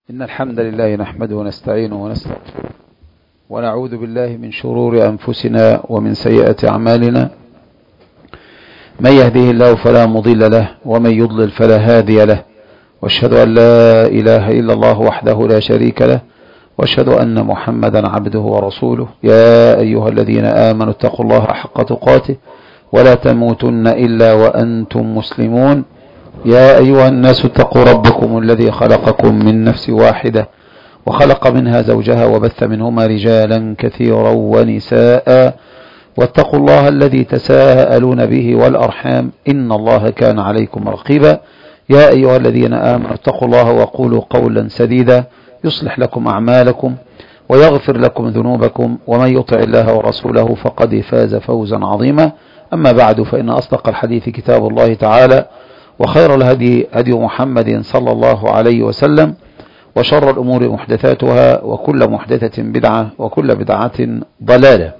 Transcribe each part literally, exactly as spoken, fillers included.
إن الحمد لله نحمده ونستعينه ونستغفره ونعوذ بالله من شرور أنفسنا ومن سيئات أعمالنا. من يهده الله فلا مضل له ومن يضلل فلا هادي له، واشهد أن لا إله إلا الله وحده لا شريك له، واشهد أن محمدا عبده ورسوله. يا أيها الذين آمنوا اتقوا الله حق تقاته ولا تموتن إلا وأنتم مسلمون. يا أيها الناس اتقوا ربكم الذي خلقكم من نفس واحدة وخلق منها زوجها وبث منهما رجالا كثيرا ونساء، واتقوا الله الذي تساءلون به والأرحام إن الله كان عليكم رقيبا. يا أيها الذين آمنوا اتقوا الله وقولوا قولا سديدا يصلح لكم أعمالكم ويغفر لكم ذنوبكم، ومن يطع الله ورسوله فقد فاز فوزا عظيما. أما بعد، فإن أصدق الحديث كتاب الله تعالى، وخير الهدي هدي محمد صلى الله عليه وسلم، وشر الأمور محدثاتها، وكل محدثة بدعة، وكل بدعة ضلالة.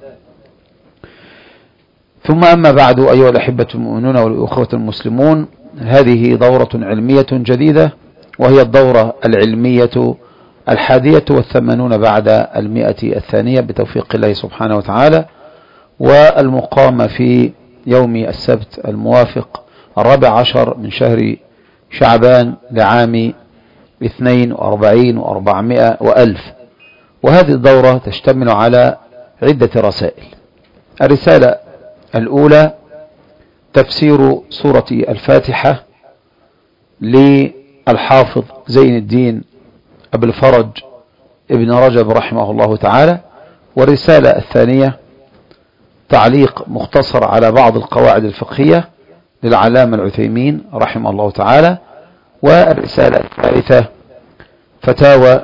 ثم أما بعد، أيها الأحبة المؤمنون والأخوة المسلمون، هذه دورة علمية جديدة، وهي الدورة العلمية الحادية والثمانون بعد المئة الثانية بتوفيق الله سبحانه وتعالى، والمقامة في يوم السبت الموافق الرابع عشر من شهر شعبان لعام اثنين واربعين واربعمائة والف. وهذه الدورة تشتمل على عدة رسائل. الرسالة الأولى تفسير سورة الفاتحة للحافظ زين الدين أبي الفرج ابن رجب رحمه الله تعالى. والرسالة الثانية تعليق مختصر على بعض القواعد الفقهية للعلامة العثيمين رحمه الله تعالى. والرسالة الثالثة فتاوى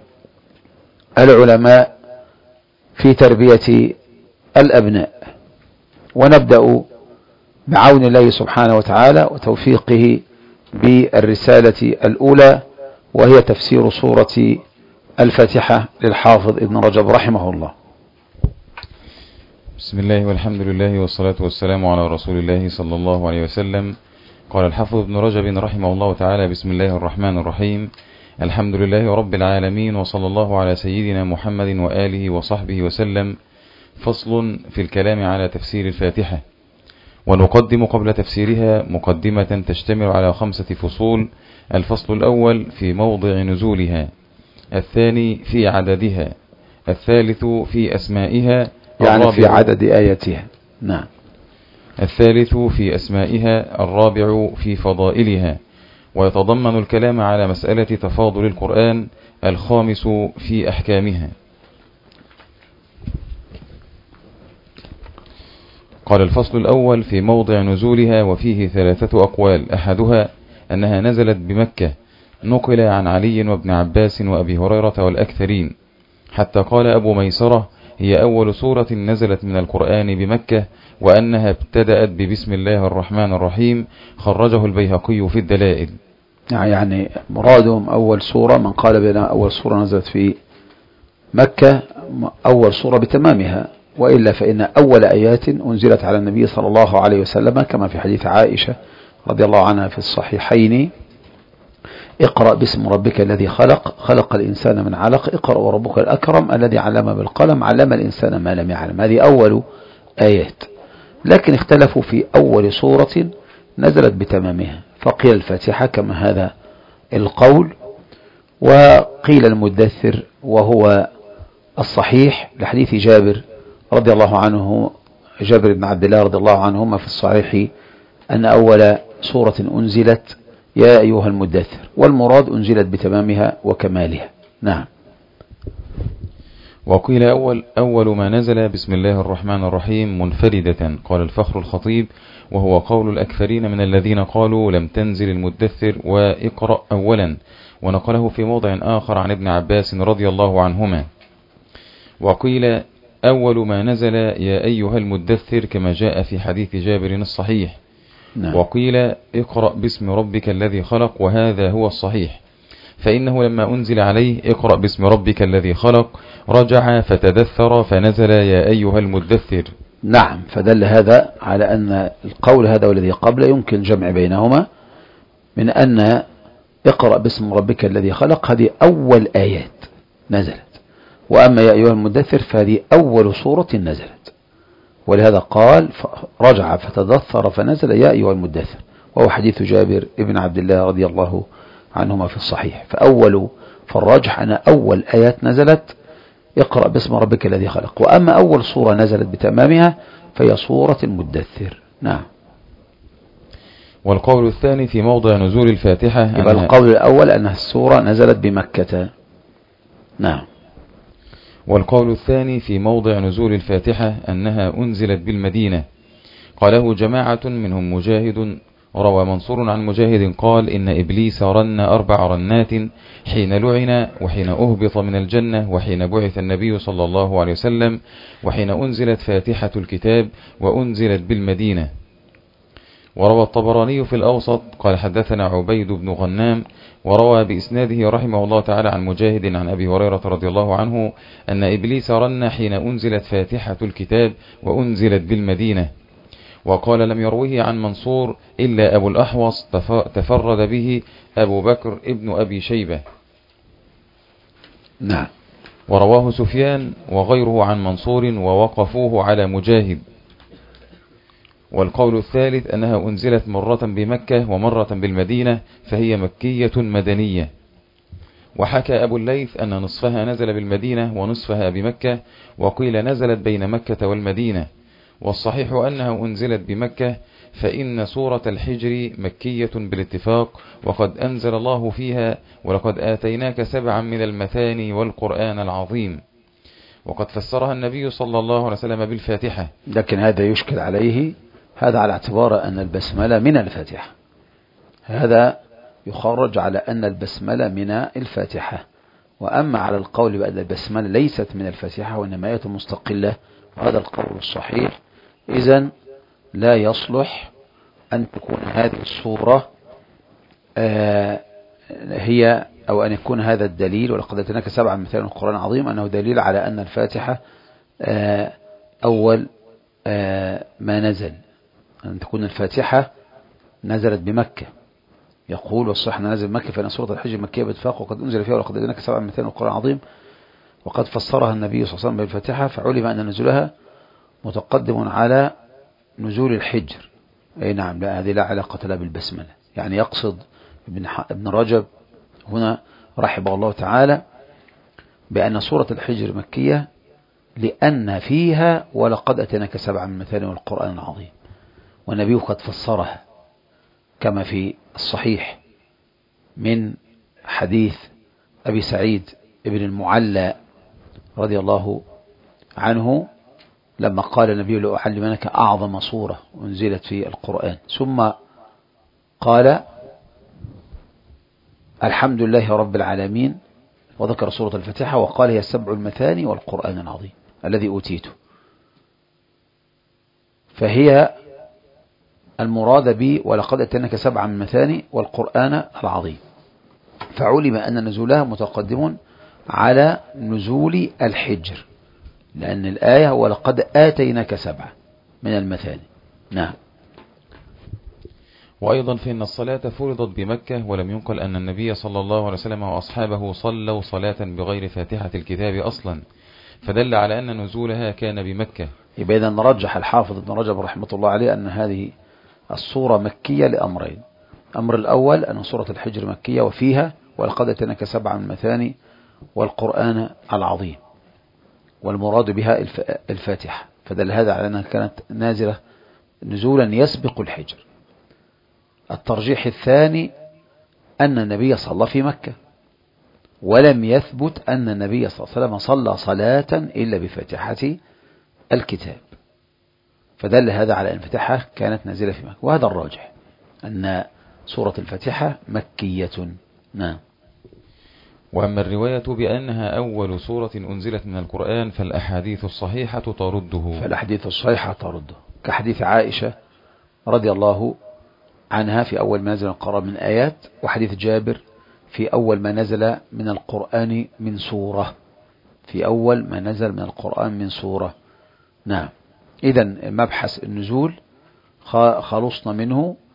العلماء في تربية الأبناء. ونبدأ بعون الله سبحانه وتعالى وتوفيقه بالرسالة الأولى، وهي تفسير سورة الفاتحة للحافظ ابن رجب رحمه الله. بسم الله والحمد لله والصلاة والسلام على رسول الله صلى الله عليه وسلم. قال الحافظ ابن رجب رحمه الله تعالى: بسم الله الرحمن الرحيم، الحمد لله رب العالمين، وصلى الله على سيدنا محمد وآله وصحبه وسلم. فصل في الكلام على تفسير الفاتحة. ونقدم قبل تفسيرها مقدمة تشتمل على خمسة فصول. الفصل الأول في موضع نزولها، الثاني في عددها، الثالث في أسمائها، يعني في عدد آياتها. نعم. الثالث في أسمائها، الرابع في فضائلها. ويتضمن الكلام على مسألة تفاضل القرآن، الخامس في أحكامها. قال الفصل الأول في موضع نزولها، وفيه ثلاثة أقوال. أحدها أنها نزلت بمكة، نقل عن علي وابن عباس وأبي هريرة والأكثرين، حتى قال أبو ميسرة: هي أول سورة نزلت من القرآن بمكة، وأنها ابتدأت ببسم الله الرحمن الرحيم. خرجه البيهقي في الدلائل. يعني مرادهم أول سورة، من قال بأن أول سورة نزلت في مكة أول سورة بتمامها، وإلا فإن أول آيات أنزلت على النبي صلى الله عليه وسلم كما في حديث عائشة رضي الله عنها في الصحيحين: اقرأ باسم ربك الذي خلق، خلق الإنسان من علق، اقرأ وربك الأكرم الذي علم بالقلم، علم الإنسان ما لم يعلم. هذه أول آيات. لكن اختلفوا في أول سورة نزلت بتمامها، فقيل الفاتحة كما هذا القول، وقيل المدثر وهو الصحيح لحديث جابر رضي الله عنه، جابر بن عبد الله رضي الله عنهما في الصحيح، أن أول سورة أنزلت يا أيها المدثر، والمراد أنزلت بتمامها وكمالها. نعم. وقيل أول, أول ما نزل بسم الله الرحمن الرحيم منفردة. قال الفخر الخطيب: وهو قول الأكثرين من الذين قالوا لم تنزل المدثر وإقرأ أولا، ونقله في موضع آخر عن ابن عباس رضي الله عنهما. وقيل أول ما نزل يا أيها المدثر، كما جاء في حديث جابر الصحيح. نعم. وقيل اقرأ باسم ربك الذي خلق، وهذا هو الصحيح، فإنه لما أنزل عليه اقرأ باسم ربك الذي خلق رجع فتدثر فنزل يا أيها المدثر. نعم. فدل هذا على أن القول هذا والذي قبله يمكن جمع بينهما، من أن اقرأ باسم ربك الذي خلق هذه أول آيات نزلت، وأما يا أيها المدثر فهذه أول سورة نزلت، ولهذا قال رجع فتدثر فنزل يا أيها المدثر، وهو حديث جابر ابن عبد الله رضي الله عنهما في الصحيح. فأول فالراجح أن أول آيات نزلت اقرأ باسم ربك الذي خلق، وأما أول سورة نزلت بتمامها فهي سورة المدثر. نعم. والقول الثاني في موضع نزول الفاتحة، يبقى القول الأول أن السورة نزلت بمكة. نعم. والقول الثاني في موضع نزول الفاتحة أنها أنزلت بالمدينة، قاله جماعة منهم مجاهد. روى منصور عن مجاهد قال إن إبليس رن أربع رنات حين لعن وحين أهبط من الجنة وحين بعث النبي صلى الله عليه وسلم وحين أنزلت فاتحة الكتاب وأنزلت بالمدينة. وروى الطبراني في الأوسط قال حدثنا عبيد بن غنام وروى بإسناده رحمه الله تعالى عن مجاهد عن أبي هريرة رضي الله عنه أن إبليس رن حين أنزلت فاتحة الكتاب وأنزلت بالمدينة. وقال لم يروه عن منصور إلا أبو الأحوص تفرد به أبو بكر ابن أبي شيبة. نعم. ورواه سفيان وغيره عن منصور ووقفوه على مجاهد. والقول الثالث أنها أنزلت مرة بمكة ومرة بالمدينة فهي مكية مدنية. وحكى أبو الليث أن نصفها نزل بالمدينة ونصفها بمكة، وقيل نزلت بين مكة والمدينة. والصحيح أنها أنزلت بمكة، فإن سورة الحجر مكية بالاتفاق، وقد أنزل الله فيها ولقد آتيناك سبعا من المثاني والقرآن العظيم. وقد فسرها النبي صلى الله عليه وسلم بالفاتحة. لكن هذا يشكل عليه، هذا على اعتبار أن البسملة من الفاتحة، هذا يخرج على أن البسملة من الفاتحة. وأما على القول بأن البسملة ليست من الفاتحة وإنما هي مستقلة، وهذا القول الصحيح، إذن لا يصلح أن تكون هذه الصورة آه هي أو أن يكون هذا الدليل ولقد أتيناك سبعا مثال القرآن العظيم أنه دليل على أن الفاتحة آه أول آه ما نزل، أن تكون الفاتحة نزلت بمكة. يقول والصح نزل بمكة فإن سورة الحج مكية باتفاق وقد أنزل فيها ولقد أتيناك سبعا مثال القرآن العظيم، وقد فسرها النبي صلى الله عليه وسلم بالفاتحة، فعلم أن نزولها متقدم على نزول الحجر. أي نعم، لا هذه لا علاقة لها بالبسملة. يعني يقصد ابن, ابن رجب هنا رحمه الله تعالى بأن سورة الحجر مكية لأن فيها ولقد أتيناك سبعا من مثال والقرآن العظيم، والنبي قد فسرها كما في الصحيح من حديث أبي سعيد ابن المعلى رضي الله عنه لما قال النبي لأعلمنك أعظم صورة أنزلت في القرآن، ثم قال الحمد لله رب العالمين وذكر سورة الفاتحة وقال هي السبع المثاني والقرآن العظيم الذي أوتيته. فهي المراد بي ولقد أتيناك سبعا من مثاني والقرآن العظيم، فعلم أن نزولها متقدم على نزول الحجر، لأن الآية ولقد آتيناك سبعا من المثاني. نعم. وأيضا فإن الصلاة فرضت بمكة، ولم ينقل أن النبي صلى الله عليه وسلم وأصحابه صلوا صلاة بغير فاتحة الكتاب أصلا، فدل على أن نزولها كان بمكة. يبقى إذا رجح الحافظ ابن رجب رحمة الله عليه أن هذه الصورة مكية لأمرين. أمر الأول أن سورة الحجر مكية وفيها ولقد أتيناك سبعا من المثاني والقرآن العظيم، والمراد بها الفاتحة، فدل هذا على أنها كانت نازلة نزولا يسبق الحجر. الترجيح الثاني أن النبي صلى في مكة، ولم يثبت أن النبي صلى الله عليه وسلم صلى صلاة إلا بفاتحة الكتاب، فدل هذا على أن الفاتحة كانت نازلة في مكة، وهذا الراجح أن سورة الفاتحة مكية. نعم. وأما الرواية بأنها أول سورة أنزلت من القرآن فالأحاديث الصحيحة ترده فالأحاديث الصحيحة ترده كحديث عائشة رضي الله عنها في أول ما نزل القرآن من آيات، وحديث جابر في أول ما نزل من القرآن من سورة في أول ما نزل من القرآن من سورة. نعم. إذن مبحث النزول خلصنا منه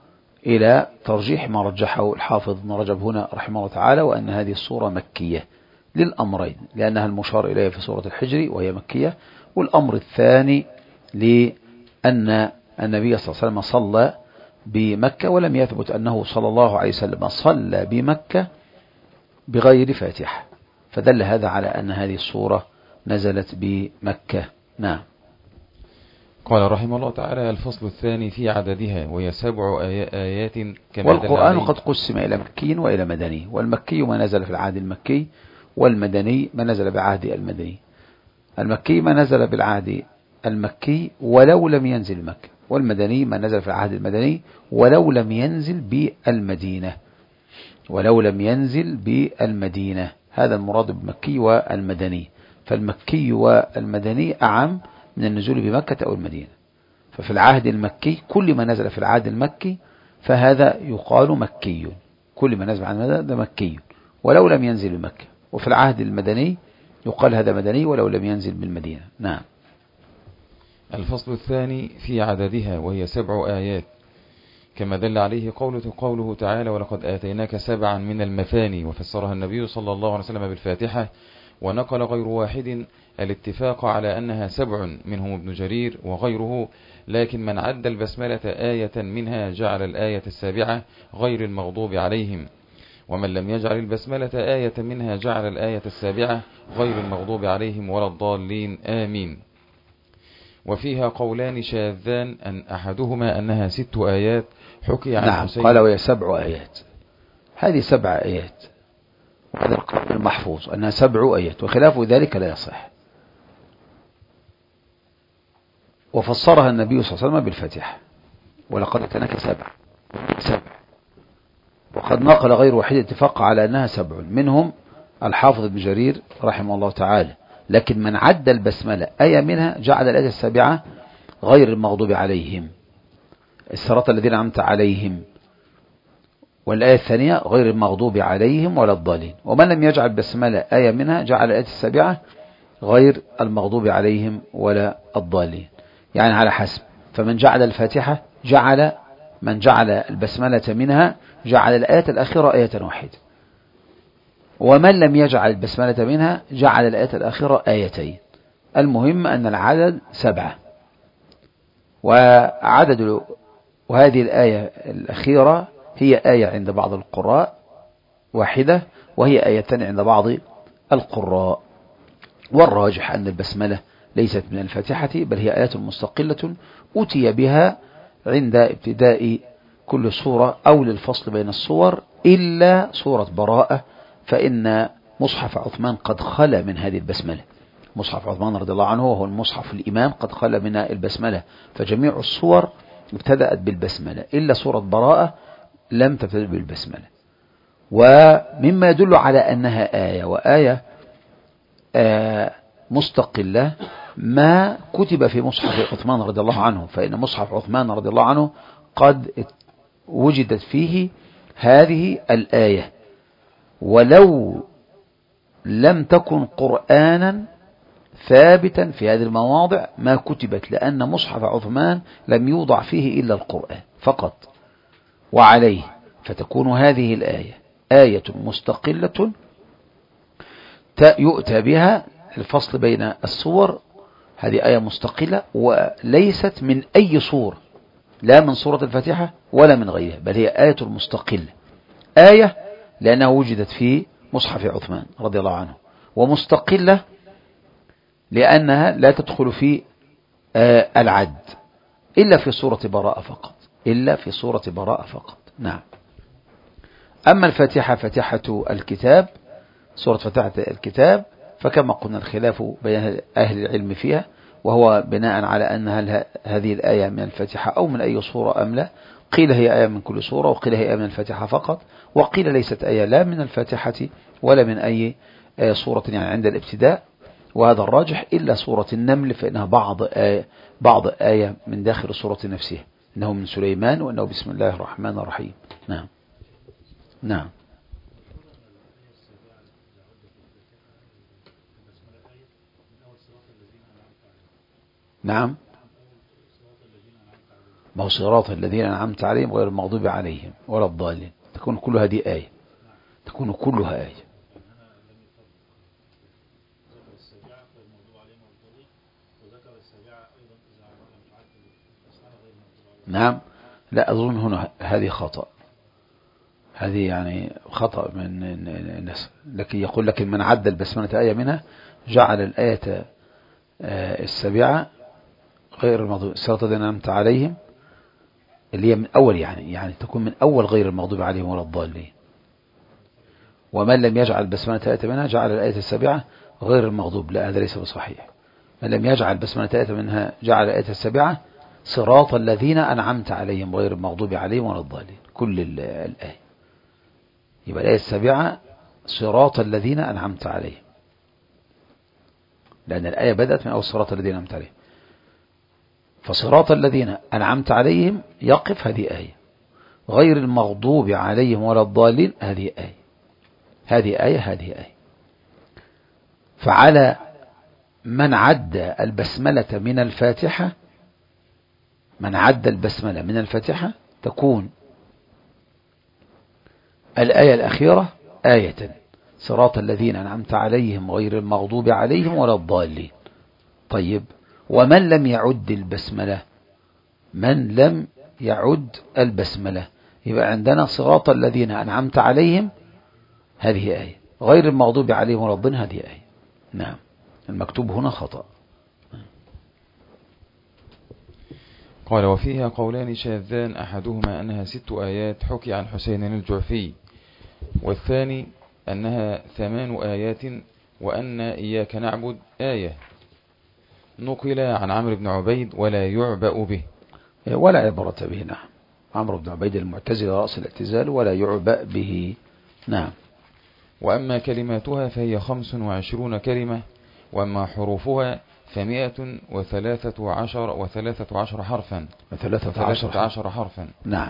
إلى ترجيح ما رجحه الحافظ ابن رجب هنا رحمه الله تعالى، وأن هذه السورة مكية للأمرين، لأنها المشار إليها في سورة الحجر وهي مكية، والأمر الثاني لأن النبي صلى الله عليه وسلم صلى بمكة، ولم يثبت أنه صلى الله عليه وسلم صلى بمكة بغير فاتحة، فدل هذا على أن هذه السورة نزلت بمكة. نعم. قال رحمه الله تعالى: الفصل الثاني في عددها، وهي سبع آيات كما والقرآن قد قسم إلى مكي وإلى مدني، والمكي ما نزل في العهد المكي، والمدني ما نزل بعهد المدني. المكي ما نزل بالعهد المكي ولو لم ينزل مكة، والمدني ما نزل في العهد المدني ولو لم ينزل بالمدينة، ولو لم ينزل بالمدينة. هذا المراد بالمكي والمدني، فالمكي والمدني أعم من النزول بمكة أو المدينة. ففي العهد المكي كل ما نزل في العهد المكي فهذا يقال مكي، كل ما نزل عن هذا مكي ولو لم ينزل بمكة. وفي العهد المدني يقال هذا مدني ولو لم ينزل بالمدينة. نعم. الفصل الثاني في عددها، وهي سبع آيات كما دل عليه قوله قوله تعالى: ولقد آتيناك سبعا من المثاني، وفسرها النبي صلى الله عليه وسلم بالفاتحة. ونقل غير واحد الاتفاق على أنها سبع، منهم ابن جرير وغيره، لكن من عد البسملة آية منها جعل الآية السابعة غير المغضوب عليهم، ومن لم يجعل البسملة آية منها جعل الآية السابعة غير المغضوب عليهم ولا الضالين آمين. وفيها قولان شاذان، أن أحدهما أنها ست آيات حكي عن نعم. قال وهي سبع آيات، هذه سبع آيات، وهذا القول المحفوظ أنها سبع آيات، وخلاف ذلك لا يصح. وفسرها النبي صلى الله عليه وسلم بالفاتحة: ولقد أتناك سبع سبع. وقد نقل غير واحد اتفاق على أنها سبع، منهم الحافظ ابن جرير رحمه الله تعالى، لكن من عد البسملة آية منها جعل الآية السابعة غير المغضوب عليهم، الصراط الذين أنعمت عليهم، والآية الثانية غير المغضوب عليهم ولا الضالين. ومن لم يجعل البسملة آية منها جعل الآية السابعة غير المغضوب عليهم ولا الضالين، يعني على حسب. فمن جعل الفاتحة جعل من جعل البسملة منها جعل الآية الأخيرة آية واحدة، ومن لم يجعل البسملة منها جعل الآية الأخيرة آيتين. المهم أن العدد سبعة، وعدد وهذه الآية الأخيرة هي آية عند بعض القراء واحدة، وهي آيتان عند بعض القراء. والراجح أن البسملة ليست من الفاتحة، بل هي آيات مستقلة أتي بها عند ابتداء كل سورة أو للفصل بين الصور، إلا سورة براءة، فإن مصحف عثمان قد خلى من هذه البسملة. مصحف عثمان رضي الله عنه وهو المصحف الإمام قد خلى من البسملة، فجميع الصور ابتدأت بالبسملة إلا سورة براءة لم تبتدأ بالبسملة. ومما يدل على أنها آية وآية آه مستقلة ما كتب في مصحف عثمان رضي الله عنه، فإن مصحف عثمان رضي الله عنه قد وجدت فيه هذه الآية، ولو لم تكن قرآنا ثابتا في هذه المواضع ما كتبت، لأن مصحف عثمان لم يوضع فيه إلا القرآن فقط، وعليه فتكون هذه الآية آية مستقلة يؤتى بها الفصل بين الصور. هذه آية مستقلة وليست من أي صورة، لا من سورة الفاتحة ولا من غيرها، بل هي آية مستقلة، آية لأنها وجدت في مصحف عثمان رضي الله عنه، ومستقلة لأنها لا تدخل في العد إلا في سورة براءة فقط، إلا في سورة براءة فقط. نعم. أما الفاتحة فاتحة الكتاب، سورة فاتحة الكتاب، فكما قلنا الخلاف بين أهل العلم فيها، وهو بناء على أن هل هذه الآية من الفاتحة أو من أي سورة أم لا. قيل هي آية من كل سورة، وقيل هي آية من الفاتحة فقط، وقيل ليست آية لا من الفاتحة ولا من أي سورة يعني عند الابتداء، وهذا الراجح إلا سورة النمل فإنها بعض آية, بعض آية من داخل السورة نفسها، إنه من سليمان وإنه بسم الله الرحمن الرحيم. نعم. نعم. نعم. ما هو صراط الذين أنعمت عليهم غير المغضوب عليهم ولا الضالين، تكون كل هذه آية، تكون كلها آية. نعم، لا أظن هنا هذه خطأ، هذه يعني خطأ من الناس، لكن يقول لك من عد البسملة آية منها جعل الآية السابعة غير المغضوب صراط الذين أنعمت عليهم، اللي هي من أول يعني يعني تكون من أول غير المغضوب عليهم ولا الضالين. ومن لم يجعل البسملة آية منها جعل الآية السابعة غير المغضوب، لا هذا ليس بصحيح. من لم يجعل البسملة آية منها جعل الآية السابعة صراط الذين أنعمت عليهم غير المغضوب عليهم ولا الضالين، كل الآية. يبقى الآية السابعة صراط الذين أنعمت عليهم، لأن الآية بدأت من أول صراط الذين أنعمت عليهم، فصراط الذين أنعمت عليهم يقف هذه آية، غير المغضوب عليهم ولا الضالين هذه آية، هذه آية هذه آية. فعلى من عد البسملة من الفاتحة، من عد البسملة من الفاتحة تكون الآية الأخيرة آية صراط الذين أنعمت عليهم غير المغضوب عليهم ولا الضالين. طيب، ومن لم يعد البسملة، من لم يعد البسملة يبقى عندنا صراط الذين أنعمت عليهم هذه آية، غير المغضوب عليهم ولا الضالين هذه آية. نعم، المكتوب هنا خطأ. قال وفيها قولان شاذان، أحدهما أنها ست آيات حكي عن حسين الجعفي، والثاني أنها ثمان آيات وأن إياك نعبد آية، نقل عن عمرو بن عبيد ولا يعبأ به، ولا عبرة به. نعم، عمرو بن عبيد المعتزل رأس الاعتزال ولا يعبأ به. نعم. وأما كلماتها فهي خمس وعشرون كلمة، وأما حروفها فمئة وثلاثة عشر وثلاثة عشر حرفا وثلاثة عشر, عشر حرفا. نعم.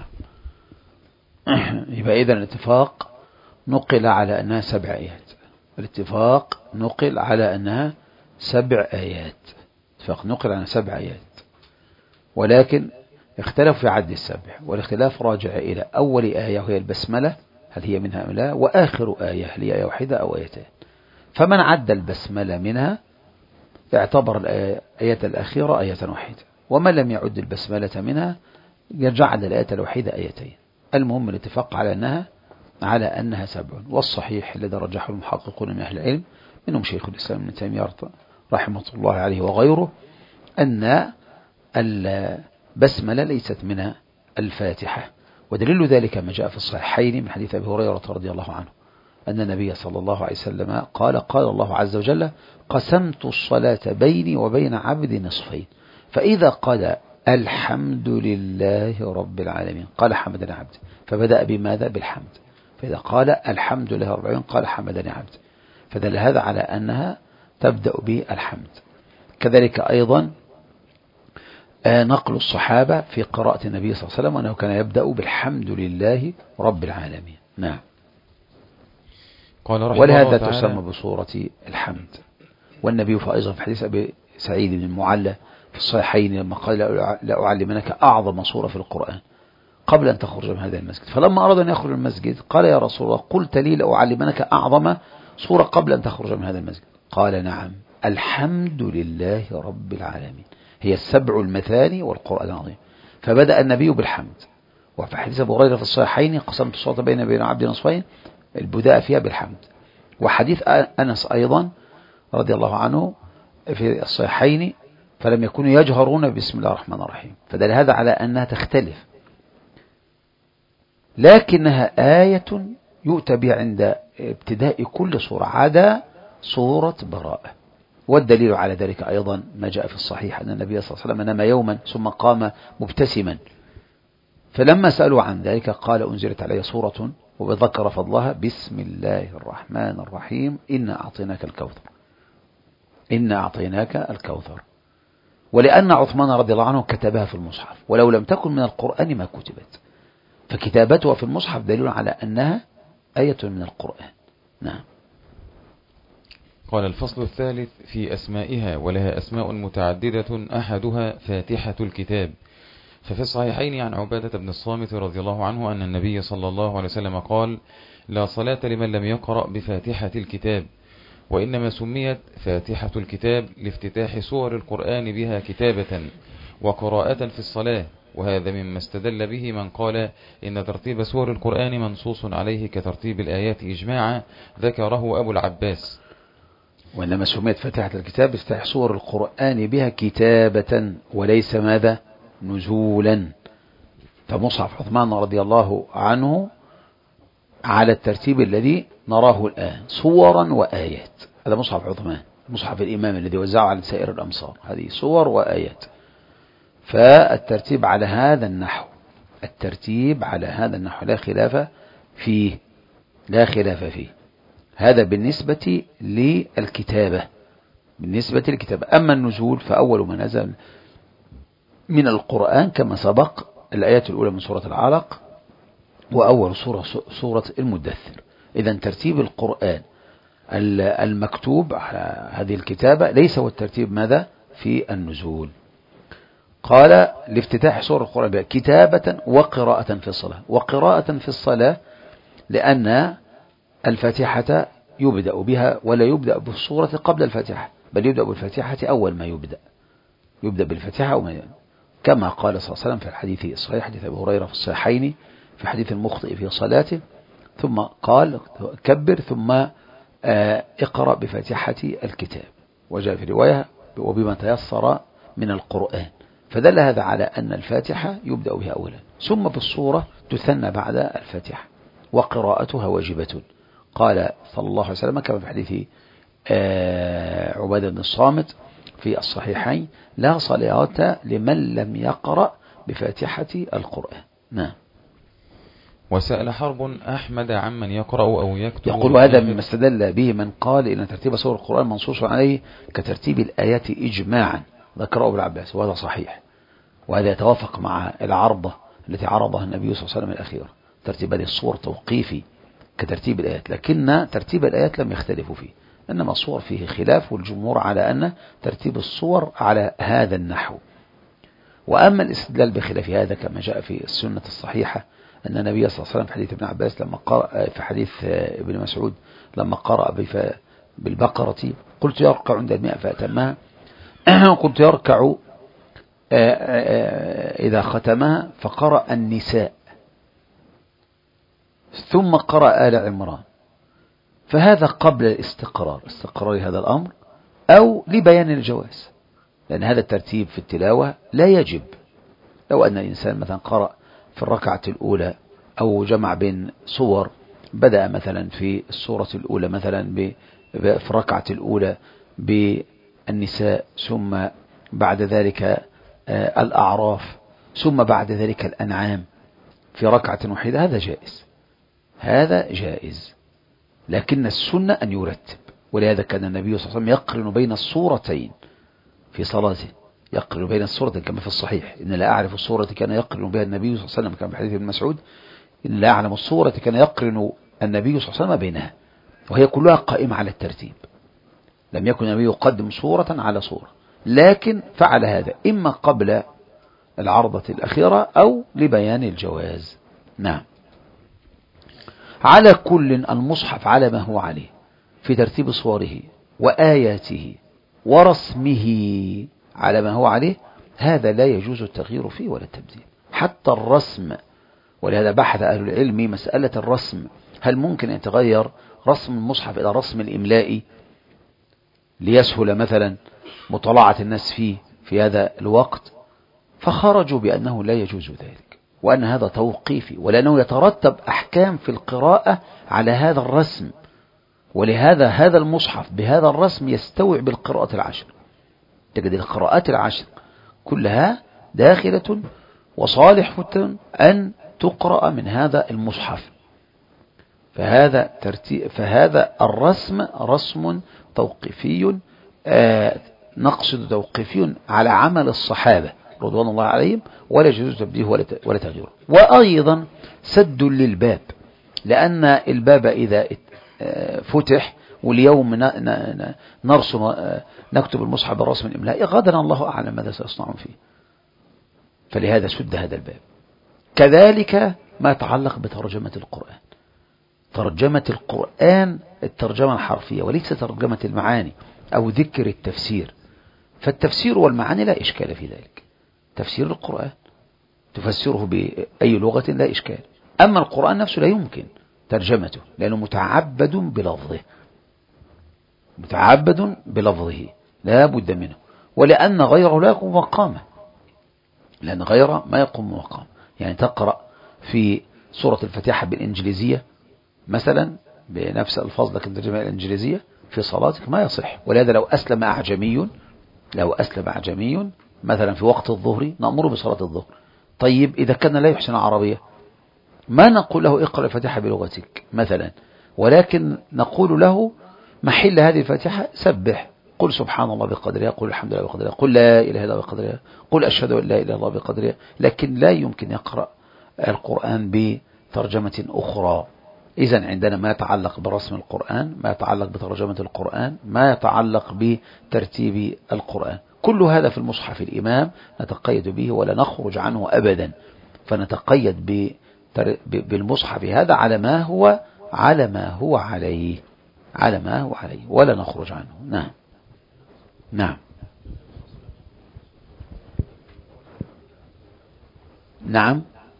يبقى إذن الاتفاق نقل على أنها سبع آيات، الاتفاق نقل على أنها سبع آيات، اتفاق نقل على سبع آيات، ولكن اختلف في عد السبع، والاختلاف راجع إلى أول آية وهي البسملة هل هي منها أم لا، وآخر آية هل هي آية واحدة أو آيتين. فمن عد البسملة منها اعتبر الآية الأخيرة آية واحدة، ومن لم يعد البسملة منها جعل الآية الوحيدة آيتين. المهم الاتفاق على أنها على أنها سبع، والصحيح الذي رجحه المحققون من أهل العلم منهم شيخ الإسلام ابن تيمية رحمه الله عليه وغيره أن البسملة ليست من الفاتحة، ودليل ذلك ما جاء في الصحيحين من حديث أبي هريرة رضي الله عنه أن النبي صلى الله عليه وسلم قال قال الله عز وجل قسمت الصلاة بيني وبين عبدي نصفين، فإذا قال الحمد لله رب العالمين قال حمدني عبدي، فبدأ بماذا؟ بالحمد. فإذا قال الحمد لله رب العالمين قال حمدني عبدي، فدل هذا على أنها تبدأ بالحمد. كذلك أيضا نقل الصحابة في قراءة النبي صلى الله عليه وسلم أنه كان يبدأ بالحمد لله رب العالمين. نعم. ولهذا تسمى بصورة الحمد. والنبي أيضا في حديث أبي سعيد بن المعلى في الصحيحين لما قال لا أعلمنك أعظم صورة في القرآن قبل أن تخرج من هذا المسجد، فلما أراد أن يخرج من المسجد قال يا رسول الله قلت لي لا أعلمنك أعظم صورة قبل أن تخرج من هذا المسجد، قال نعم الحمد لله رب العالمين، هي السبع المثاني والقرآن العظيم. فبدأ النبي بالحمد. وفي حديث أبو هريرة في الصحيحين قسمت الصلاة بين بين عبد نصفين، البداء فيها بالحمد. وحديث أنس أيضا رضي الله عنه في الصحيحين فلم يكونوا يجهرون بسم الله الرحمن الرحيم، فدل هذا على أنها تختلف، لكنها آية يؤتى بها عند ابتداء كل سورة عدا سورة براءة. والدليل على ذلك أيضا ما جاء في الصحيح أن النبي صلى الله عليه وسلم نام يوما ثم قام مبتسما، فلما سألوا عن ذلك قال أنزلت علي سورة وذكر فضلها بسم الله الرحمن الرحيم إنا أعطيناك الكوثر، إنا أعطيناك الكوثر. ولأن عثمان رضي الله عنه كتبها في المصحف، ولو لم تكن من القرآن ما كتبت، فكتابتها في المصحف دليل على أنها آية من القرآن. نعم. قال الفصل الثالث في أسمائها، ولها أسماء متعددة أحدها فاتحة الكتاب، ففي الصحيحين عن عبادة بن الصامت رضي الله عنه أن النبي صلى الله عليه وسلم قال: لا صلاة لمن لم يقرأ بفاتحة الكتاب، وإنما سميت فاتحة الكتاب لافتتاح سور القرآن بها كتابة وقراءة في الصلاة. وهذا مما استدل به من قال إن ترتيب سور القرآن منصوص عليه كترتيب الآيات إجماعا، ذكره أبو العباس. وإنما سميت فاتحة الكتاب بافتتاح سور القرآن بها كتابة وليس ماذا؟ نزولا. فمصحف عثمان رضي الله عنه على الترتيب الذي نراه الآن، صورا وآيات. هذا مصحف عثمان، مصحف الإمام الذي وزعه على سائر الأمصار، هذه صور وآيات. فالترتيب على هذا النحو، الترتيب على هذا النحو لا خلاف فيه، لا خلاف فيه. هذا بالنسبة للكتابة، بالنسبة للكتابة. أما النزول فأول ما نزل من القرآن كما سبق الآيات الأولى من سورة العلق، وأول سورة سورة المدثر. إذن ترتيب القرآن المكتوب على هذه الكتابة ليس هو الترتيب ماذا في النزول. قال لافتتاح سور القرآن كتابة وقراءة في الصلاة. وقراءة في الصلاة لأن الفاتحة يبدأ بها ولا يبدأ بالسورة قبل الفاتحة، بل يبدأ بالفاتحة أول ما يبدأ، يبدأ بالفاتحة وما يبدأ. كما قال صلى الله عليه وسلم في الحديث الصحيح، حديث أبي هريرة في الصحيحين في حديث المخطئ في صلاته، ثم قال كبر ثم اقرأ بفاتحة الكتاب. وجاء في رواية وبما تيسر من القرآن. فدل هذا على أن الفاتحة يبدأ بها أولا، ثم بالصورة تثنى بعد الفاتحة، وقراءتها واجبة. قال صلى الله عليه وسلم كما في حديث عبادة بن الصامت في الصحيحين: لا صلاة لمن لم يقرأ بفاتحة القرآن. نعم. وسأل حرب أحمد عمن يقرأ أو يكتب. يقول هذا مما استدل به من قال إن ترتيب سور القرآن منصوص عليه كترتيب الآيات إجماعا، ذكره ابن عباس، وهذا صحيح، وهذا يتوافق مع العرضة التي عرضها النبي صلى الله عليه وسلم الأخيرة. ترتيب هذه الصور توقيفي كترتيب الآيات، لكن ترتيب الآيات لم يختلفوا فيه، إنما الصور فيه خلاف، والجمهور على أن ترتيب الصور على هذا النحو. وأما الاستدلال بخلاف هذا كما جاء في السنة الصحيحة أن النبي صلى الله عليه وسلم في حديث ابن عباس لما قرأ، في حديث ابن مسعود لما قرأ بالبقرة قلت يركع عند المئة فأتمها، قلت يركع إذا ختمها، فقرأ النساء ثم قرأ آل عمران. فهذا قبل الاستقرار، استقرار هذا الأمر، أو لبيان الجواز، لأن هذا الترتيب في التلاوة لا يجب. لو أن الإنسان مثلا قرأ في الركعة الأولى أو جمع بين صور، بدأ مثلا في السورة الأولى مثلا في الركعة الأولى بالنساء، ثم بعد ذلك الأعراف، ثم بعد ذلك الأنعام في ركعة واحدة، هذا جائز، هذا جائز. لكن السنة أن يرتب، ولهذا كان النبي صلى الله عليه وسلم يقرن بين الصورتين في صلاته، يقرن بين الصورتين كما في الصحيح: إن لا أعرف الصورة كان يقرن بها النبي صلى الله عليه وسلم، كما في حديث ابن مسعود: إن لا أعلم الصورة كان يقرن النبي صلى الله عليه وسلم بينها، وهي كلها قائمة على الترتيب. لم يكن النبي يقدم صورة على صورة، لكن فعل هذا إما قبل العرضة الأخيرة أو لبيان الجواز. نعم. على كل المصحف على ما هو عليه في ترتيب صوره وآياته ورسمه على ما هو عليه، هذا لا يجوز التغيير فيه ولا التبديل، حتى الرسم. ولهذا بحث أهل العلم مسألة الرسم، هل ممكن أن يتغير رسم المصحف إلى رسم الإملائي ليسهل مثلا مطالعة الناس فيه في هذا الوقت؟ فخرجوا بأنه لا يجوز ذلك، وأن هذا توقيفي، ولأنه يترتب أحكام في القراءة على هذا الرسم. ولهذا هذا المصحف بهذا الرسم يستوعب القراءة العشر، تجد القراءات العشر كلها داخلة وصالحة أن تقرأ من هذا المصحف. فهذا ترتيب، فهذا الرسم رسم توقيفي، آه نقصد توقيفي على عمل الصحابة رضوان الله عليهم، ولا يجوز تبديله ولا تغييره. وأيضا سد للباب، لأن الباب إذا فتح واليوم نرسم نكتب المصحف بالرسم الإملائي، غدا الله أعلم ماذا سيصنعون فيه. فلهذا سد هذا الباب. كذلك ما يتعلق بترجمة القرآن. ترجمة القرآن الترجمة الحرفية وليس ترجمة المعاني أو ذكر التفسير. فالتفسير والمعاني لا إشكال في ذلك. تفسير القرآن تفسره بأي لغة لا إشكال. أما القرآن نفسه لا يمكن ترجمته لأنه متعبد بلفظه، متعبد بلفظه لا بد منه، ولأن غيره لا يقوم مقامه، لأن غيره ما يقوم مقامه. يعني تقرأ في سورة الفاتحة بالإنجليزية مثلا بنفس الفاظ لكن ترجمة الإنجليزية في صلاتك ما يصح. ولهذا لو أسلم أعجمي لو أسلم أعجمي مثلا في وقت الظهر نأمره بصلاة الظهر. طيب إذا كان لا يحسن عربية ما نقول له اقرأ الفاتحة بلغتك مثلا، ولكن نقول له محل هذه الفاتحة سبح، قل سبحان الله بقدرها، قل الحمد لله بقدرها، قل لا إله إلا الله بقدرها، قل أشهد أن لا إله إلا الله بقدرها. لكن لا يمكن يقرأ القرآن بترجمة أخرى. إذن عندنا ما يتعلق برسم القرآن، ما يتعلق بترجمة القرآن، ما يتعلق بترتيب القرآن، كل هذا في المصحف الإمام نتقيد به ولا نخرج عنه أبدا. فنتقيد بالمصحف هذا على ما هو على ما هو عليه على ما هو عليه ولا نخرج عنه. نعم نعم نعم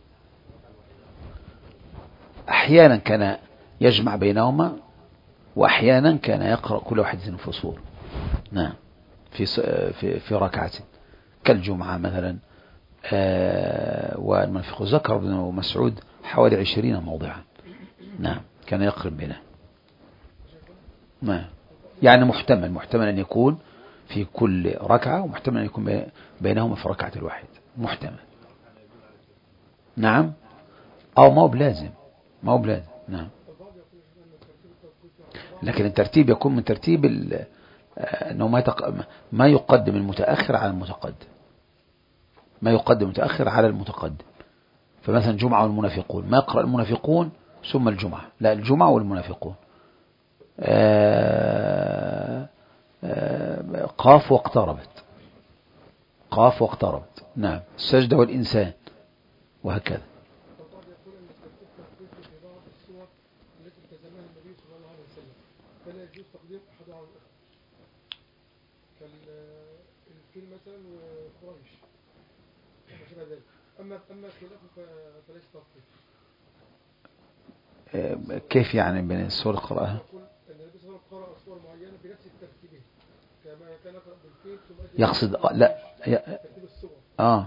أحيانا كان يجمع بينهما وأحيانا كان يقرأ كل واحد في فصول. نعم في في في ركعة كالجمعة مثلا. آه والمنافق ذكر ابن مسعود حوالي عشرين موضعا. نعم كان يقرب بينه. ما يعني محتمل محتمل أن يكون في كل ركعة ومحتمل أن يكون بينهما في ركعة الواحد محتمل. نعم أو ما هو بلازم ما هو بلازم. نعم لكن الترتيب يكون من ترتيب أنه ما ما يقدم المتأخر على المتقدم، ما يقدم المتأخر على المتقدم. فمثلا جمعة والمنافقون ما يقرأ المنافقون ثم الجمعة، لا الجمعة والمنافقون. آآ آآ قاف واقتربت قاف واقتربت. نعم السجدة والإنسان وهكذا. كيف يعني بين السور قراءها؟ يقصد لا اه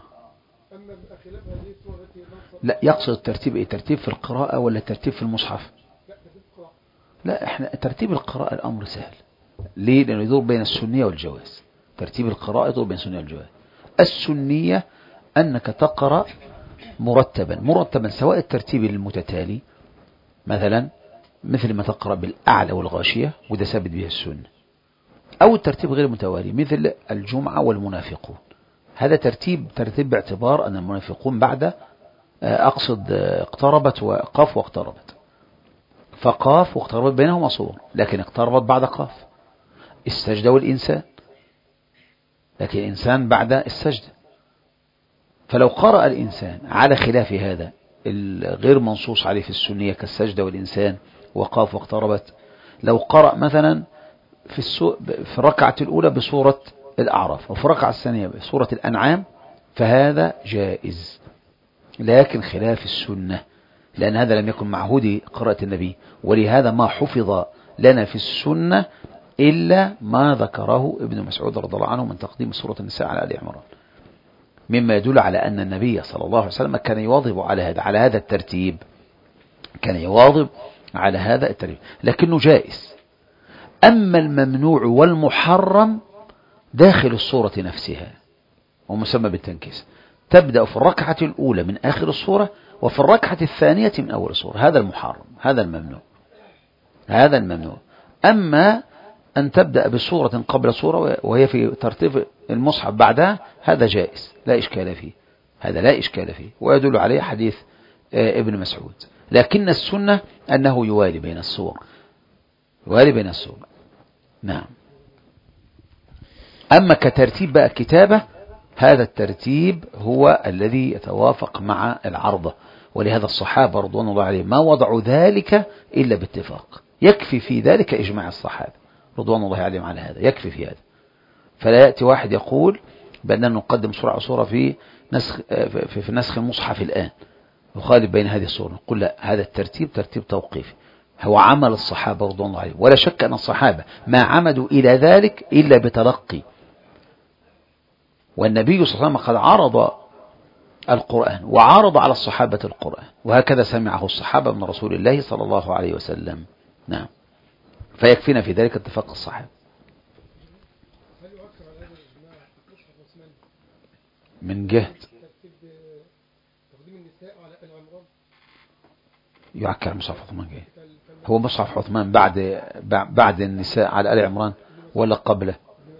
لا يقصد الترتيب ايه؟ ترتيب في القراءة ولا ترتيب في المصحف؟ لا احنا ترتيب القراءة الامر سهل. ليه؟ لانه يدور بين السنية والجواز. ترتيب القراءة يدور بين السنية والجواز. السنية انك تقرأ مرتبا مرتبا سواء الترتيب المتتالي مثلا مثل ما تقرأ بالأعلى والغاشية وده ثابت به السنة، أو الترتيب غير متوالي مثل الجمعة والمنافقون. هذا ترتيب ترتيب باعتبار أن المنافقون بعد أقصد اقتربت وقاف واقتربت، فقاف واقتربت بينهما صور لكن اقتربت بعد قاف. السجدة والإنسان لكن الإنسان بعد السجدة. فلو قرأ الإنسان على خلاف هذا الغير منصوص عليه في السنية كالسجدة والإنسان وقاف واقتربت، لو قرأ مثلا في, السو... في الركعة الأولى بسورة الأعراف وفي الركعة الثانية بسورة الأنعام فهذا جائز، لكن خلاف السنة لأن هذا لم يكن معهود قراءة النبي. ولهذا ما حفظ لنا في السنة إلا ما ذكره ابن مسعود رضي الله عنه من تقديم سورة النساء على آل عمران، مما يدل على أن النبي صلى الله عليه وسلم كان يواظب على هذا على هذا الترتيب، كان يواظب على هذا الترتيب لكنه جائز. أما الممنوع والمحرم داخل الصورة نفسها ومسمى بالتنكيس، تبدأ في الركعة الأولى من آخر الصورة وفي الركعة الثانية من أول الصورة، هذا المحرم هذا الممنوع هذا الممنوع. أما أن تبدأ بصورة قبل صورة وهي في ترتيب المصحف بعدها هذا جائز لا إشكال فيه، هذا لا إشكال فيه ويدل عليه حديث ابن مسعود. لكن السنة أنه يوالي بين الصور يوالي بين الصور. نعم. أما كترتيب بقى كتابة هذا الترتيب هو الذي يتوافق مع العرضة. ولهذا الصحابة رضوان الله عليهم ما وضعوا ذلك إلا باتفاق، يكفي في ذلك إجماع الصحابة رضوان الله عليهم على هذا، يكفي في هذا. فلا يأتي واحد يقول بأننا نقدم سورة على سورة في نسخ في, في نسخ المصحف الآن يخالف بين هذه السورة، نقول لا، هذا الترتيب ترتيب توقيفي، هو عمل الصحابة رضوان الله عليهم. ولا شك أن الصحابة ما عمدوا إلى ذلك إلا بتلقي، والنبي صلى الله عليه وسلم قد عرض القرآن وعرض على الصحابة القرآن، وهكذا سمعه الصحابة من رسول الله صلى الله عليه وسلم. نعم، فيكفينا في ذلك اتفاق الصحابة. من جهة يعكر مصحف عثمان جاي، هو مصحف عثمان بعد بعد النساء على آل عمران ولا قبله؟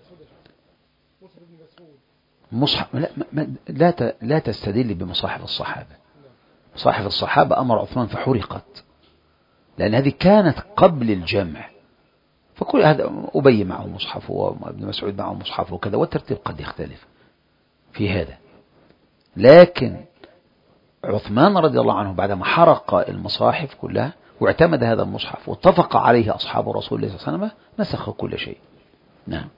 مصحف لا ما لا لا تستدل بمصاحف الصحابة. مصاحف الصحابة أمر عثمان فحرقت، لأن هذه كانت قبل الجمع، فكل هذا أبي معه مصحف وابن مسعود معه مصحف وكذا، والترتيب قد يختلف في هذا. لكن عثمان رضي الله عنه بعدما حرق المصاحف كلها واعتمد هذا المصحف واتفق عليه أصحاب رسول الله صلى الله عليه وسلم نسخ كل شيء. نعم.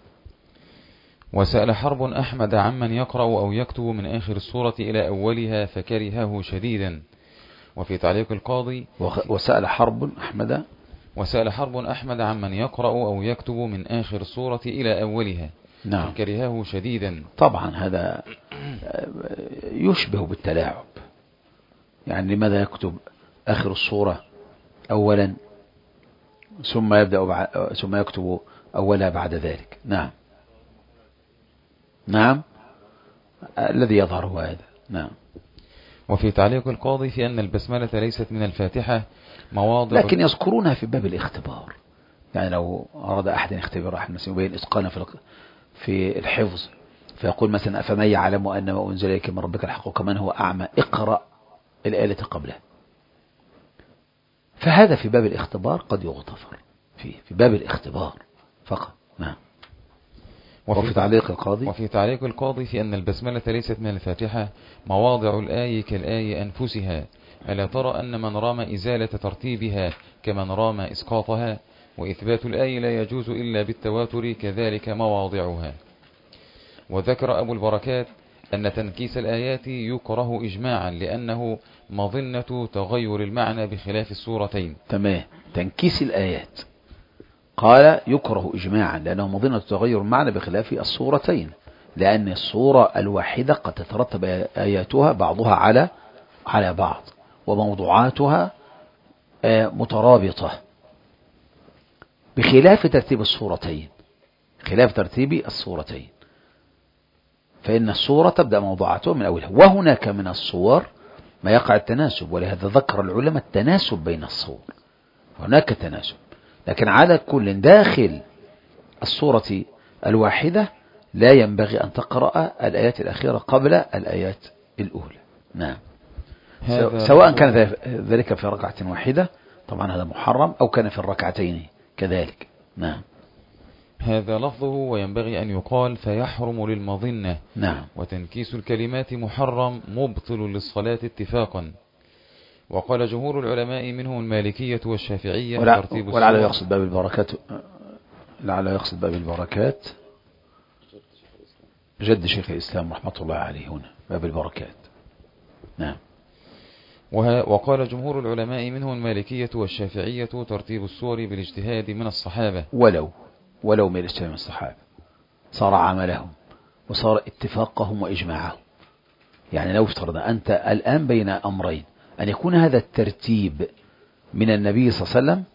وسأل حرب أحمد عمن يقرأ أو يكتب من آخر السورة إلى أولها فكرهه شديدا. وفي تعليق القاضي وسأل حرب أحمد وسأل حرب أحمد عمن يقرأ أو يكتب من آخر السورة إلى أولها نعم. فكرهه شديدا. طبعا هذا يشبه بالتلاعب، يعني لماذا يكتب آخر السورة أولا ثم يبدأ بعد ثم يكتب أولها بعد ذلك؟ نعم نعم الذي يظهر هو هذا. نعم. وفي تعليق القاضي في أن البسملة ليست من الفاتحة مواضع، لكن يذكرونها في باب الاختبار، يعني لو أراد أحد يختبر أحد مثلا يبين إتقانه في في الحفظ فيقول مثلا أفمن يعلم أن ما أنزل إليك من ربك الحق كمن هو أعمى اقرأ الآية قبله، فهذا في باب الاختبار قد يغتفر فيه، في باب الاختبار فقط. نعم. وفي, وفي تعليق القاضي وفي تعليق القاضي في أن البسملة ليست من الفاتحة مواضع الآي كالآي أنفسها، ألا ترى أن من رام إزالة ترتيبها كمن رام إسقاطها، وإثبات الآي لا يجوز إلا بالتواتر كذلك مواضعها. وذكر أبو البركات أن تنكيس الآيات يكره إجماعا لأنه مظنة تغير المعنى بخلاف السورتين. تمام. تنكيس الآيات قال يكره إجماعا لأنه مظنة تغير المعنى بخلاف السورتين، لأن السورة الواحدة قد تترتب آياتها بعضها على على بعض وموضوعاتها مترابطة بخلاف ترتيب السورتين، خلاف ترتيب السورتين، فإن السورة تبدأ موضوعاتها من أولها، وهناك من الصور ما يقع التناسب، ولهذا ذكر العلماء التناسب بين الصور، هناك تناسب، لكن على كل داخل السورة الواحدة لا ينبغي أن تقرأ الآيات الأخيرة قبل الآيات الأولى. نعم. سواء كان ذلك في ركعة واحدة طبعا هذا محرم، أو كان في الركعتين كذلك. نعم. هذا لفظه وينبغي أن يقال فيحرم للمظنة. نعم. وتنكيس الكلمات محرم مبطل للصلاة اتفاقا. وقال جمهور العلماء منهم المالكية والشافعية ولا ترتيب ولعل يقصد باب البركات، لعل يقصد باب البركات جد شيخ الإسلام رحمة الله عليه هنا باب البركات. نعم. وقال جمهور العلماء منهم المالكية والشافعية ترتيب السور بالاجتهاد من الصحابة، ولو ولو من الاجتهاد من الصحابة صار عملهم وصار اتفاقهم وإجماعهم. يعني لو افترض أنت الآن بين أمرين، أن يكون هذا الترتيب من النبي صلى الله عليه وسلم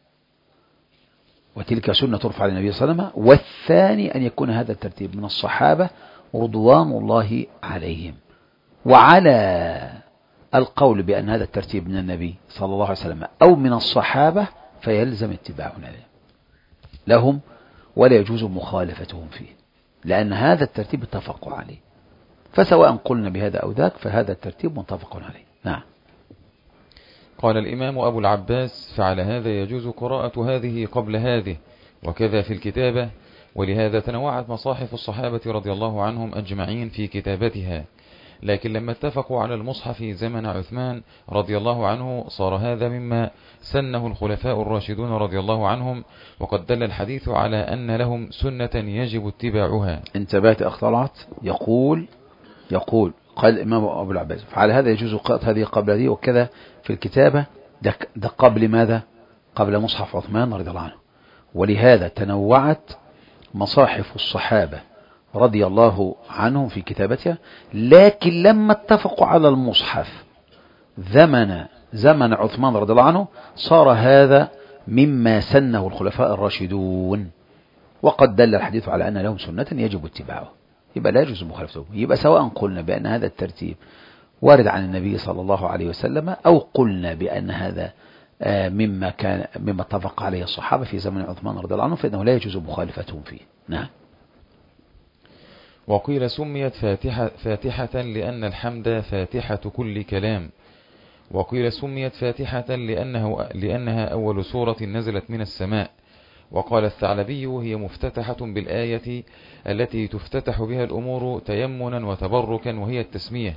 وتلك سنة ترفع للنبي صلى الله عليه وسلم، والثاني أن يكون هذا الترتيب من الصحابة رضوان الله عليهم، وعلى القول بأن هذا الترتيب من النبي صلى الله عليه وسلم أو من الصحابة فيلزم اتباعنا لهم ولا يجوز مخالفتهم فيه، لأن هذا الترتيب اتفقوا عليه، فسواء قلنا بهذا أو ذاك فهذا الترتيب متفق عليه. نعم. قال الإمام أبو العباس فعلى هذا يجوز قراءة هذه قبل هذه، وكذا في الكتابة، ولهذا تنوعت مصاحف الصحابة رضي الله عنهم أجمعين في كتابتها، لكن لما اتفقوا على المصحف زمن عثمان رضي الله عنه صار هذا مما سنه الخلفاء الراشدون رضي الله عنهم، وقد دل الحديث على أن لهم سنة يجب اتباعها. انتبهت أخ طلعت، يقول يقول قال الإمام أبو العباس فعلى هذا يجوز قراءة هذه قبل هذه وكذا في الكتابة، ده, ده قبل ماذا؟ قبل مصحف عثمان رضي الله عنه. ولهذا تنوعت مصاحف الصحابة رضي الله عنهم في كتابتها، لكن لما اتفقوا على المصحف زمن زمن عثمان رضي الله عنه صار هذا مما سنه الخلفاء الراشدون، وقد دل الحديث على أن لهم سنة يجب اتباعه، يبقى لا يجوز مخالفته. يبقى سواء قلنا بأن هذا الترتيب وارد عن النبي صلى الله عليه وسلم، أو قلنا بأن هذا مما كان مما اتفق عليه الصحابة في زمن عثمان رضي الله عنه، فإنه لا يجوز مخالفتهم فيه. نعم. وقيل سميت فاتحة, فاتحة لأن الحمد فاتحة كل كلام، وقيل سميت فاتحة لأنه لأنها أول سورة نزلت من السماء. وقال الثعلبي هي مفتتحة بالآية التي تفتتح بها الأمور تيمنا وتبركا، وهي التسمية.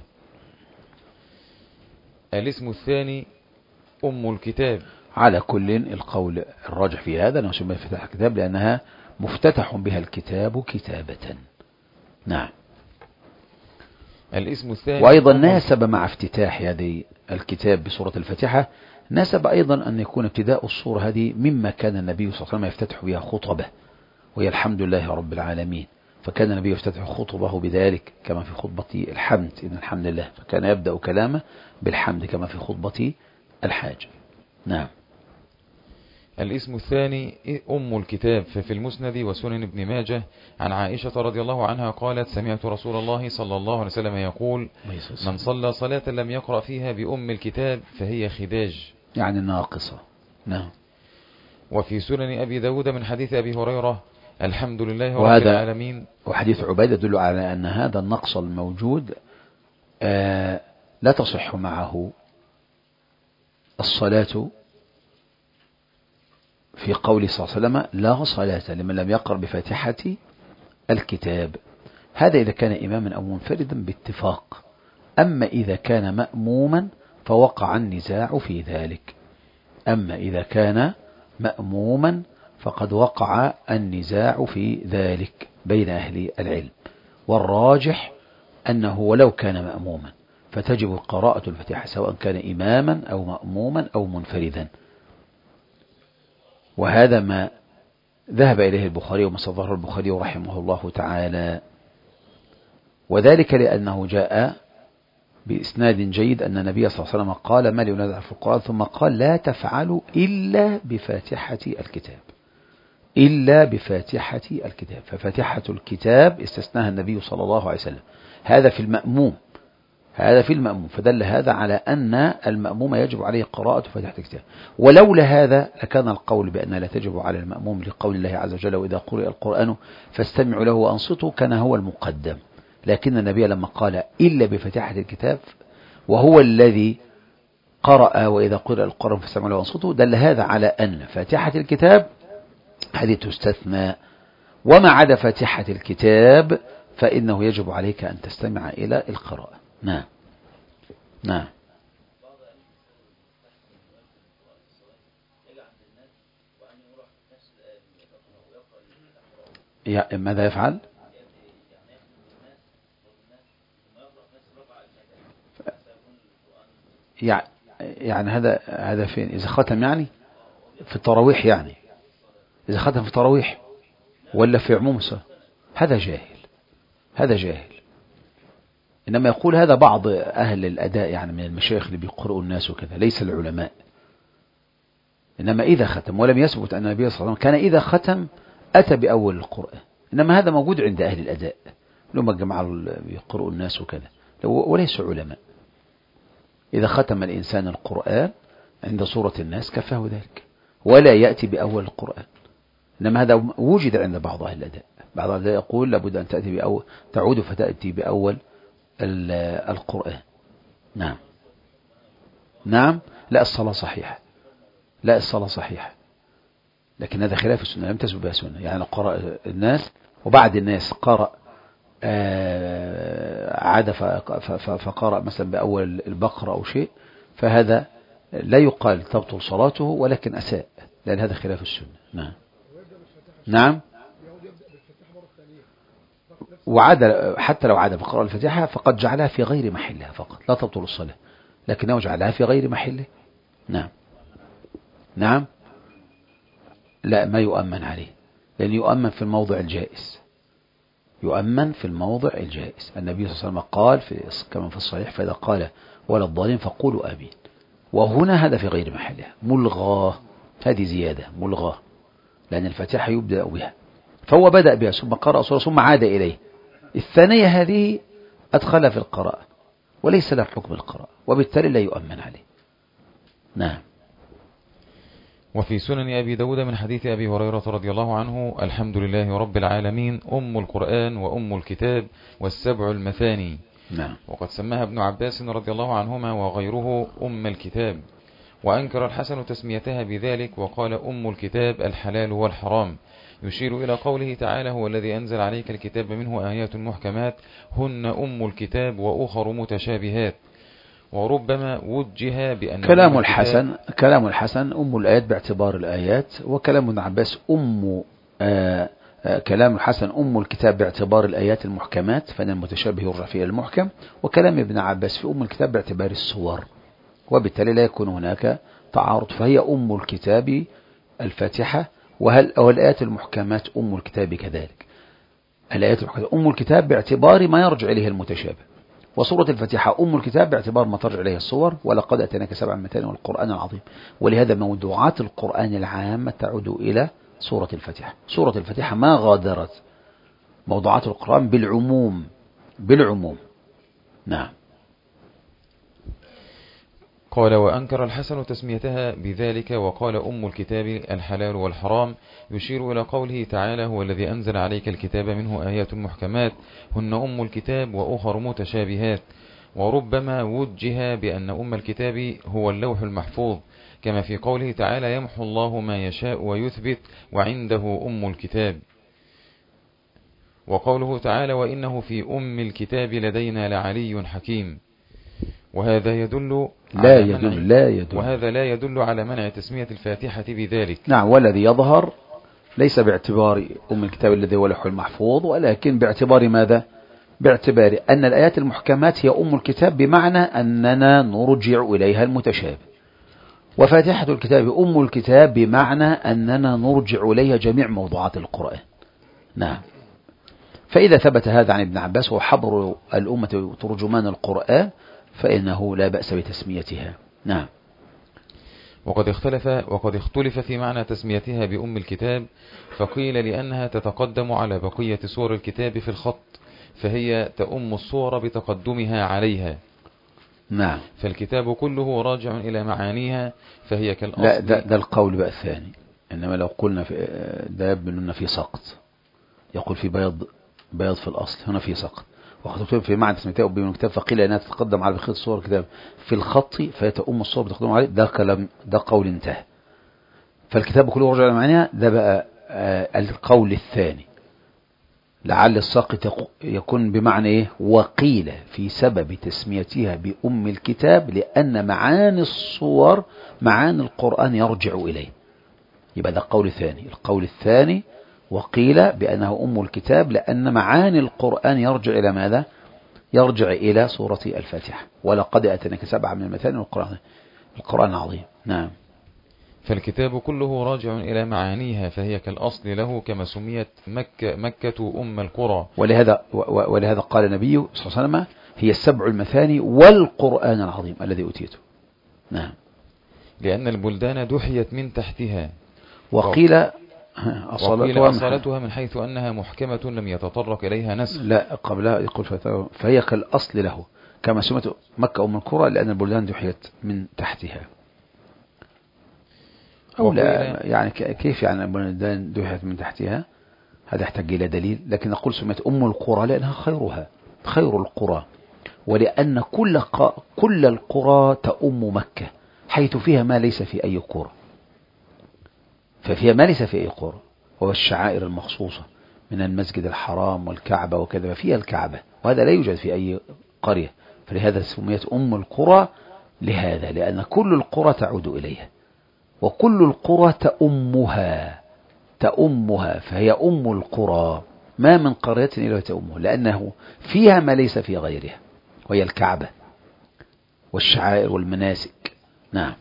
الاسم الثاني أم الكتاب. على كل القول الراجح في هذا أنه سميت فتح الكتاب لأنها مفتتح بها الكتاب كتابة. نعم. الاسم الثاني وأيضا ناسب مع افتتاح هذه الكتاب بسورة الفاتحة، ناسب أيضا أن يكون ابتداء السورة هذه مما كان النبي صلى الله عليه وسلم يفتتح بها خطبه، وهي الحمد لله رب العالمين، فكان النبي يفتتح خطبه بذلك كما في خطبة الحمد إن الحمد لله، فكان يبدأ كلامه بالحمد كما في خطبة الحاج. نعم. الاسم الثاني أم الكتاب، ففي المسند وسنن ابن ماجه عن عائشة رضي الله عنها قالت سمعت رسول الله صلى الله عليه وسلم يقول من صلى صلاة لم يقرأ فيها بأم الكتاب فهي خداج، يعني ناقصة. نعم. وفي سنن أبي داود من حديث أبي هريرة الحمد لله رب العالمين، وحديث عبيدة يدل على أن هذا النقص الموجود آه لا تصح معه الصلاة في قول صلى الله عليه وسلم لا صلاة لمن لم يقرأ بفاتحة الكتاب. هذا إذا كان إماما أو منفردا باتفاق، أما إذا كان مأموما فوقع النزاع في ذلك. أما إذا كان مأموما فقد وقع النزاع في ذلك بين أهل العلم، والراجح أنه ولو كان مأموما فتجب قراءة الفاتحة سواء كان إماما أو مأموما أو منفردا. وهذا ما ذهب إليه البخاري وما صدره البخاري رحمه الله تعالى، وذلك لأنه جاء بإسناد جيد أن النبي صلى الله عليه وسلم قال ما لي ينازع في القرآن، ثم قال لا تفعلوا إلا بفاتحة الكتاب، إلا بفاتحة الكتاب. ففاتحة الكتاب استثناها النبي صلى الله عليه وسلم، هذا في المأموم، هذا في المأموم، فدل هذا على أن المأموم يجب عليه قراءة فاتحة الكتاب. ولولا هذا لكان القول بأن لا تجب على المأموم لقول الله عز وجل وإذا قرئ القرآن فاستمعوا له وأنصتوا كان هو المقدم، لكن النبي لما قال إلا بفاتحة الكتاب وهو الذي قرأ وإذا قرئ القرآن فاستمعوا له وأنصتوا، دل هذا على أن فاتحة الكتاب هذه تستثنى، وما عدا فاتحة الكتاب فإنه يجب عليك أن تستمع إلى القراءة. نعم. نعم. ماذا يفعل؟ يعني هذا هذا فين؟ إذا ختم يعني في التراويح، يعني إذا ختم في التراويح ولا في عموم الصلاة، هذا جاهل، هذا جاهل. إنما يقول هذا بعض أهل الأداء يعني من المشايخ اللي بيقرؤوا الناس وكذا، ليس العلماء. إنما إذا ختم، ولم يثبت أن النبي صلى الله عليه وسلم كان إذا ختم أتى بأول القرآن، إنما هذا موجود عند أهل الأداء لما جمعوا بيقرؤوا الناس وكذا، وليس علماء. إذا ختم الإنسان القرآن عند سورة الناس كفاه ذلك، ولا يأتي بأول القرآن. إنما هذا وجد عند بعض أهل الأداء، بعض أهل الأداء يقول لابد أن تأتي بأول، تعود فتأتي بأول القرآن. نعم. نعم. لا الصلاة صحيحة، لا الصلاة صحيحة، لكن هذا خلاف السنة، لم تثبت بها سنة. يعني قرأ الناس وبعد الناس قرأ عاد فقرأ مثلا بأول البقرة أو شيء، فهذا لا يقال تبطل صلاته، ولكن أساء، لأن هذا خلاف السنة. نعم نعم. وعاد حتى لو عاد بقراءة الفاتحة فقد جعلها في غير محلها فقط، لا تبطل الصلاة، لكنه جعلها في غير محله. نعم نعم. لا، ما يؤمن عليه، لأن يؤمن في الموضع الجائز، يؤمن في الموضع الجائز. النبي صلى الله عليه وسلم قال في كما في الصحيح: فإذا قال ولا الضالين فقولوا آمين. وهنا هذا في غير محلها، ملغاه، هذه زيادة ملغاه، لأن الفاتحة يبدأ بها، فهو بدأ بها ثم قرأ سورة ثم عاد إليه. الثانية هذه أدخلها في القراءة وليس لها حكم القراءة، وبالتالي لا يؤمن عليه. نعم. وفي سنن أبي داود من حديث أبي هريرة رضي الله عنه: الحمد لله رب العالمين، أم القرآن وأم الكتاب والسبع المثاني. نعم. وقد سماها ابن عباس رضي الله عنهما وغيره أم الكتاب. وأنكر الحسن تسميتها بذلك وقال: أم الكتاب الحلال والحرام، يشير إلى قوله تعالى: هو الذي أنزل عليك الكتاب منه آيات محكمات هن أم الكتاب وأخر متشابهات. وربما وجه بأن كلام الحسن كلام الحسن أم الآيات باعتبار الآيات، وكلام ابن عباس أم آآ آآ كلام الحسن أم الكتاب باعتبار الآيات المحكمات، فإن المتشابه يرجع فيه المحكم، وكلام ابن عباس في أم الكتاب باعتبار السور، وبالتالي لا يكون هناك تعارض، فهي أم الكتاب الفاتحة. وهل والآيات المحكمات أم الكتاب كذلك. الآيات المحكمات أم الكتاب باعتبار ما يرجع إليه المتشابه، وسورة الفاتحة أم الكتاب باعتبار ما ترجع إليه الصور: ولقد أتيناك سبعا مثاني والقرآن العظيم. ولهذا موضوعات القرآن العامة تعود إلى سورة الفاتحة. سورة الفاتحة ما غادرت موضوعات القرآن بالعموم بالعموم. نعم. قال: وأنكر الحسن تسميتها بذلك وقال: أم الكتاب الحلال والحرام، يشير إلى قوله تعالى: هو الذي أنزل عليك الكتاب منه آيات محكمات هن أم الكتاب وأخر متشابهات. وربما وجه بأن أم الكتاب هو اللوح المحفوظ، كما في قوله تعالى: يمحو الله ما يشاء ويثبت وعنده أم الكتاب. وقوله تعالى: وإنه في أم الكتاب لدينا لعلي حكيم. وهذا يدل لا يدل لا يدل وهذا لا يدل على منع تسمية الفاتحة بذلك. نعم. والذي يظهر ليس باعتبار أم الكتاب الذي هو اللوح المحفوظ، ولكن باعتبار ماذا؟ باعتبار أن الآيات المحكمات هي أم الكتاب، بمعنى أننا نرجع إليها المتشابه. وفاتحة الكتاب أم الكتاب بمعنى أننا نرجع إليها جميع موضوعات القرآن. نعم. فإذا ثبت هذا عن ابن عباس وحبر الأمة ترجمان القرآن فإنه لا بأس بتسميتها. نعم. وقد اختلف وقد اختلف في معنى تسميتها بأم الكتاب، فقيل لأنها تتقدم على بقية سور الكتاب في الخط، فهي تأم الصور بتقدمها عليها. نعم. فالكتاب كله راجع إلى معانيها، فهي كالأصل. لا، ده, ده القول بقى الثاني. إنما لو قلنا في ده يبنون في سقط، يقول في بياض بياض في الأصل، هنا في سقط. وخطبتهم في معنى تسميتها أم الكتاب فقيل أنها تتقدم على بقية صور الكتاب في الخط، فهي تأم الصور بتقدم عليه. ده كلام، ده قول انتهى. فالكتاب كله رجع إلى معانيها، ده بقى آه القول الثاني. لعل الساقط يكون بمعنى إيه؟ وقيل في سبب تسميتها بأم الكتاب لأن معاني الصور معاني القرآن يرجع إليه. يبقى ده قول ثاني. القول الثاني وقيل بأنه أم الكتاب لأن معاني القرآن يرجع إلى ماذا؟ يرجع إلى سورة الفاتحة: ولقد أتيناك سبعا من المثاني والقرآن القرآن العظيم. نعم. فالكتاب كله راجع إلى معانيها، فهي كالأصل له، كما سميت مكة مكة أم القرى. ولهذا ولهذا قال النبي صلى الله عليه وسلم: هي السبع المثاني والقرآن العظيم الذي أتيته. نعم. لأن البلدان دحيت من تحتها. وقيل أصالتها, أصالتها من حيث أنها محكمة لم يتطرق إليها نسخ. لا، قبلها يقول فهي كالأصل له، كما سميت مكة أم القرى لأن البلدان دحيت من تحتها. أو لا، يعني كيف يعني البلدان دحيت من تحتها؟ هذا يحتاج إلى دليل. لكن نقول سميت أم القرى لأنها خيرها، خير القرى، ولأن كل كل القرى تأم مكة حيث فيها ما ليس في أي قرى. ففيها ما ليس فيه قرى، وهو الشعائر المخصوصة من المسجد الحرام والكعبة وكذا، فيها الكعبة، وهذا لا يوجد في أي قرية. فلهذا سميت أم القرى لهذا، لأن كل القرى تعود إليها، وكل القرى تأمها تأمها فهي أم القرى، ما من قرية إلا تأمها، لأنه فيها ما ليس في غيرها، وهي الكعبة والشعائر والمناسك. نعم.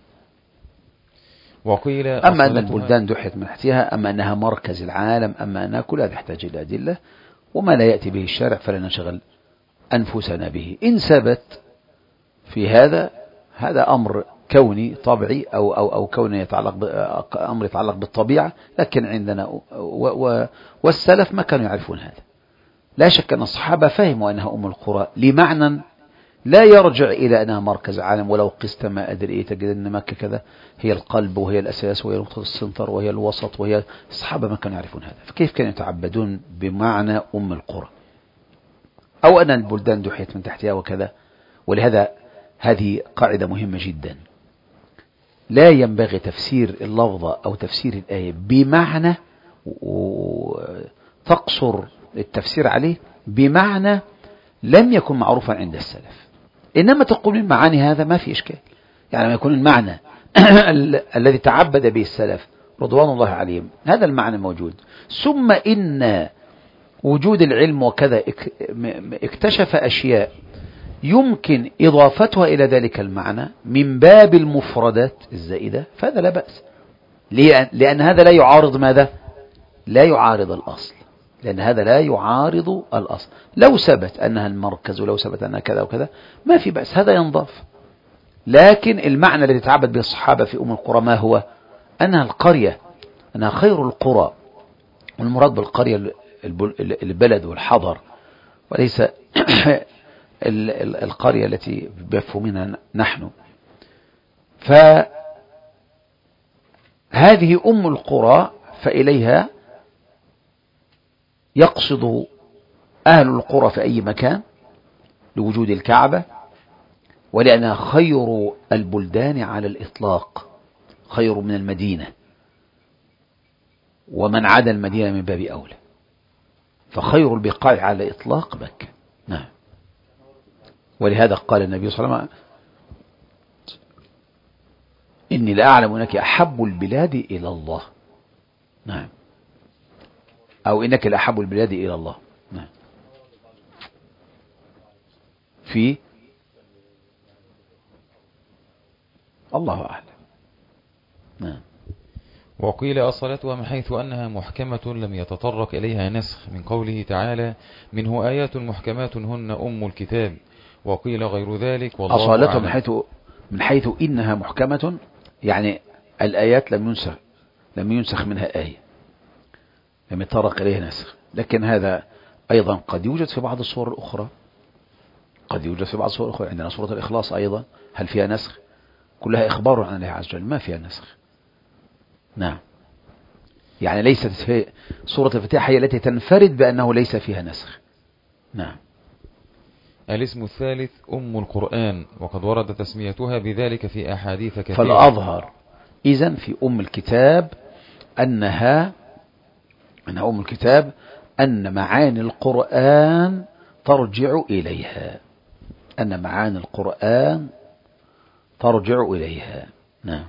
وقيل أما أن البلدان دحت من تحتها، أما أنها مركز العالم، أما أنها كلها تحتاج إلى أدلة، وما لا يأتي به الشارع فلا نشغل أنفسنا به. إن ثبت في هذا هذا أمر كوني طبيعي أو أو أو كوني يتعلق أمر يتعلق بالطبيعة، لكن عندنا و و والسلف ما كانوا يعرفون هذا. لا شك أن الصحابة فهموا أنها أم القرى لمعنى لا يرجع إلى أنها مركز عالم، ولو قست ما أدري إيه تجد أن مكة كذا هي القلب وهي الأساس وهي نقطة السنتر وهي الوسط وهي. الصحابة ما كانوا يعرفون هذا، فكيف كانوا يتعبدون بمعنى أم القرى، أو أن البلدان دحيت من تحتها وكذا. ولهذا هذه قاعدة مهمة جدا، لا ينبغي تفسير اللفظة أو تفسير الآية بمعنى وتقصر التفسير عليه بمعنى لم يكن معروفا عند السلف، إنما تقول من معاني هذا ما في إشكال. يعني ما يكون المعنى الذي تعبد به السلف رضوان الله عليهم هذا المعنى موجود، ثم إن وجود العلم وكذا اكتشف أشياء يمكن إضافتها إلى ذلك المعنى من باب المفردات الزائدة، فهذا لا بأس، لأن هذا لا يعارض ماذا؟ لا يعارض الأصل، لأن هذا لا يعارض الأصل. لو ثبت أنها المركز ولو ثبت أنها كذا وكذا ما في بأس، هذا ينضاف. لكن المعنى الذي تعبد به الصحابة في أم القرى ما هو؟ أنها القرية، أنها خير القرى، والمراد بالقرية البلد والحضر، وليس القرية التي بمفهومنا نحن. فهذه أم القرى، فإليها يقصد أهل القرى في أي مكان لوجود الكعبة، ولأنها خير البلدان على الإطلاق، خير من المدينة، ومن عدا المدينة من باب أولى، فخير البقاع على الإطلاق مكة. نعم. ولهذا قال النبي صلى الله عليه وسلم: إني لأعلم أنك أحب البلاد إلى الله. نعم. أو إنك لأحب البلاد إلى الله. نعم. في الله أعلم. نعم. وقيل أصلتها من حيث أنها محكمة لم يتطرق إليها نسخ، من قوله تعالى: منه آيات محكمات هن أم الكتاب. وقيل غير ذلك والله أعلم. أصالتها من حيث من حيث إنها محكمة، يعني الآيات لم ينسخ لم ينسخ منها آية، لم يتطرق إليها نسخ. لكن هذا أيضا قد يوجد في بعض الصور الأخرى، قد يوجد في بعض الصور الأخرى. عندنا سورة الإخلاص أيضا، هل فيها نسخ؟ كلها إخبار عن الله عز وجل، ما فيها نسخ. نعم. يعني ليست في سورة الفاتحة هي التي تنفرد بأنه ليس فيها نسخ. نعم. الاسم الثالث أم القرآن، وقد ورد تسميتها بذلك في أحاديث كثيرة. فالأظهر إذن في أم الكتاب أنها أنها أم الكتاب أن معاني القرآن ترجع إليها، أن معاني القرآن ترجع إليها. نعم.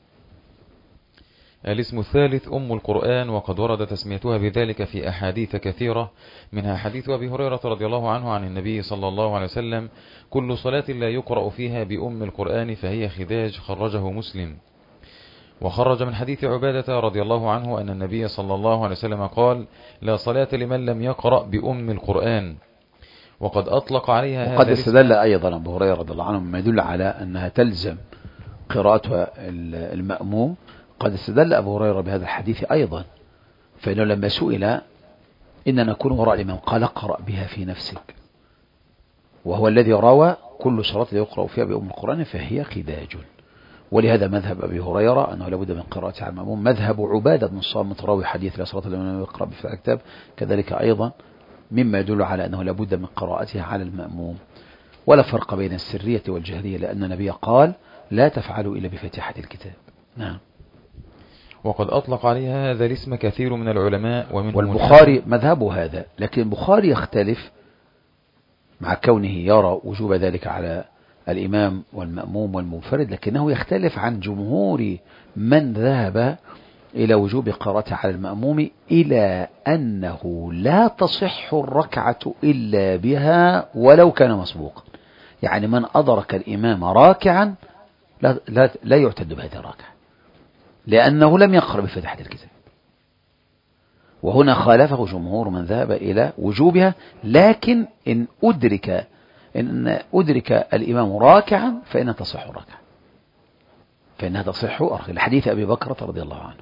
الاسم الثالث أم القرآن، وقد ورد تسميتها بذلك في أحاديث كثيرة، منها حديث أبي هريرة رضي الله عنه عن النبي صلى الله عليه وسلم: كل صلاة لا يقرأ فيها بأم القرآن فهي خداج، خرجه مسلم. وخرج من حديث عبادة رضي الله عنه أن النبي صلى الله عليه وسلم قال: لا صلاة لمن لم يقرأ بأم القرآن. وقد أطلق عليها هذا. وقد استدل أيضا أبو هريرة رضي الله عنه مما يدل على أنها تلزم قراءتها المأموم. قد استدل أبو هريرة بهذا الحديث أيضا، فإنه لما سئل: إننا نكون وراء الإمام، قال: اقرأ بها في نفسك، وهو الذي روى كل صلاة يقرأ فيها بأم القرآن فهي خداج. ولهذا مذهب أبي هريرة أنه لابد من قراءة على المأموم. مذهب عبادة بن الصامت راوي حديث لا صلاة لمن لم يقرأ بفتح الكتاب كذلك أيضا مما يدل على أنه لابد من قراءتها على المأموم. ولا فرق بين السرية والجهرية، لأن النبي قال: لا تفعلوا إلا بفاتحة الكتاب. نعم. وقد أطلق عليها هذا الاسم كثير من العلماء ومنهم والبخاري مذهبه هذا، لكن البخاري يختلف مع كونه يرى وجوب ذلك على الإمام والمأموم والمنفرد، لكنه يختلف عن جمهور من ذهب إلى وجوب قراءة على المأموم، إلى أنه لا تصح الركعة إلا بها ولو كان مسبوقا. يعني من أدرك الإمام راكعا لا, لا, لا يعتد بهذه الركعة، لأنه لم يقرأ بفتحة الكتاب. وهنا خالفه جمهور من ذهب إلى وجوبها، لكن إن أدرك إن أدرك الإمام راكعا فإنها تصح الركعة، فإنها تصح الحديث أبي بكر رضي الله عنه.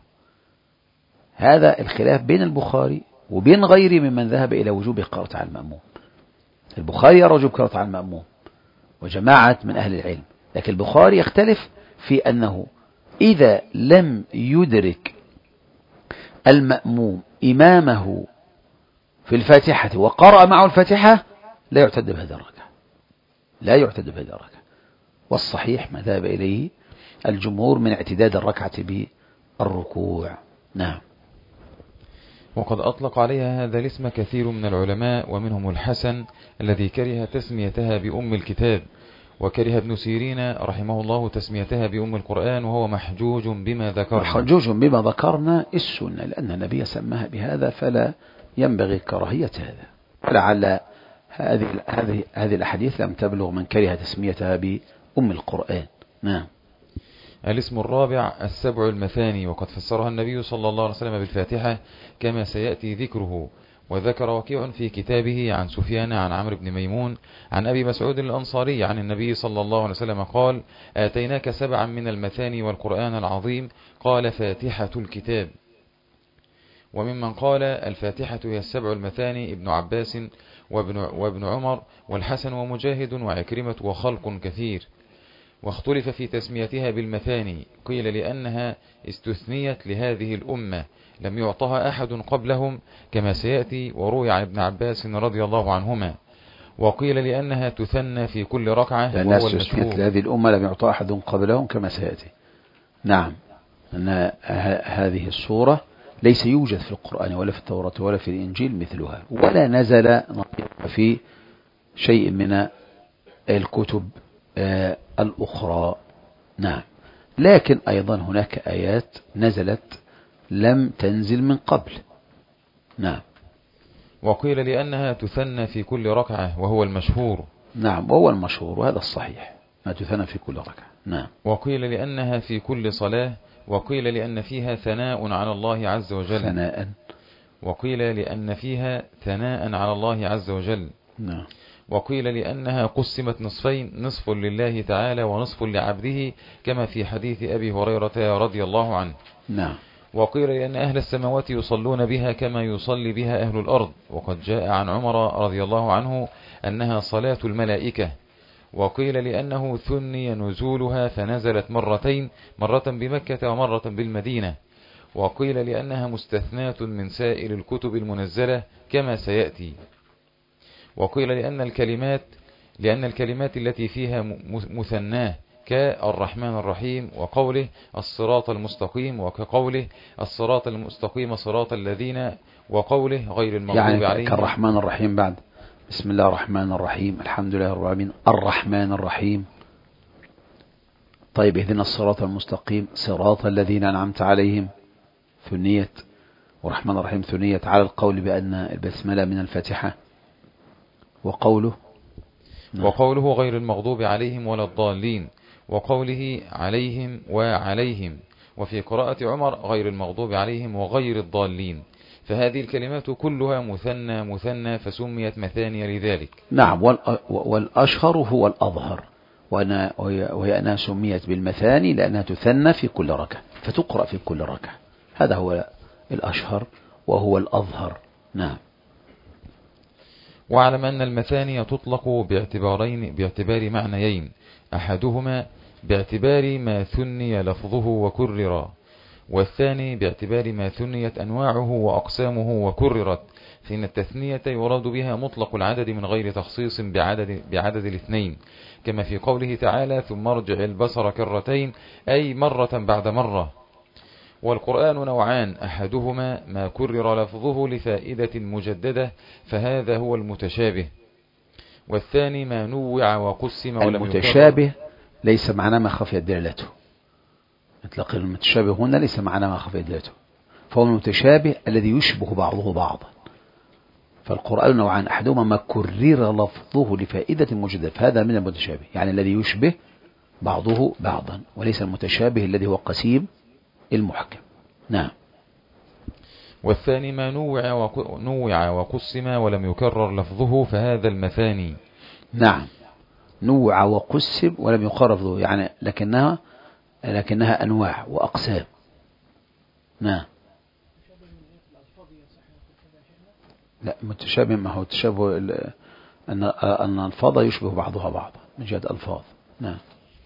هذا الخلاف بين البخاري وبين غيره ممن ذهب إلى وجوب قراءة على المأموم. البخاري يرى وجوب قراءة على المأموم وجماعة من أهل العلم، لكن البخاري يختلف في أنه إذا لم يدرك المأموم إمامه في الفاتحة وقرأ معه الفاتحة لا يعتد بهذه الركعة، لا يعتد بهذه الركعة. والصحيح ما ذهب إليه الجمهور من اعتداد الركعة بالركوع. نعم. وقد أطلق عليها هذا الاسم كثير من العلماء ومنهم الحسن الذي كره تسميتها بأم الكتاب، وكره ابن سيرين رحمه الله تسميتها بأم القرآن، وهو محجوج بما ذكرنا. محجوج بما ذكرنا السنة، لأن النبي سماها بهذا فلا ينبغي كراهية هذا. ولعل هذه هذه هذه الأحاديث لم تبلغ من كره تسميتها بأم القرآن. نعم. الاسم الرابع السبع المثاني، وقد فسرها النبي صلى الله عليه وسلم بالفاتحة كما سيأتي ذكره. وذكر وكيع في كتابه عن سفيان عن عمرو بن ميمون عن أبي مسعود الأنصاري عن النبي صلى الله عليه وسلم قال: آتيناك سبعا من المثاني والقرآن العظيم، قال: فاتحة الكتاب. وممن قال الفاتحة هي السبع المثاني ابن عباس وابن, وابن عمر والحسن ومجاهد وعكرمة وخلق كثير. واختلف في تسميتها بالمثاني، قيل لأنها استثنيت لهذه الأمة لم يعطها أحد قبلهم كما سيأتي، وروي عن ابن عباس رضي الله عنهما. وقيل لأنها تثنى في كل ركعة، وهو المشهور. لهذه الأمة لم يعطها أحد قبلهم كما سيأتي. نعم، أن هذه الصورة ليس يوجد في القرآن ولا في التوراة ولا في الإنجيل مثلها، ولا نزل في شيء من الكتب الأخرى. نعم. لكن أيضا هناك آيات نزلت لم تنزل من قبل. نعم. وقيل لأنها تثنى في كل ركعة، وهو المشهور. نعم، وهو المشهور، وهذا الصحيح، ما تثنى في كل ركعة. نعم. وقيل لأنها في كل صلاة، وقيل لأن فيها ثناء على الله عز وجل. ثناء. وقيل لأن فيها ثناء على الله عز وجل. نعم. وقيل لأنها قسمت نصفين، نصف لله تعالى ونصف لعبده، كما في حديث أبي هريرة رضي الله عنه. نعم. وقيل لأن أهل السماوات يصلون بها كما يصلي بها أهل الأرض، وقد جاء عن عمر رضي الله عنه أنها صلاة الملائكة. وقيل لأنه ثني نزولها فنزلت مرتين، مرة بمكة ومرة بالمدينة. وقيل لأنها مستثناة من سائر الكتب المنزلة كما سيأتي. وقيل لأن الكلمات لأن الكلمات التي فيها مثناه كالرحمن الرحيم، وقوله الصراط المستقيم، وكقوله الصراط المستقيم صراط الذين، وقوله غير المغضوب يعني عليهم. كالرحمن الرحيم بعد بسم الله الرحمن الرحيم الحمد لله رب العالمين الرحمن الرحيم. طيب اهدنا الصراط المستقيم صراط الذين أنعمت عليهم ثنية، والرحمن الرحيم ثنية على القول بأن البسملة من الفاتحة. وقوله نعم. وقوله غير المغضوب عليهم ولا الضالين، وقوله عليهم وعليهم. وفي قراءة عمر غير المغضوب عليهم وغير الضالين. فهذه الكلمات كلها مثنى مثنى فسميت مثاني لذلك. نعم. والأشهر هو الأظهر، وهي أنها سميت بالمثاني لأنها تثنى في كل ركعة فتقرأ في كل ركعة. هذا هو الأشهر وهو الأظهر. نعم. واعلم أن المثاني تطلق باعتبارين باعتبار معنيين، أحدهما باعتبار ما ثني لفظه وكرر، والثاني باعتبار ما ثنيت أنواعه وأقسامه وكررت، فإن التثنية يراد بها مطلق العدد من غير تخصيص بعدد, بعدد الاثنين، كما في قوله تعالى ثم ارجع البصر كرتين، أي مرة بعد مرة. والقرآن نوعان، أحدهما ما كرر لفظه لفائدة مجددة فهذا هو المتشابه، والثاني ما نوع وقسم ولم يكرر. المتشابه ليس معناه ما خفيت دلالته، اطلاق المتشابه هنا ليس معناه ما خفيت دلالته، فهو المتشابه الذي يشبه بعضه بعضا. فالقرآن نوعان، أحدهما ما كرر لفظه لفائدة مجددة فهذا من المتشابه، يعني الذي يشبه بعضه بعضا، وليس المتشابه الذي هو قسيم المحكم. نعم. والثاني ما نوع نوع وقسم ولم يكرر لفظه فهذا المثاني. نعم، نوع وقسم ولم يكرر لفظه، يعني لكنها لكنها أنواع وأقسام. نعم. لا، متشابه ما هو تشابه أن أن الألفاظ يشبه بعضها بعضا من جهة الألفاظ. نعم.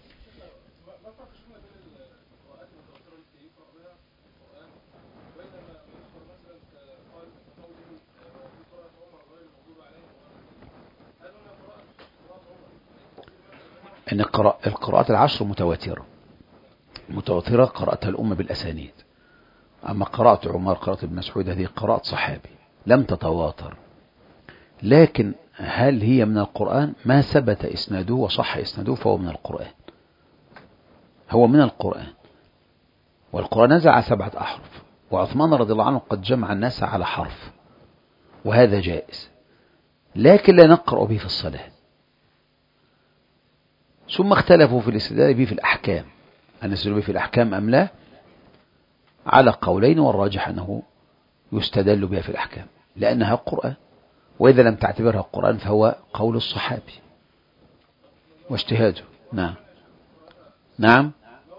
أن القراءات العشر متواترة متواترة قرأتها الأمة بالأسانيد. أما قراءة عمر قراءة ابن مسعود هذه قراءة صحابي لم تتواتر، لكن هل هي من القرآن؟ ما ثبت إسناده وصح إسناده فهو من القرآن، هو من القرآن. والقرآن نزل على سبعة أحرف، وعثمان رضي الله عنه قد جمع الناس على حرف، وهذا جائز، لكن لا نقرأ به في الصلاة. ثم اختلفوا في الاستدلال به في الأحكام، أن يستدل به في الأحكام أم لا، على قولين، والراجح أنه يستدل بها في الأحكام لأنها قرآن، وإذا لم تعتبرها قرآن فهو قول الصحابي واجتهاده. نعم. نعم.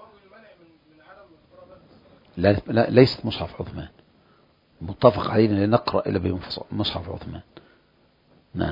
لا, لا ليست مصحف عثمان، متفق علينا لنقرأ إلا بمصحف عثمان. نعم.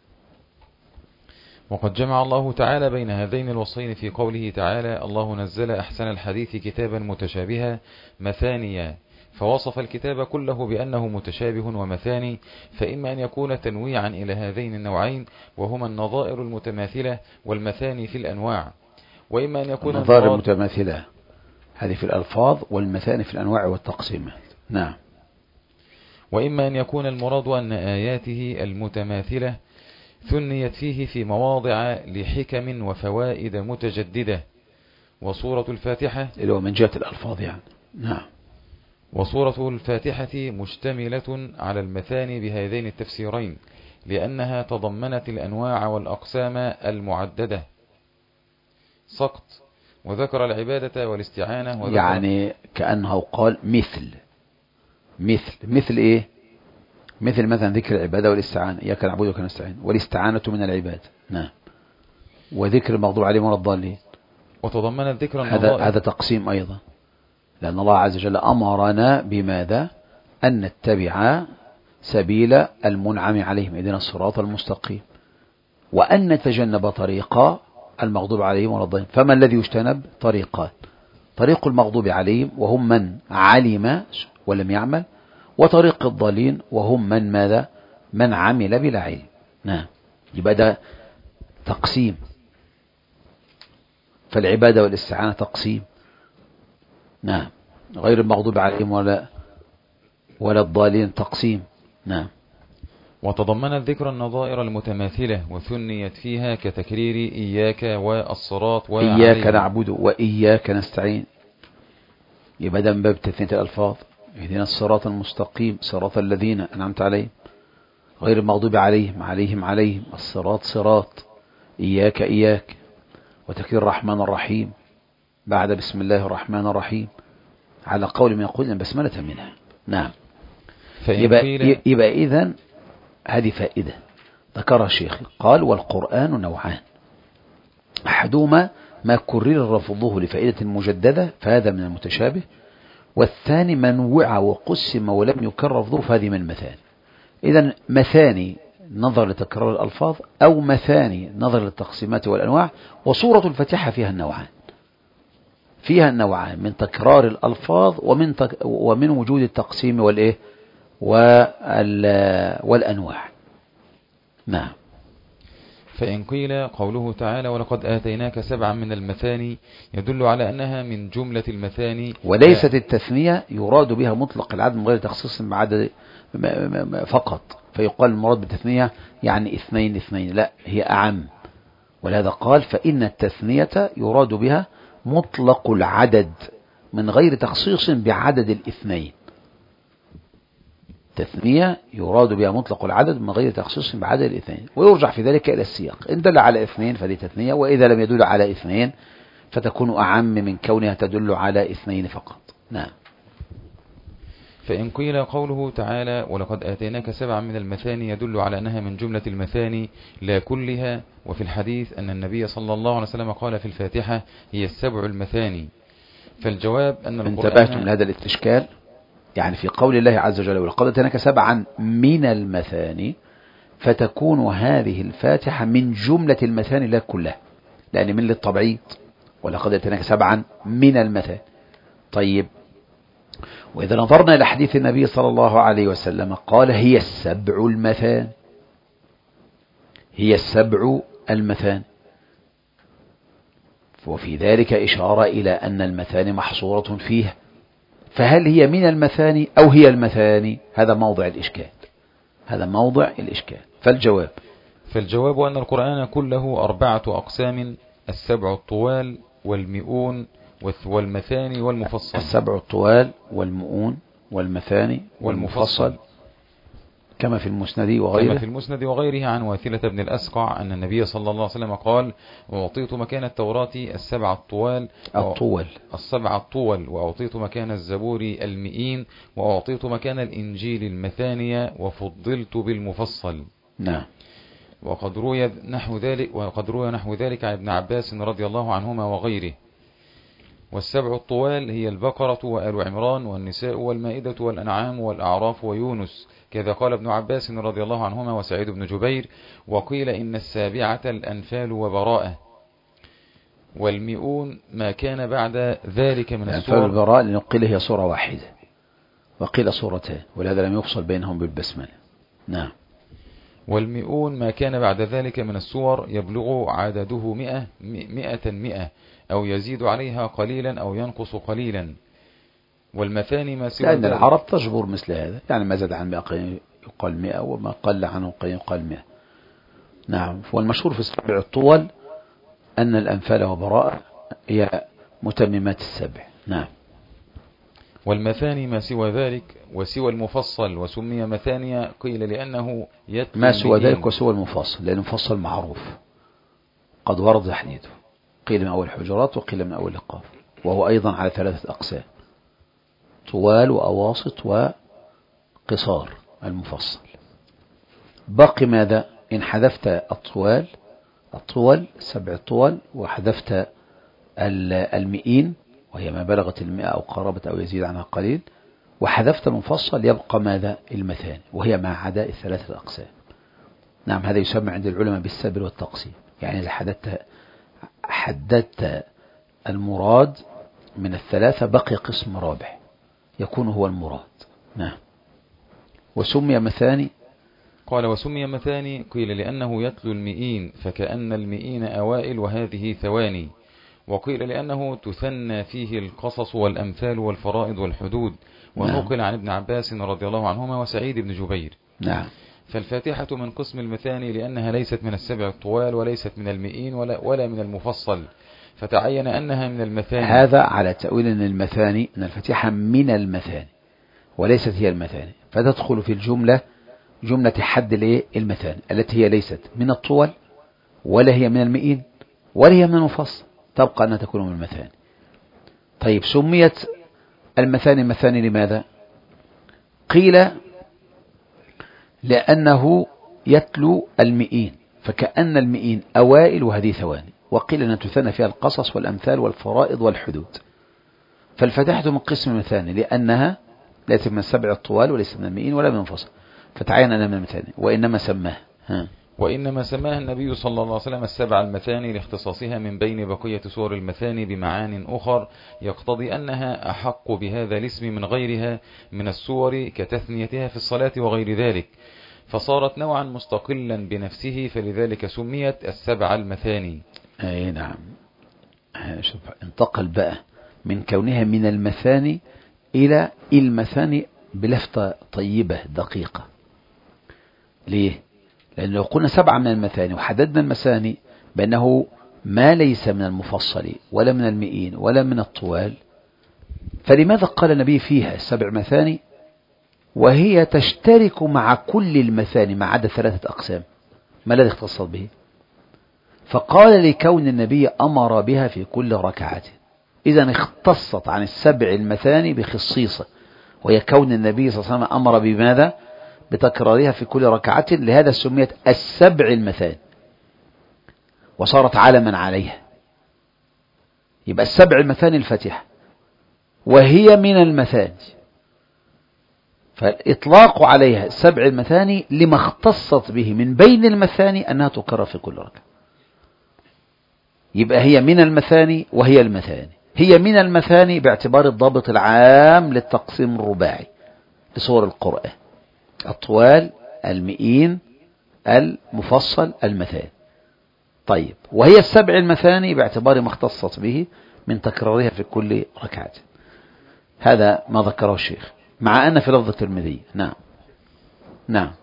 وقد جمع الله تعالى بين هذين الوصفين في قوله تعالى: الله نزل أحسن الحديث كتابا متشابها مثانيا، فوصف الكتاب كله بأنه متشابه ومثاني، فإما أن يكون تنويعا إلى هذين النوعين وهما النظائر المتماثلة والمثاني في الأنواع، وإما أن يكون النظائر المتماثلة هذه في الألفاظ والمثاني في الأنواع والتقسيمات. نعم. وإما أن يكون المراد أن آياته المتماثلة ثنيت فيه في مواضع لحكم وفوائد متجددة، وصورة الفاتحة اللي هو من جهة الألفاظ يعني. نعم. وصورة الفاتحة مشتملة على المثاني بهذين التفسيرين، لأنها تضمنت الأنواع والأقسام المعددة. سقط. وذكر العبادة والاستعانة، وذكر يعني كأنه قال مثل مثل مثل إيه؟ مثل مثلا ذكر العبادة والاستعانة، إياك نعبد وإياك نستعين، والاستعانة من العباد. نعم. وذكر المغضوب عليهم ولا الضالين. وتضمنت ذكر هذا هذا تقسيم أيضا، لأن الله عز وجل أمرنا بماذا؟ أن نتبع سبيل المنعم عليهم اهدنا الصراط المستقيم، وأن نتجنب طريق المغضوب عليهم ولا الضالين. فما الذي يجتنب؟ طريقان: طريق المغضوب عليهم وهم من علم ولم يعمل، وطريق الضالين وهم من ماذا؟ من عمل بلا علم. نعم. يبقى ده تقسيم. فالعبادة والاستعانة تقسيم. نعم. غير المغضوب عليهم ولا ولا الضالين تقسيم. نعم. وتضمنت ذكر النظائر المتماثلة وثنيت فيها كتكرير إياك والصراط وعليهم. إياك نعبد وإياك نستعين، يبقى ده من باب تثنية الألفاظ. اهدنا الصراط المستقيم صراط الذين أنعمت عليهم غير المغضوب عليهم عليهم عليهم الصراط صراط إياك إياك. وتكرير الرحمن الرحيم بعد بسم الله الرحمن الرحيم على قول من يقول بسملة منها. نعم. يبقى, يبقى إذن هذه فائدة ذكرها الشيخ، قال: والقرآن نوعان، أحدهما ما كرر لفظه لفائدة مجددة فهذا من المتشابه، والثاني من وعى وقسم ولم يكرر لفظه فهذه من المثاني. إذن مثاني نظر لتكرار الألفاظ، أو مثاني نظر للتقسيمات والأنواع. وصورة الفاتحة فيها النوعان، فيها النوعان من تكرار الألفاظ ومن تك ومن وجود التقسيم والإيه والأنواع. نعم. فإن قيل قوله تعالى ولقد آتيناك سبعا من المثاني يدل على أنها من جملة المثاني، وليست التثنية يراد بها مطلق العدد من غير تخصيص بعدد فقط، فيقال المراد بالتثنية يعني اثنين اثنين، لا هي أعم. ولهذا قال فإن التثنية يراد بها مطلق العدد من غير تخصيص بعدد الاثنين. تثنية يراد بها مطلق العدد من غير تخصيص بعدد الاثنين، ويرجع في ذلك إلى السياق، إن دل على اثنين فدي تثنية، وإذا لم يدل على اثنين فتكون أعم من كونها تدل على اثنين فقط. نعم. فإن قيل قوله تعالى ولقد آتيناك سبعا من المثاني يدل على أنها من جملة المثاني لا كلها، وفي الحديث أن النبي صلى الله عليه وسلم قال في الفاتحة هي السبع المثاني، فالجواب أن القرآن. انتبهتم لهذا الاستشكال؟ يعني في قول الله عز وجل ولقد آتيناك سبعا من المثاني، فتكون هذه الفاتحة من جملة المثاني لا كلها، لأن من للطبعيد، ولقد آتيناك سبعا من المثاني. طيب، وإذا نظرنا إلى حديث النبي صلى الله عليه وسلم قال هي السبع المثاني، هي السبع المثاني، وفي ذلك إشارة إلى أن المثاني محصورة فيها، فهل هي من المثاني أو هي المثاني؟ هذا موضع الإشكال، هذا موضع الإشكال. فالجواب فالجواب أن القرآن كله أربعة أقسام: السبع الطوال والمئون والمثاني والمفصل. السبع الطوال والمؤون والمثاني والمفصل كما في المسند وغيره كما في المسند وغيره عن واثلة بن الأسقع أن النبي صلى الله عليه وسلم قال وأعطيت مكان التوراة السبع الطوال الطول السبع الطول وأعطيت مكان الزبور المئين وأعطيت مكان الإنجيل المثانية وفضلت بالمفصل. نعم. وقد روي نحو ذلك وقد روي نحو ذلك عن ابن عباس رضي الله عنهما وغيره. والسبع الطوال هي البقرة وآل عمران والنساء والمائدة والأنعام والأعراف ويونس، كذا قال ابن عباس رضي الله عنهما وسعيد بن جبير. وقيل إن السابعة الأنفال وبراءة. والمئون ما كان بعد ذلك من السور. الأنفال وبراءة لأنه قيل هي سورة واحدة وقيل سورتان، ولهذا لم يفصل بينهم بالبسملة. نعم. والمئون ما كان بعد ذلك من السور يبلغ عدده مئة مئة مئة أو يزيد عليها قليلا أو ينقص قليلا. والمثاني ما سوى لأن العرب تجبر مثل هذا، يعني ما زاد عن مئة يقال مئة وما قل عنه يقال مئة. نعم. والمشهور في السبع الطول أن الأنفال وبراءة هي متممات السبع. نعم. والمثاني ما سوى ذلك وسوى المفصل وسمي مثانية قيل لأنه يتلو ما سوى ذلك وسوى المفصل، لأن المفصل معروف قد ورد تحديده، قيل من أول الحجرات وقيل من أول القاف، وهو أيضا على ثلاثة أقسام: طوال وأواسط وقصار المفصل. باقي ماذا؟ إن حذفت الطوال الطول سبع الطول وحذفت المئين وهي ما بلغت المئة أو قرابة أو يزيد عنها قليل، وحذفت المفصل يبقى ماذا؟ المثاني، وهي ما عدا الثلاثة الأقسام. نعم. هذا يسمى عند العلماء بالسبر والتقسيم، يعني إذا حددت حددت المراد من الثلاثة بقي قسم رابع يكون هو المراد. نعم. وسمي مثاني قال وسمي مثاني قيل لأنه يتلو المئين فكأن المئين أوائل وهذه ثواني. وقيل لأنه تثنى فيه القصص والأمثال والفرائض والحدود. ونقل نعم. عن ابن عباس رضي الله عنهما وسعيد بن جبير. نعم. فالفاتحة من قسم المثاني لأنها ليست من السبع الطوال وليست من المئين ولا, ولا من المفصل، فتعين أنها من المثاني. هذا على تأويل أن المثاني أن الفاتحة من المثاني وليست هي المثاني، فتدخل في الجملة جملة حد المثاني التي هي ليست من الطول ولا هي من المئين ولا هي من المفصل، تبقى أنها تكون من المثاني. طيب، سميت المثاني مثاني لماذا؟ قيل لأنه يتلو المئين فكأن المئين أوائل وهذه ثواني. وقيل أن تثنى فيها القصص والأمثال والفرائض والحدود. فالفاتحة من قسم المثاني لأنها ليست من السبع الطوال وليست من المئين ولا من المفصل، فتعين أنها من المثاني. وإنما سماه ها وإنما سماها النبي صلى الله عليه وسلم السبع المثاني لاختصاصها من بين بقية سور المثاني بمعان أخر يقتضي أنها أحق بهذا الاسم من غيرها من السور كتثنيتها في الصلاة وغير ذلك. فصارت نوعا مستقلا بنفسه، فلذلك سميت السبع المثاني. أي نعم. شوف انتقل بقى من كونها من المثاني إلى المثاني بلفتة طيبة دقيقة. ليه؟ لأن لو قلنا سبعة من المثاني وحددنا المثاني بأنه ما ليس من المفصل ولا من المئين ولا من الطوال، فلماذا قال النبي فيها السبع مثاني وهي تشترك مع كل المثاني ما عدا ثلاثة أقسام؟ ما الذي اختصت به؟ فقال لكون النبي أمر بها في كل ركعة، إذا اختصت عن السبع المثاني بخصيصة، وهي كون النبي صلى الله عليه وسلم أمر بماذا؟ بتكرارها في كل ركعة، لهذا سميت السبع المثاني وصارت علما عليها. يبقى السبع المثاني الفاتحة وهي من المثاني، فالإطلاق عليها السبع المثاني لما اختصت به من بين المثاني أنها تكرر في كل ركعة. يبقى هي من المثاني وهي المثاني، هي من المثاني باعتبار الضابط العام للتقسيم الرباعي لسور القرآن: الطوال، المئين، المفصل، المثاني. طيب، وهي السبع المثاني باعتبار ما اختصت به من تكرارها في كل ركعة. هذا ما ذكره الشيخ، مع أن في لفظ الترمذي. نعم نعم.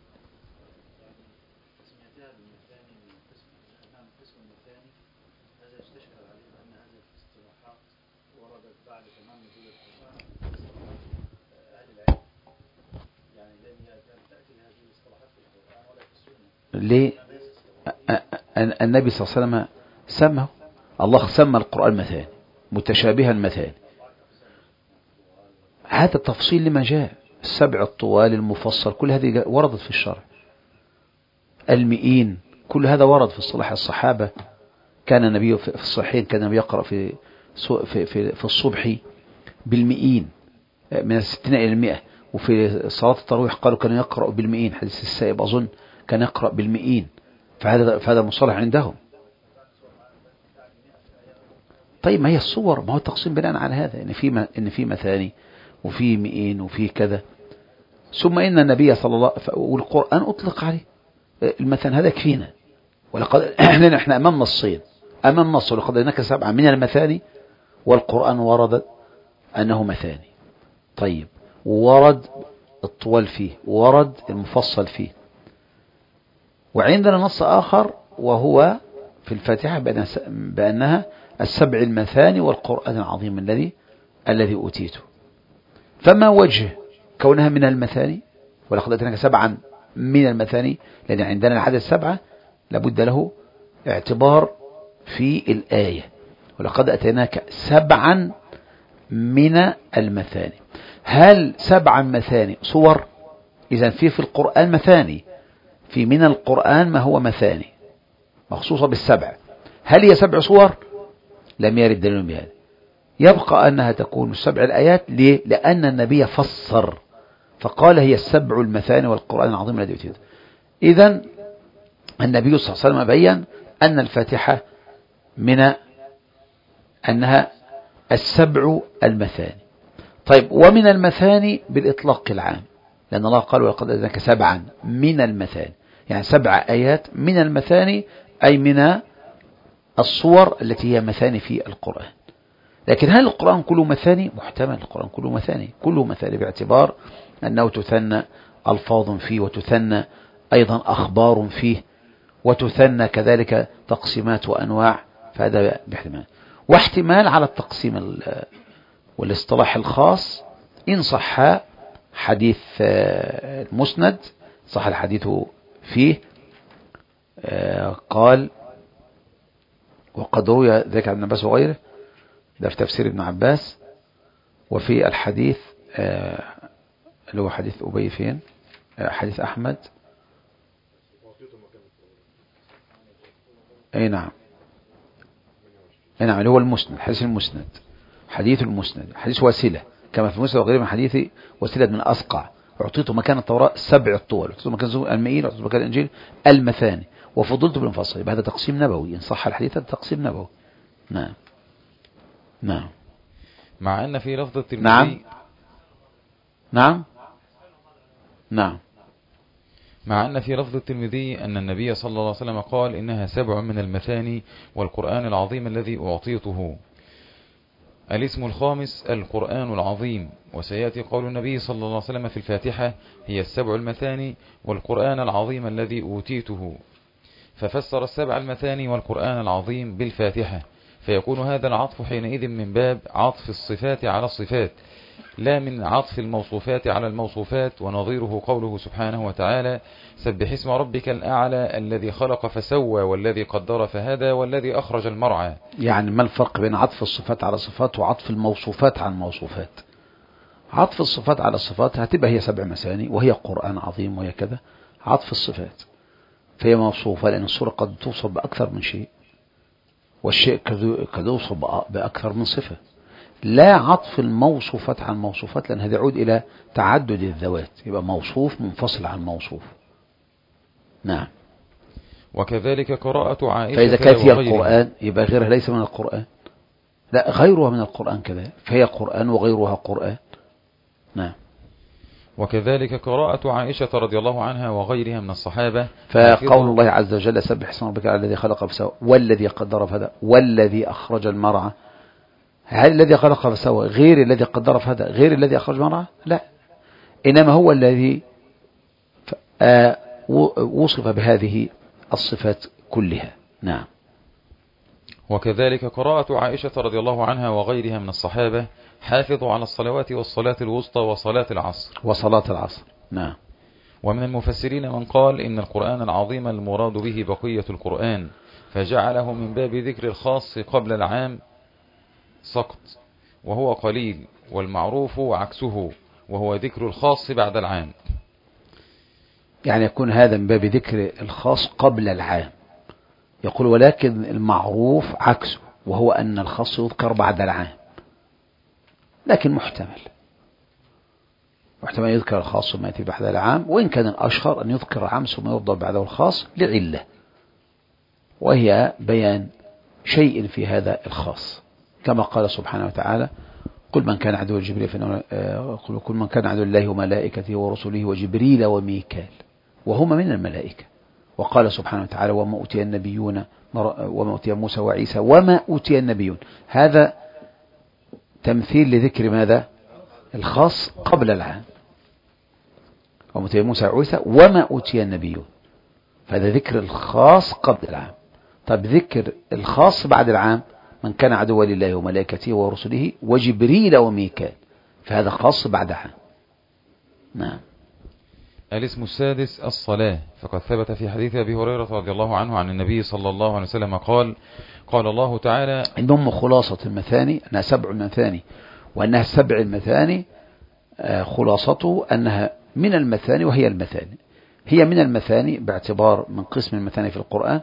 ليه؟ النبي صلى الله عليه وسلم سمه، الله سمى القرآن مثاني متشابها مثاني. هذا التفصيل لما جاء: السبع الطوال، المفصل، كل هذه وردت في الشرع. المئين كل هذا ورد في اصطلاح الصحابة. كان النبي في الصحيحين كان النبي يقرأ في في في, في الصبح بالمئين من الستين إلى المئة، وفي صلاة التراويح قالوا كان يقرأ بالمئين. حديث السائب أظن كان يقرأ بالمئين. فهذا فهذا مصطلح عندهم. طيب، ما هي الصور، ما هو التقسيم بناء على هذا، ان في ان في مثاني وفي مئين وفي كذا. ثم ان النبي صلى الله عليه وسلم والقرآن اطلق عليه المثاني، هذا يكفينا. ولقد احنا احنا امام نصين، امام نص ولقد هناك سبعة من المثاني، والقرآن ورد انه مثاني. طيب، ورد الطوال فيه، ورد المفصل فيه. وعندنا نص آخر وهو في الفاتحة بأنها السبع المثاني والقرآن العظيم الذي الذي أوتيته. فما وجه كونها من المثاني؟ ولقد أتيناك سبعا من المثاني، لأن عندنا العدد سبعة لابد له اعتبار في الآية. ولقد أتيناك سبعا من المثاني. هل سبعا مثاني صور؟ إذن في في القرآن مثاني، في من القرآن ما هو مثاني مخصوصة بالسبع. هل هي سبع صور؟ لم يرد دليل بهذا. يبقى أنها تكون السبع الآيات. ليه؟ لأن النبي فسر فقال هي السبع المثاني والقرآن العظيم الذي أوتيته. إذن النبي صلى الله عليه وسلم بيّن أن الفاتحة من أنها السبع المثاني. طيب، ومن المثاني بالإطلاق العام، لأن الله قال ولقد أتيناك سبعا من المثاني، يعني سبع آيات من المثاني، أي من الصور التي هي مثاني في القرآن. لكن هل القرآن كله مثاني؟ محتمل القرآن كله مثاني، كله مثاني باعتبار أنه تثنى ألفاظ فيه، وتثنى أيضا أخبار فيه، وتثنى كذلك تقسيمات وأنواع. فهذا باحتمال. واحتمال على التقسيم والاصطلاح الخاص إن صح حديث المسند، صح الحديث فيه قال وقد روي ذلك عن ابن عباس وغيره، ده في تفسير ابن عباس. وفي الحديث اللي هو حديث أبي فين، حديث أحمد، أي نعم أي نعم اللي هو المسند، حديث المسند، حديث المسند، حديث وسيلة كما في مسند وغيره من حديث وسيلة من أسقع. أعطيته مكان التوراة سبع الطول، أعطيته مكان المئين، أعطيته مكان الإنجيل المثاني، وفضلت بالمفصل. يبقى هذا تقسيم نبوي إن صح الحديث، هذا تقسيم نبوي. نعم نعم. مع أن في لفظ الترمذي نعم نعم نعم مع أن في لفظ الترمذي أن النبي صلى الله عليه وسلم قال إنها سبع من المثاني والقرآن العظيم الذي أعطيته. الاسم الخامس القرآن العظيم، وسيأتي قول النبي صلى الله عليه وسلم في الفاتحة هي السبع المثاني والقرآن العظيم الذي أوتيته، ففسر السبع المثاني والقرآن العظيم بالفاتحة، فيكون هذا العطف حينئذ من باب عطف الصفات على الصفات لا من عطف الموصوفات على الموصوفات، ونظيره قوله سبحانه وتعالى سبح اسم ربك الأعلى الذي خلق فسوى والذي قدر فهدى والذي أخرج المرعى. يعني ما الفرق بين عطف الصفات على الصفات وعطف الموصوفات على الموصوفات؟ عطف الصفات على الصفات هتبقى هي سبع مثاني وهي قرآن عظيم وهي كذا. عطف الصفات فهي موصوفة لأن الصورة قد توصف بأكثر من شيء، والشيء قد يوصف بأكثر من صفة. لا عطف الموصوفات عن الموصوفات لأن هذا يعود إلى تعدد الذوات، يبقى موصوف منفصل عن موصوف. نعم. وكذلك قراءة عائشة، فإذا كانت هي القرآن يبقى غيرها ليس من القرآن، لا غيرها من القرآن كذا، فهي قرآن وغيرها قرآن. نعم. وكذلك قراءة عائشة رضي الله عنها وغيرها من الصحابة، فقول الله عز وجل سبح اسم ربك الذي خلق فسوى والذي قدر فهدى والذي أخرج المرعى، هل الذي خلق فسوى غير الذي قدر فهدى غير الذي أخرج المرعى؟ لا، إنما هو الذي وصف بهذه الصفات كلها. نعم. وكذلك قراءة عائشة رضي الله عنها وغيرها من الصحابة حافظوا على الصلوات والصلاة الوسطى وصلاة العصر وصلاة العصر. نعم. ومن المفسرين من قال إن القرآن العظيم المراد به بقية القرآن، فجعله من باب ذكر الخاص قبل العام سقط، وهو قليل، والمعروف عكسه وهو ذكر الخاص بعد العام. يعني يكون هذا من باب ذكر الخاص قبل العام. يقول ولكن المعروف عكسه وهو أن الخاص يذكر بعد العام، لكن محتمل محتمل يذكر الخاص ثم يأتي بعد العام، وإن كان الأشهر أن يذكر العام ثم يرضى بعده الخاص لعلة، وهي بيان شيء في هذا الخاص، كما قال سبحانه وتعالى قل من كان عدو جبريل فإنه قل كل من كان عدو الله وملائكته ورسله وجبريل وميكال وهما من الملائكة. وقال سبحانه وتعالى وما أوتي النبيون وما أوتي موسى وعيسى وما أوتي النبيون. هذا تمثيل لذكر ماذا؟ الخاص قبل العام. وما أوتي موسى وعيسى وما أوتي النبيون، فهذا ذكر الخاص قبل العام. طب ذكر الخاص بعد العام من كان عدوا لله وملائكته ورسله وجبريل وميكال، فهذا خاص بعد عام. نعم. الاسم السادس الصلاة، فقد ثبت في حديث أبي هريرة رضي الله عنه عن النبي صلى الله عليه وسلم قال قال الله تعالى إنهم خلاصة المثاني أنها سبع المثاني، وأنها سبع المثاني خلاصته أنها من المثاني، وهي المثاني هي من المثاني باعتبار من قسم المثاني في القرآن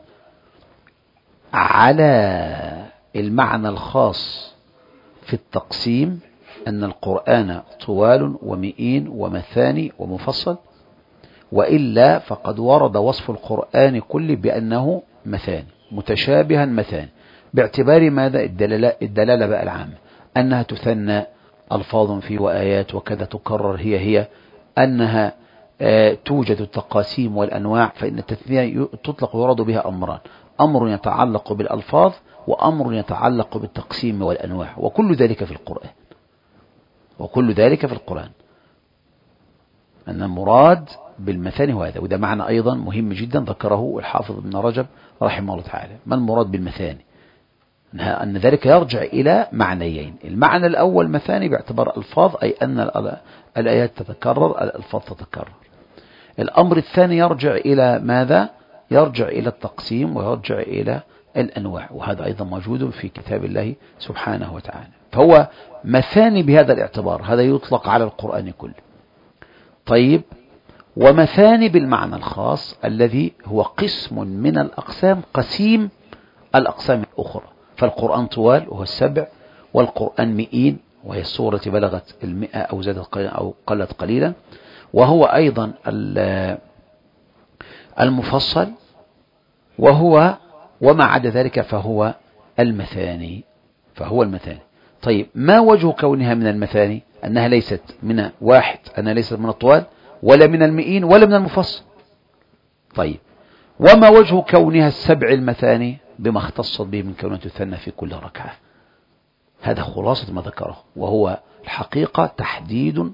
على المعنى الخاص في التقسيم، أن القرآن طوال ومئين ومثاني ومفصل، وإلا فقد ورد وصف القرآن كله بأنه مثاني متشابها مثاني، باعتبار ماذا؟ الدلالة, الدلالة بقى العامة أنها تثنى ألفاظ في وآيات وكذا تكرر هي هي، أنها آه توجد التقاسيم والأنواع، فإن التثنية تطلق ويراد بها أمران، أمر يتعلق بالألفاظ وأمر يتعلق بالتقسيم والأنواع، وكل ذلك في القرآن وكل ذلك في القرآن أن المراد بالمثاني هو هذا. وده معنى أيضا مهم جدا ذكره الحافظ ابن رجب رحمه الله تعالى. ما المراد بالمثاني؟ أن ذلك يرجع إلى معنيين. المعنى الأول مثاني باعتبار ألفاظ، أي أن الآيات تتكرر، الألفاظ تتكرر. الأمر الثاني يرجع إلى ماذا؟ يرجع إلى التقسيم ويرجع إلى الأنواع، وهذا أيضا موجود في كتاب الله سبحانه وتعالى. فهو مثاني بهذا الاعتبار، هذا يطلق على القرآن كله. طيب، ومثاني بالمعنى الخاص الذي هو قسم من الأقسام قسيم الأقسام الأخرى، فالقرآن طوال وهو السبع، والقرآن مئين وهي السورة بلغت المئة أو زادت قليلا أو قلت قليلا، وهو أيضا المفصل، وهو وما عدا ذلك فهو المثاني فهو المثاني. طيب، ما وجه كونها من المثاني؟ أنها ليست من واحد، أنها ليست من الطوال ولا من المئين ولا من المفصل، طيب، وما وجه كونها السبع المثاني بما اختصت به من كونها تثنى في كل ركعة؟ هذا خلاصة ما ذكره، وهو الحقيقة تحديد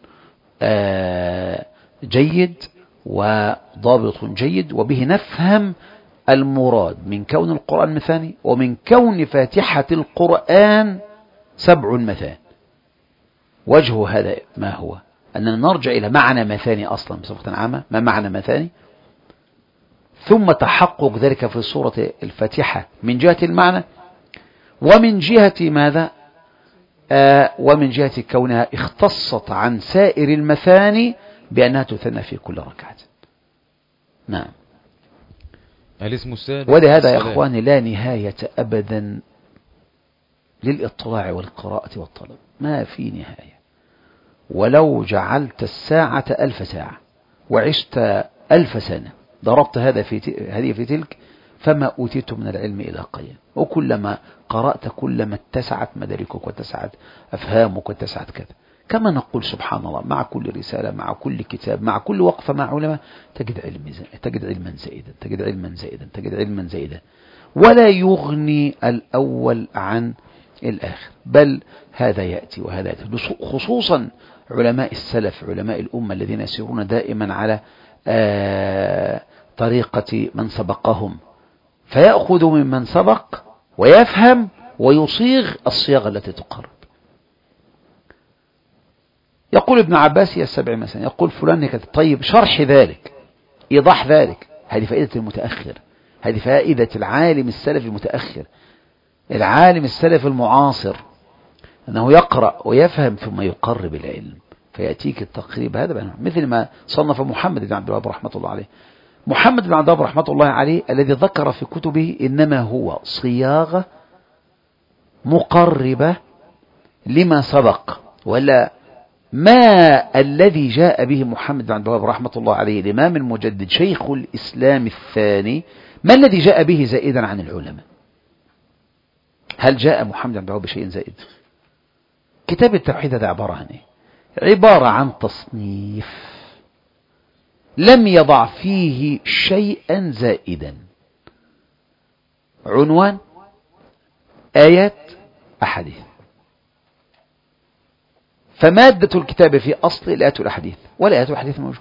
جيد وضابط جيد، وبه نفهم المراد من كون القرآن مثاني ومن كون فاتحة القرآن سبع مثاني. وجه هذا ما هو؟ أننا نرجع إلى معنى مثاني أصلا بصفة عامة، ما معنى مثاني، ثم تحقق ذلك في سورة الفاتحة من جهة المعنى، ومن جهة ماذا؟ آه ومن جهة كونها اختصت عن سائر المثاني بأنها تثنى في كل ركعة. نعم. الاسم السادس. ولهذا يا أخواني لا نهاية أبدا للإطلاع والقراءة والطلب، ما في نهاية. ولو جعلت الساعة ألف ساعة وعشت ألف سنة ضربت هذا في هذه في تلك فما أوتيت من العلم إلى قيم. وكلما قرأت كلما اتسعت مداركك واتسعت أفهامك واتسعت كذا. كما نقول سبحان الله، مع كل رسالة، مع كل كتاب، مع كل وقفة مع علماء تجد علم تجد علما زائدا تجد علما زائدا تجد علما زائدا، ولا يغني الأول عن الآخر، بل هذا يأتي وهذا يأتي. خصوصا علماء السلف، علماء الأمة الذين يسيرون دائما على آه طريقة من سبقهم، فيأخذ ممن سبق ويفهم ويصيغ الصياغة التي تقرب. يقول ابن عباس هي السبع مثلا، يقول فلان كذا. طيب، شرح ذلك، إيضاح ذلك، هذه فائدة المتأخر، هذه فائدة العالم السلف المتأخر، العالم السلف المعاصر، أنه يقرأ ويفهم ثم يقرب العلم فيأتيك التقريب. هذا مثل ما صنف محمد بن عبد الوهاب رحمة الله عليه. محمد بن عبد الوهاب رحمة الله عليه الذي ذكر في كتبه إنما هو صياغة مقربة لما سبق، ولا ما الذي جاء به محمد بن عبد الوهاب رحمة الله عليه الإمام المجدد شيخ الإسلام الثاني، ما الذي جاء به زائدا عن العلماء؟ هل جاء محمد بن عبد الوهاب بشيء زائد؟ كتاب التوحيد هذا عبارة عن إيه؟ عبارة عن تصنيف لم يضع فيه شيئا زائدا، عنوان، آيات، أحاديث. فمادة الكتاب في أصل الآيات والأحاديث، والآيات والأحاديث موجود،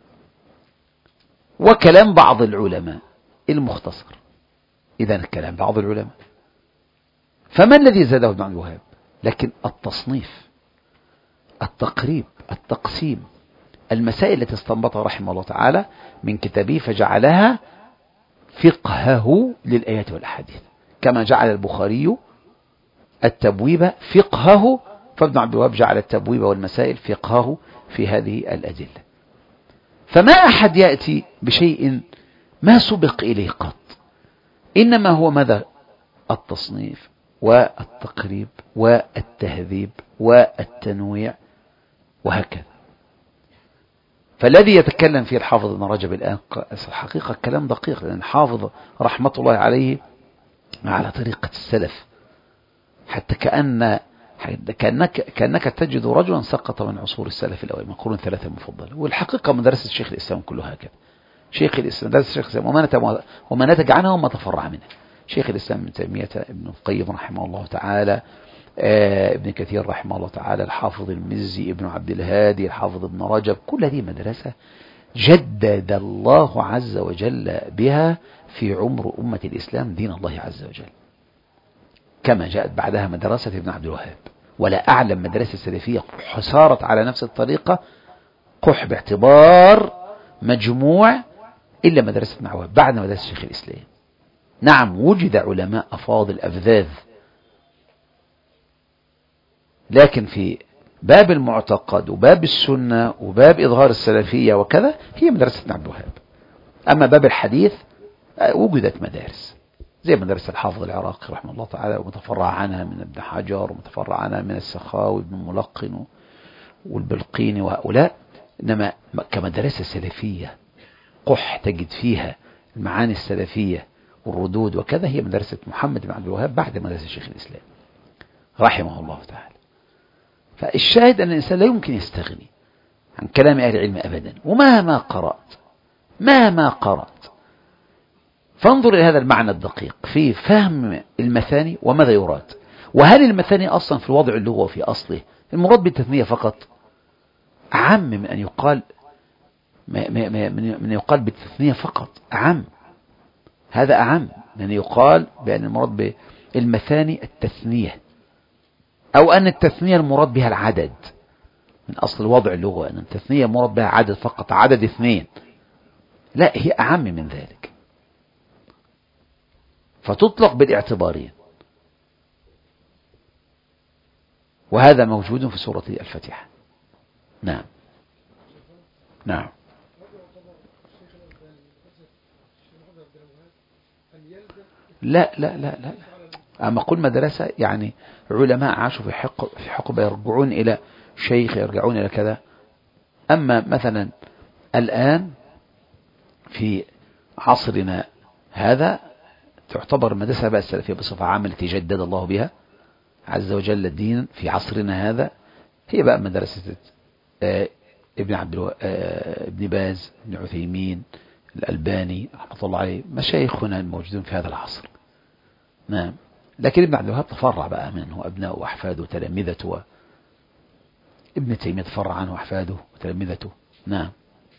وكلام بعض العلماء المختصر. إذن كلام بعض العلماء، فما الذي زاده ابن عبد الوهاب؟ لكن التصنيف، التقريب، التقسيم، المسائل التي استنبطها رحمه الله تعالى من كتابه فجعلها فقهه للآيات والأحاديث، كما جعل البخاري التبويب فقهه، فابن عبد الوهاب جعل التبويب والمسائل فقهه في هذه الأدلة. فما أحد يأتي بشيء ما سبق إليه قط، إنما هو ماذا؟ التصنيف والتقريب والتهذيب والتنويع وهكذا. فالذي يتكلم فيه الحافظ ابن رجب الآن الحقيقة كلام دقيق، لأن الحافظ رحمة الله عليه على طريقة السلف، حتى كأن كأنك, كأنك تجد رجلا سقط من عصور السلف الأول، من قرون ثلاثة المفضلة. والحقيقة مدرسة الشيخ الإسلام كلها هكذا، شيخ الإسلام مدرسة الشيخ الإسلام وما نتج, وما نتج عنها وما تفرع منها. شيخ الإسلام ابن تيمية، ابن القيم رحمه الله تعالى، آه ابن كثير رحمه الله تعالى، الحافظ المزي، ابن عبد الهادي، الحافظ ابن رجب، كل هذه مدرسة جدد الله عز وجل بها في عمر أمة الإسلام دين الله عز وجل، كما جاءت بعدها مدرسة ابن عبد الوهاب. ولا أعلم مدرسة سلفية سارت على نفس الطريقة قح باعتبار مجموع إلا مدرسة ابن عبد الوهاب بعد مدرسة شيخ الإسلام. نعم، وجد علماء أفاضل أفذاذ، لكن في باب المعتقد وباب السنة وباب إظهار السلفية وكذا هي مدرسة ابن عبد الوهاب. أما باب الحديث وجدت مدارس زي مدرسة الحافظ العراقي رحمه الله تعالى، ومتفرع عنها من ابن حجر، ومتفرع عنها من السخاوي ابن ملقن والبلقيني وهؤلاء. إنما كمدرسة سلفية قح تجد فيها المعاني السلفية والردود وكذا هي مدرسة محمد بن عبد الوهاب بعد مدرسة شيخ الإسلام رحمه الله تعالى. فالشاهد أن الإنسان لا يمكن يستغني عن كلام أهل العلم أبدا، ومهما قرأت مهما قرأت فانظر إلى هذا المعنى الدقيق في فهم المثاني وماذا يراد. وهل المثاني أصلا في الوضع اللغوي في أصله المراد بالتثنية فقط أعم من أن يقال من يقال بالتثنية فقط، أعم، هذا أعم من أن يقال بأن المراد بالمثاني التثنية، أو أن التثنية المراد بها العدد من أصل الوضع اللغوي، أن التثنية مراد بها عدد فقط، عدد اثنين. لا، هي أعم من ذلك، فتطلق بالاعتبارين، وهذا موجود في سورة الفاتحة. نعم نعم. لا لا لا لا أما قل مدرسة يعني علماء عاشوا في حقبة في حقبة يرجعون إلى شيخ، يرجعون إلى كذا. أما مثلا الآن في عصرنا هذا تعتبر المدرسة بقى السلفية بصفة عامة التي جدد الله بها عز وجل الدين في عصرنا هذا، هي بقى مدرسة ابن عبد الو... ابن باز، ابن عثيمين، الألباني رحمة الله عليه، مشايخنا الموجودون في هذا العصر. نعم. لكن ابن عبد الوهاب تفرع بقى منه أبناء وأحفاده وتلامذته، و... ابن تيمية تفرع عنه أحفاده وتلامذته. نعم.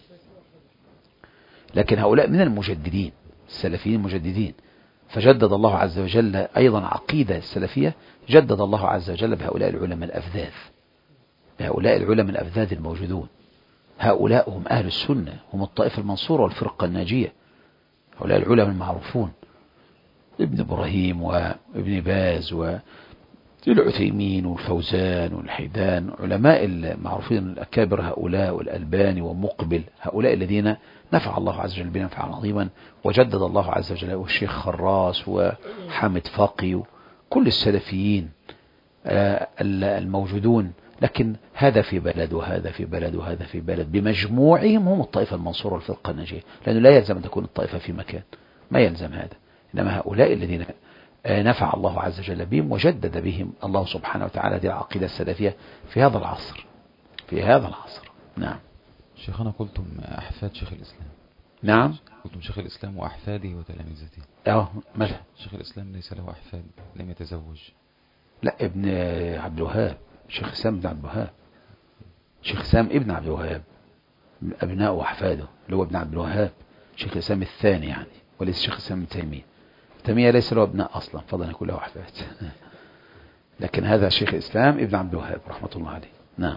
لكن هؤلاء من المجددين السلفيين المجددين، فجدد الله عز وجل أيضا عقيدة السلفية، جدد الله عز وجل بهؤلاء العلماء الأفذاذ، بهؤلاء العلماء الأفذاذ الموجودون. هؤلاء هم أهل السنة، هم الطائفة المنصورة والفرقة الناجية، هؤلاء العلماء المعروفون، ابن إبراهيم وابن باز والعثيمين والفوزان والحيدان، علماء المعروفين الأكابر هؤلاء، والألباني ومقبل، هؤلاء الذين نفع الله عز وجل بنا نفعا عظيما، وجدد الله عز وجل، والشيخ خراس وحامد فاقي، كل السلفيين الموجودون. لكن هذا في بلد وهذا في بلد وهذا في بلد، بمجموعهم هم الطائفة المنصورة والفرقة الناجية، لأنه لا يلزم أن تكون الطائفة في مكان، ما يلزم هذا، إنما هؤلاء الذين نفع الله عز وجل بهم وجدد بهم الله سبحانه وتعالى هذه العقيدة السلفية في هذا العصر، في هذا العصر. نعم. شيخنا قلتم أحفاد شيخ الإسلام. نعم. قلتم شيخ الإسلام وأحفاده وتلامذته. اه ماذا؟ شيخ الإسلام ليس له أحفاد، لم يتزوج. لا، ابن عبد الوهاب، شيخ سام بن عبد الوهاب، شيخ سام ابن عبد الوهاب، أبناء وأحفاده اللي هو ابن عبد الوهاب، شيخ الإسلام الثاني يعني، وليس شيخ الإسلام ابن تيمية. تيمية ليس له أبناء أصلا، فضلا يكون له أحفاد. لكن هذا شيخ الإسلام ابن عبد الوهاب رحمة الله عليه. نعم.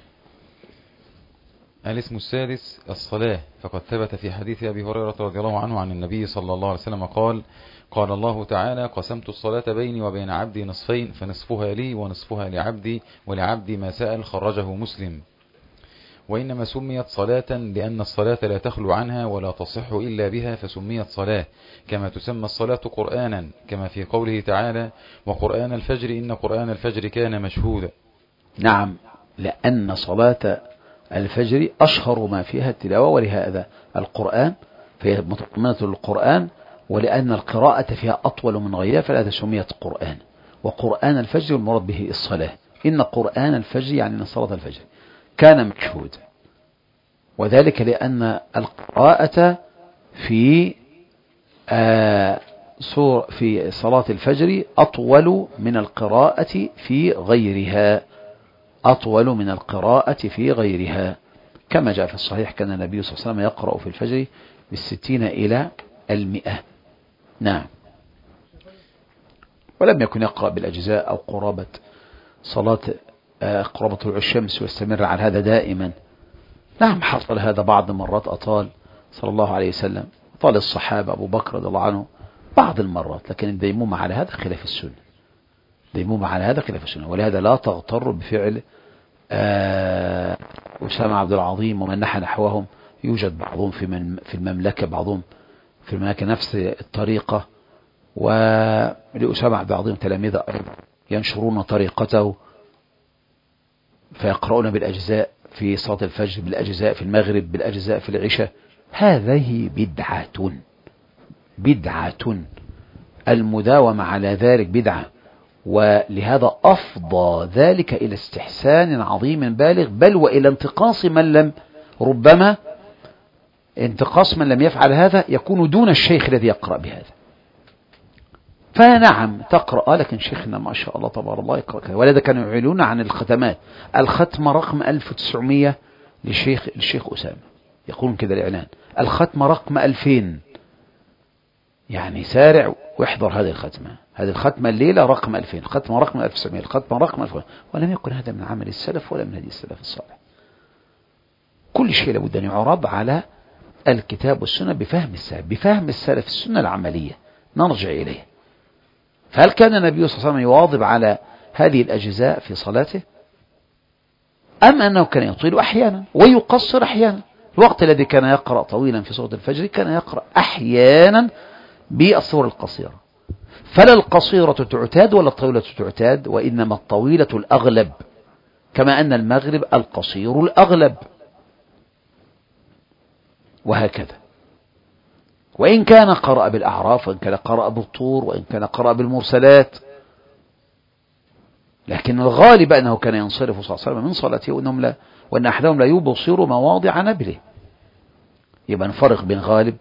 الاسم السادس الصلاة، فقد ثبت في حديث أبي هريرة رضي الله عنه عن النبي صلى الله عليه وسلم قال: قال الله تعالى: قسمت الصلاة بيني وبين عبدي نصفين، فنصفها لي ونصفها لعبدي، ولعبدي ما سأل. خرجه مسلم. وإنما سميت صلاة لأن الصلاة لا تخلو عنها ولا تصح إلا بها، فسميت صلاة، كما تسمى الصلاة قرآنا، كما في قوله تعالى: وقرآن الفجر إن قرآن الفجر كان مشهودا. نعم، لأن صلاة الفجر أشهر ما فيها التلاوة، ولهذا القرآن فهي متضمنة للقرآن، ولأن القراءة فيها أطول من غيرها فلهذا سميت قرآن. وقرآن الفجر المراد به الصلاة، إن قرآن الفجر يعني أن صلاة الفجر كان مشهود، وذلك لأن القراءة في آه في صلاة الفجر أطول من القراءة في غيرها، أطول من القراءة في غيرها، كما جاء في الصحيح كان النبي صلى الله عليه وسلم يقرأ في الفجر بالستين إلى المئة. نعم. ولم يكن يقرأ بالأجزاء أو قرابة صلاة قرابة طلوع الشمس ويستمر على هذا دائما. نعم، حصل هذا بعض المرات، أطال صلى الله عليه وسلم، أطال الصحابة أبو بكر رضي الله عنه بعض المرات، لكن الديمومة على هذا خلاف السنة، ديمومة على هذا خلاف السنة. ولهذا لا تغتر بفعل أسامة عبد العظيم ومن نحى نحوهم، يوجد بعضهم في من في المملكة، بعضهم في المملكة نفس الطريقة، ولأسامة عبد العظيم تلاميذ ينشرون طريقته فيقرؤون بالأجزاء في صلاة الفجر، بالأجزاء في المغرب، بالأجزاء في العشاء. هذه بدعة، بدعة المداومة على ذلك بدعة، ولهذا أفضى ذلك إلى استحسان عظيم بالغ، بل وإلى انتقاص من لم ربما انتقاص من لم يفعل هذا يكون دون الشيخ الذي يقرأ بهذا. فنعم تقرأ، لكن شيخنا ما شاء الله تبارك الله يقرأ كذا. ولذا كانوا يعلنون عن الختمات، الختمة رقم ألف وتسعمية للشيخ الشيخ أسامة، يقولون كذا الإعلان، الختمة رقم ألفين، يعني سارع واحضر هذه الختمة، هذه الختمة الليلة رقم ألفين، الختمة رقم ألف وتسعمية، الختمة رقم ألف. ولم يكن هذا من عمل السلف ولا من هدي السلف الصالح. كل شيء لابد أن يعرض على الكتاب والسنة بفهم السلف، بفهم السلف السنة العملية نرجع إليه. فهل كان النبي صلى الله عليه وسلم يواظب على هذه الأجزاء في صلاته، أم أنه كان يطيل أحيانا ويقصر أحيانا؟ الوقت الذي كان يقرأ طويلا في سورة الفجر كان يقرأ أحيانا بالسور القصيرة. فلا القصيرة تعتاد ولا الطويلة تعتاد، وإنما الطويلة الأغلب، كما أن المغرب القصير الأغلب، وهكذا. وإن كان قرأ بالأعراف، وإن كان قرأ بالطور، وإن كان قرأ بالمرسلات، لكن الغالب أنه كان ينصرف صلى الله عليه وسلم من صلاته وإنهم لا وأن أحدهم لا يبصر مواضع نبله. يبقى نفرق بين غالب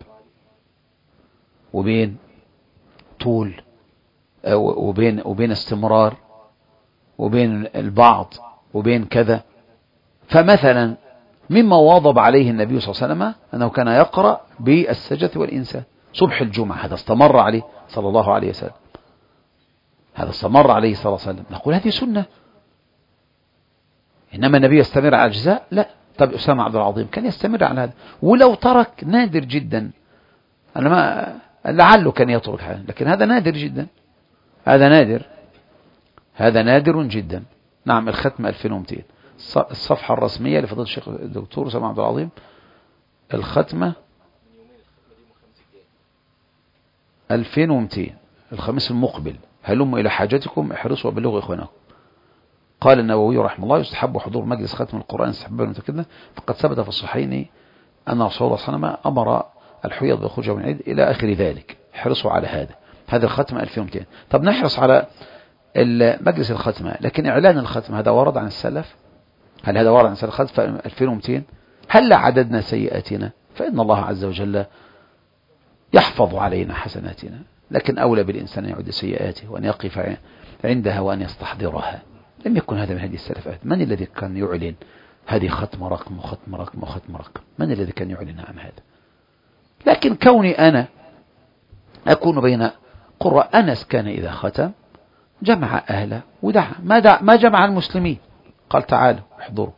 وبين طول وبين وبين استمرار وبين البعض وبين كذا. فمثلا مما واظب عليه النبي صلى الله عليه وسلم أنه كان يقرأ بالسجدة والإنسان صبح الجمعة، هذا استمر عليه صلى الله عليه وسلم، هذا استمر عليه صلى الله عليه وسلم. نقول هذه سنة. إنما النبي يستمر على أجزاء؟ لا. طب أسامة عبد العظيم كان يستمر على هذا، ولو ترك نادر جدا، أنا ما لعله كان يترك هذا، لكن هذا نادر جدا، هذا نادر، هذا نادر جدا. نعم الختم ألفين ومئتين، الصفحة الرسمية لفضيلة الشيخ الدكتور أسامة عبد العظيم، الختمة ألفين ومئتين الخميس المقبل، هلموا إلى حاجتكم احرصوا وبلغوا إخوانكم. قال النووي رحمه الله يستحب حضور مجلس ختم القرآن استحبابا متأكدا، فقد ثبت في الصحيحين أن رسول الله صلى الله عليه وسلم أمر الحيض بالخروج من العيد إلى آخر ذلك. احرصوا على هذا، هذا الختم ألفين ومئتين. طب نحرص على مجلس الختمة، لكن إعلان الختم هذا ورد عن السلف؟ هل هذا ورد عن السلف الختم ألفين ومئتين؟ هل عددنا سيئاتنا؟ فإن الله عز وجل يحفظ علينا حسناتنا، لكن أولى بالإنسان أن يعد سيئاته وأن يقف عندها وأن يستحضرها. لم يكن هذا من هذه السلف. من الذي كان يعلن هذه ختم رقم وختم رقم وختم رقم؟ من الذي كان يعلن عن هذا؟ لكن كوني أنا أكون بين قراء، أنس كان إذا ختم جمع أهله ودعا، ما, دع ما جمع المسلمين، قال تعالوا احضروا،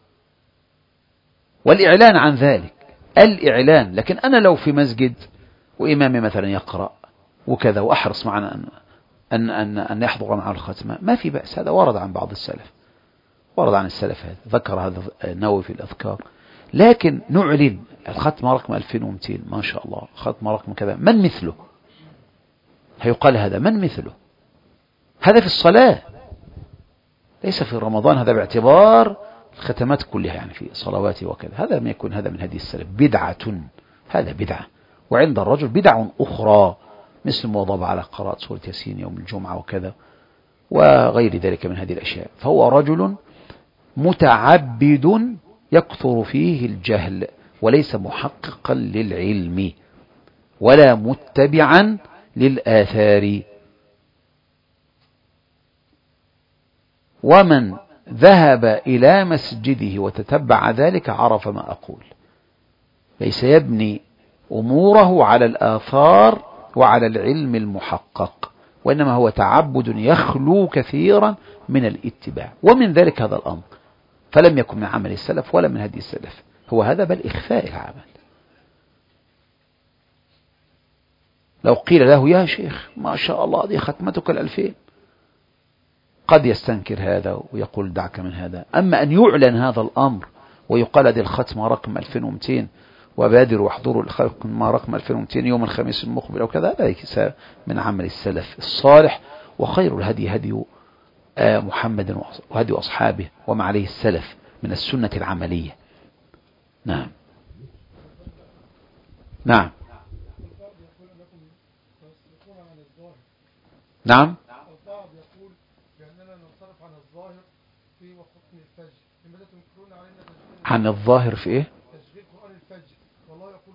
والإعلان عن ذلك الإعلان. لكن أنا لو في مسجد وإمامي مثلا يقرأ وكذا وأحرص معنا أن أن أن أن يحضر معه الختمة، ما في بأس، هذا ورد عن بعض السلف، ورد عن السلف، هذا ذكر هذا النووي في الأذكار. لكن نعلن الختمة رقم ألفين ومئتين ما شاء الله، ختمة رقم كذا، من مثله؟ هيقال هذا من مثله؟ هذا في الصلاة، ليس في رمضان، هذا باعتبار الختمات كلها يعني في صلواتي وكذا. هذا ما يكون هذا من هدي السلف، بدعة، هذا بدعة. وعند الرجل بدع أخرى مثل المواظبة على قراءة سورة ياسين يوم الجمعة وكذا وغير ذلك من هذه الأشياء. فهو رجل متعبد يكثر فيه الجهل، وليس محققا للعلم ولا متبعا للآثار. ومن ذهب إلى مسجده وتتبع ذلك عرف ما أقول، ليس يبني أموره على الآثار وعلى العلم المحقق، وإنما هو تعبد يخلو كثيرا من الاتباع، ومن ذلك هذا الأمر. فلم يكن من عمل السلف ولا من هدي السلف هو هذا، بل إخفاء العمل. لو قيل له يا شيخ ما شاء الله دي ختمتك الألفين، قد يستنكر هذا ويقول دعك من هذا. أما أن يعلن هذا الأمر ويقال هذه الختمة رقم ألفين ومئتين وبادروا واحضروا الختمة رقم ألفين ومئتين يوم الخميس المقبل أو كذا، ليس من عمل السلف الصالح. وخير الهدي هدي محمد وهدي أصحابه وما عليه السلف من السنة العملية. نعم نعم نعم البعض يقول بأننا ننصرف عن الظاهر في وختم الفجر، لماذا تنكرون علينا تشغيل عن الظاهر في إيه؟ تشغيل قرآن الفجر، والله يقول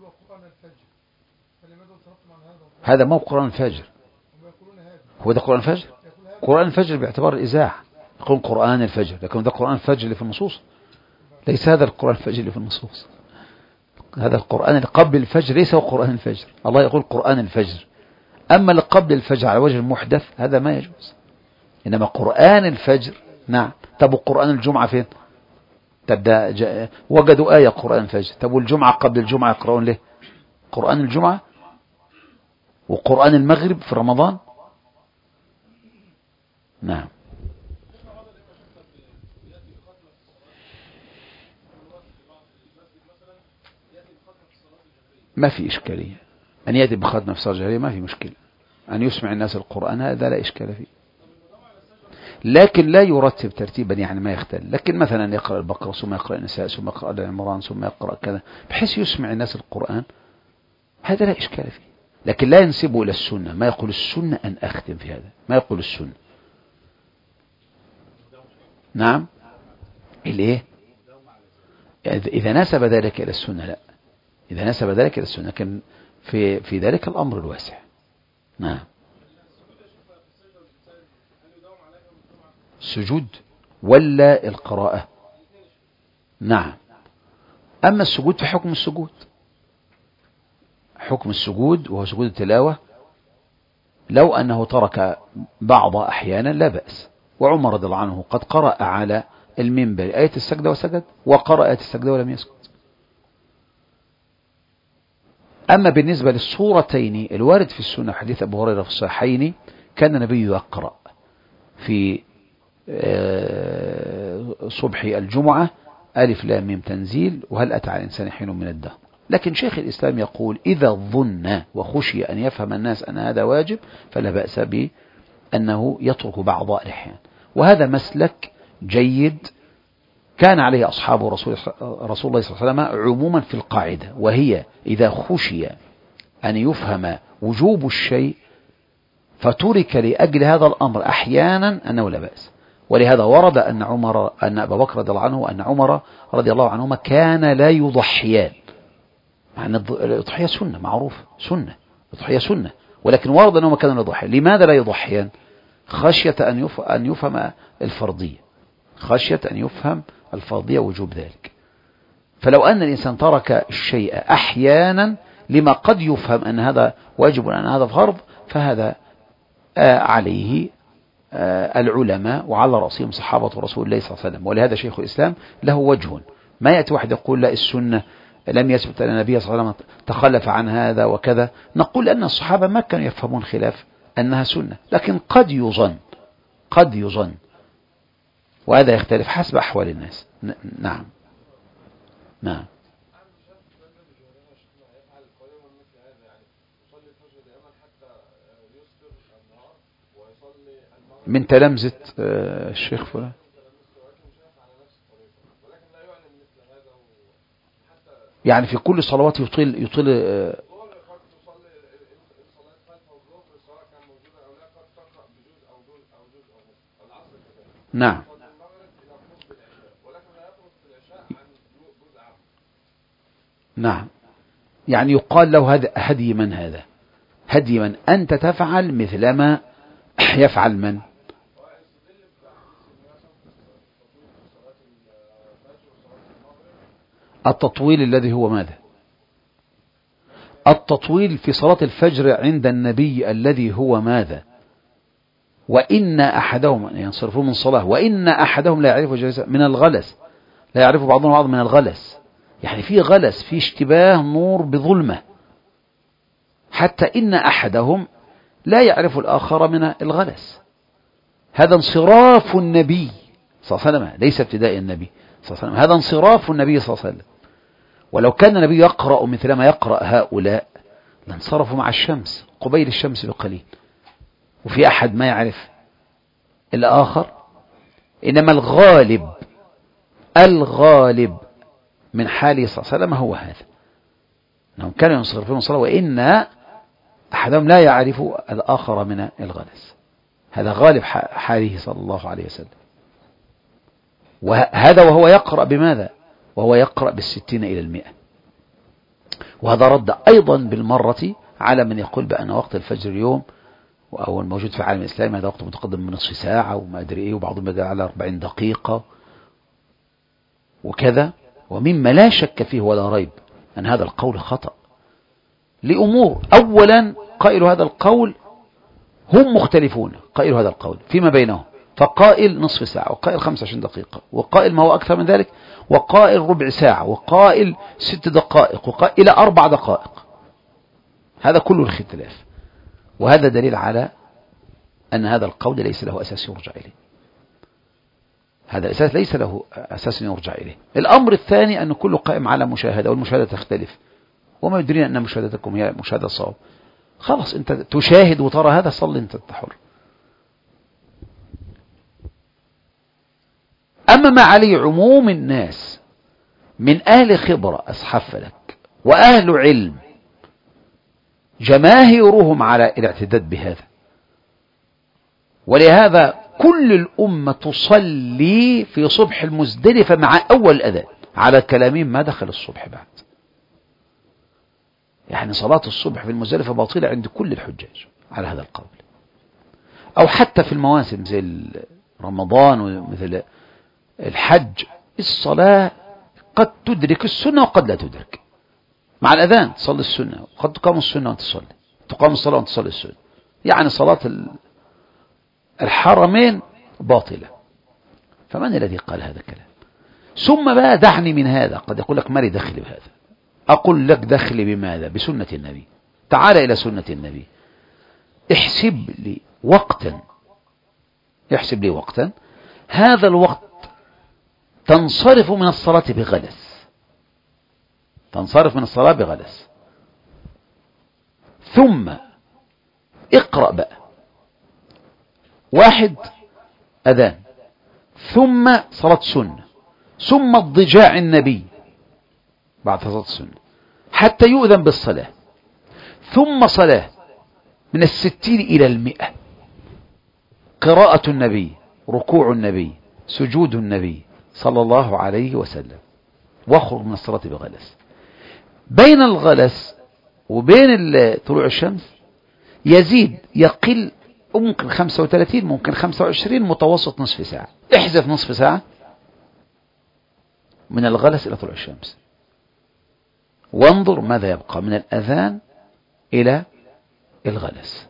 انصرفتم عن هذا هذا مو قرآن الفجر. هم يقولون هذا هو ده قرآن الفجر؟ يقول هذا قرآن الفجر باعتبار الإذاعة يقول قرآن الفجر، لكن ده قرآن الفجر اللي في النصوص، ليس هذا القرآن الفجر اللي في النصوص. هذا القرآن اللي قبل الفجر ليس هو قرآن الفجر. الله يقول قرآن الفجر، أما اللي قبل الفجر على وجه المحدث هذا ما يجوز. إنما قرآن الفجر نعم. طب قرآن الجمعة فين؟ طب ده ج... وجدوا آية قرآن الفجر. طب والجمعة قبل الجمعة يقرؤون ليه قرآن الجمعة؟ وقرآن المغرب في رمضان. نعم. ما في إشكالية أن يأتي بختمة في الصلاة الجهرية، ما في مشكلة أن يسمع الناس القرآن، هذا لا إشكال فيه، لكن لا يرتب ترتيبا يعني ما يختل. لكن مثلا يقرأ البقرة ثم يقرأ النساء ثم يقرأ آل عمران ثم يقرأ كذا بحيث يسمع الناس القرآن، هذا لا إشكال فيه. لكن لا ينسبه إلى السنة، ما يقول السنة أن أختم في هذا، ما يقول السنة. نعم. الإيه؟ إذا نسب ذلك إلى السنة لا، إذا نسب ذلك إلى السنة، لكن في في ذلك الأمر الواسع. نعم. السجود ولا القراءة؟ نعم. أما السجود فحكم السجود، حكم السجود وهو سجود التلاوة، لو أنه ترك بعض أحيانا لا بأس. وعمر رضي الله عنه قد قرأ على المنبر آية السجدة وسجد، وقرأ آية السجدة ولم يسجد. أما بالنسبة للصورتين الوارد في السنة حديث أبو هريرة في الصحيحين، كان النبي يقرأ في صبح الجمعة ألف لام ميم تنزيل وهل أتى على الإنسان حين من الدهر. لكن شيخ الإسلام يقول إذا ظن وخشي أن يفهم الناس أن هذا واجب فلا بأس بأنه يترك بعض الأحيان، وهذا مسلك جيد كان عليه أصحاب رسول, رسول الله صلى الله عليه وسلم عموما في القاعدة، وهي إذا خشي أن يفهم وجوب الشيء فترك لأجل هذا الأمر أحيانا أنه لا بأس. ولهذا ورد أن عمر أن أبا بكر رضي الله عنه أن عمر رضي الله عنهما كان لا يضحيان، مع أن الضحية سنة معروف، سنة الضحية سنة، ولكن ورد أنهما كانوا يضحيان. لماذا لا يضحيان؟ خشية أن يفهم الفرضية، خشية أن يفهم الفرضية وجوب ذلك. فلو أن الإنسان ترك الشيء أحيانا لما قد يفهم أن هذا واجب أن هذا فرض، فهذا عليه العلماء وعلى رأسهم صحابة رسول الله صلى الله عليه وسلم. ولهذا شيخ الإسلام له وجه، ما يأتي واحد يقول لا السنة لم يثبت أن النبي صلى الله عليه وسلم تخلف عن هذا وكذا، نقول أن الصحابة ما كانوا يفهمون خلاف أنها سنة، لكن قد يظن قد يظن وهذا يختلف حسب أحوال الناس. نعم. نعم. من تلامذة الشيخ فلان. يعني في كل صلوات يطيل يطيل نعم. نعم. يعني يقال له هذا هدي من هذا هدي من أنت تفعل مثلما يفعل من؟ التطويل الذي هو ماذا؟ التطويل في صلاة الفجر عند النبي الذي هو ماذا؟ وإن أحدهم ينصرفون من صلاة وإن أحدهم لا يعرف جلسة من الغلس، لا يعرف بعضهم بعض من الغلس، يعني في غلس، في اشتباه نور بظلمة، حتى إن أحدهم لا يعرف الآخر من الغلس. هذا انصراف النبي صلى الله عليه وسلم، ليس ابتداء النبي صلى الله عليه وسلم، هذا انصراف النبي صلى الله عليه وسلم. ولو كان النبي يقرأ مثل ما يقرأ هؤلاء لانصرفوا مع الشمس قبيل الشمس بقليل، وفي أحد ما يعرف الآخر. إنما الغالب الغالب من حاله صلى الله عليه وسلم هو هذا، أنهم كانوا ينصرفون الصلاة وإن أحدهم لا يعرف الآخر من الغلس، هذا غالب حاله صلى الله عليه وسلم. وهذا وهو يقرأ بماذا؟ وهو يقرأ بالستين إلى المئة. وهذا رد أيضا بالمرة على من يقول بأن وقت الفجر اليوم أو الموجود في العالم الإسلامي هذا وقت متقدم من نصف ساعة وما أدري إيه، وبعضهم يقول على أربعين دقيقة وكذا، ومما لا شك فيه ولا ريب أن هذا القول خطأ لأمور. أولا قائل هذا القول هم مختلفون، قائل هذا القول فيما بينهم، فقائل نصف ساعة وقائل خمسة وعشرين دقيقة وقائل ما هو أكثر من ذلك وقائل ربع ساعة وقائل ست دقائق وقائل إلى أربع دقائق. هذا كله الاختلاف، وهذا دليل على أن هذا القول ليس له أساس يرجع إليه. هذا الأساس ليس له أساس يرجع إليه. الأمر الثاني أن كله قائم على مشاهدة، والمشاهدة تختلف، وما يدرينا أن مشاهدتكم هي مشاهدة صواب. خلاص أنت تشاهد وترى هذا، صل أنت حر. أما ما عليه عموم الناس من أهل خبرة أصحاب فلك وأهل علم جماهيرهم على الاعتداد بهذا، ولهذا كل الأمة تصلي في صبح المزدلفة مع أول الأذان على كلامين ما دخل الصبح بعد. يعني صلاة الصبح في المزدلفة باطلة عند كل الحجاج على هذا القول، أو حتى في المواسم زي رمضان ومثل الحج الصلاة قد تدرك السنة وقد لا تدرك. مع الأذان تصلي السنة وقد تقام السنة وأنت تصلي، تقام الصلاة وأنت تصلي السنة. يعني صلاة الحرمين باطلة. فمن الذي قال هذا الكلام؟ ثم بقى دعني من هذا. قد يقول لك مالي دخل بهذا. أقول لك دخل بماذا؟ بسنة النبي. تعال إلى سنة النبي، احسب لي وقتا، احسب لي وقتا هذا الوقت تنصرف من الصلاة بغلس، تنصرف من الصلاة بغلس، ثم اقرأ بقى واحد أذان، ثم صلاة سنة، ثم اضجاع النبي بعد صلاة السنة حتى يؤذن بالصلاة، ثم صلاة من الستين إلى المئة، قراءة النبي، ركوع النبي، سجود النبي صلى الله عليه وسلم، واخرج من الصلاة بغلس. بين الغلس وبين طلوع الشمس يزيد يقل، ممكن خمسة وثلاثين ممكن خمسة وعشرين، متوسط نصف ساعة. احذف نصف ساعة من الغلس إلى طلوع الشمس، وانظر ماذا يبقى من الأذان إلى الغلس.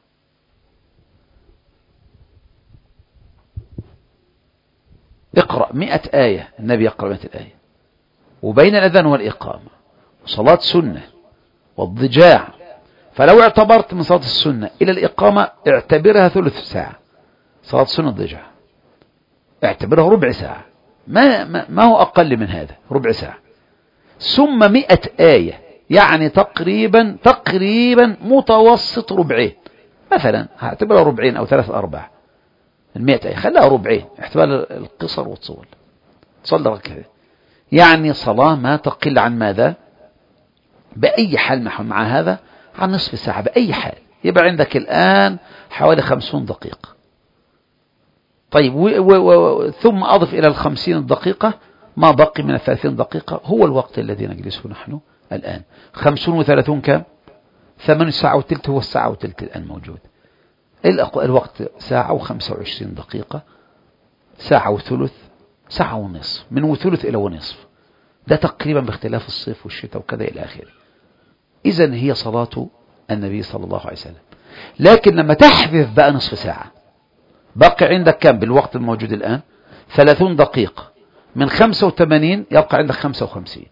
اقرأ مئة آية، النبي يقرأ مئة آية، وبين الأذان والإقامة صلاة سنة والضجاع. فلو اعتبرت من صلاة السنة إلى الإقامة اعتبرها ثلث ساعة، صلاة سنة الضجاع اعتبرها ربع ساعة، ما, ما, ما هو أقل من هذا، ربع ساعة. ثم مئة آية، يعني تقريبا تقريبا متوسط ربعين، مثلا هعتبرها ربعين أو ثلاث أرباع. المئة آية خلها ربعين احتمال القصر والطول، تصلي ركعتين، يعني صلاة ما تقل عن ماذا؟ بأي حال مع هذا عن نصف ساعة بأي حال. يبقى عندك الآن حوالي خمسون دقيقة. طيب و و و ثم أضف إلى الخمسين دقيقة ما بقي من الثلاثين دقيقة، هو الوقت الذي نجلسه نحن الآن. خمسون وثلاثون كم؟ ثمان ساعة وتلت، هو الساعة وتلت الآن موجود. الوقت ساعة وخمسة وعشرين دقيقة، ساعة وثلث، ساعة ونصف، من وثلث إلى ونصف، ده تقريبا باختلاف الصيف والشتاء وكذا إلى آخره. إذن هي صلاة النبي صلى الله عليه وسلم. لكن لما تحذف بقى نصف ساعة بقي عندك كم بالوقت الموجود الآن؟ ثلاثون دقيقة، من خمسة وثمانين يبقى عندك خمسة وخمسين.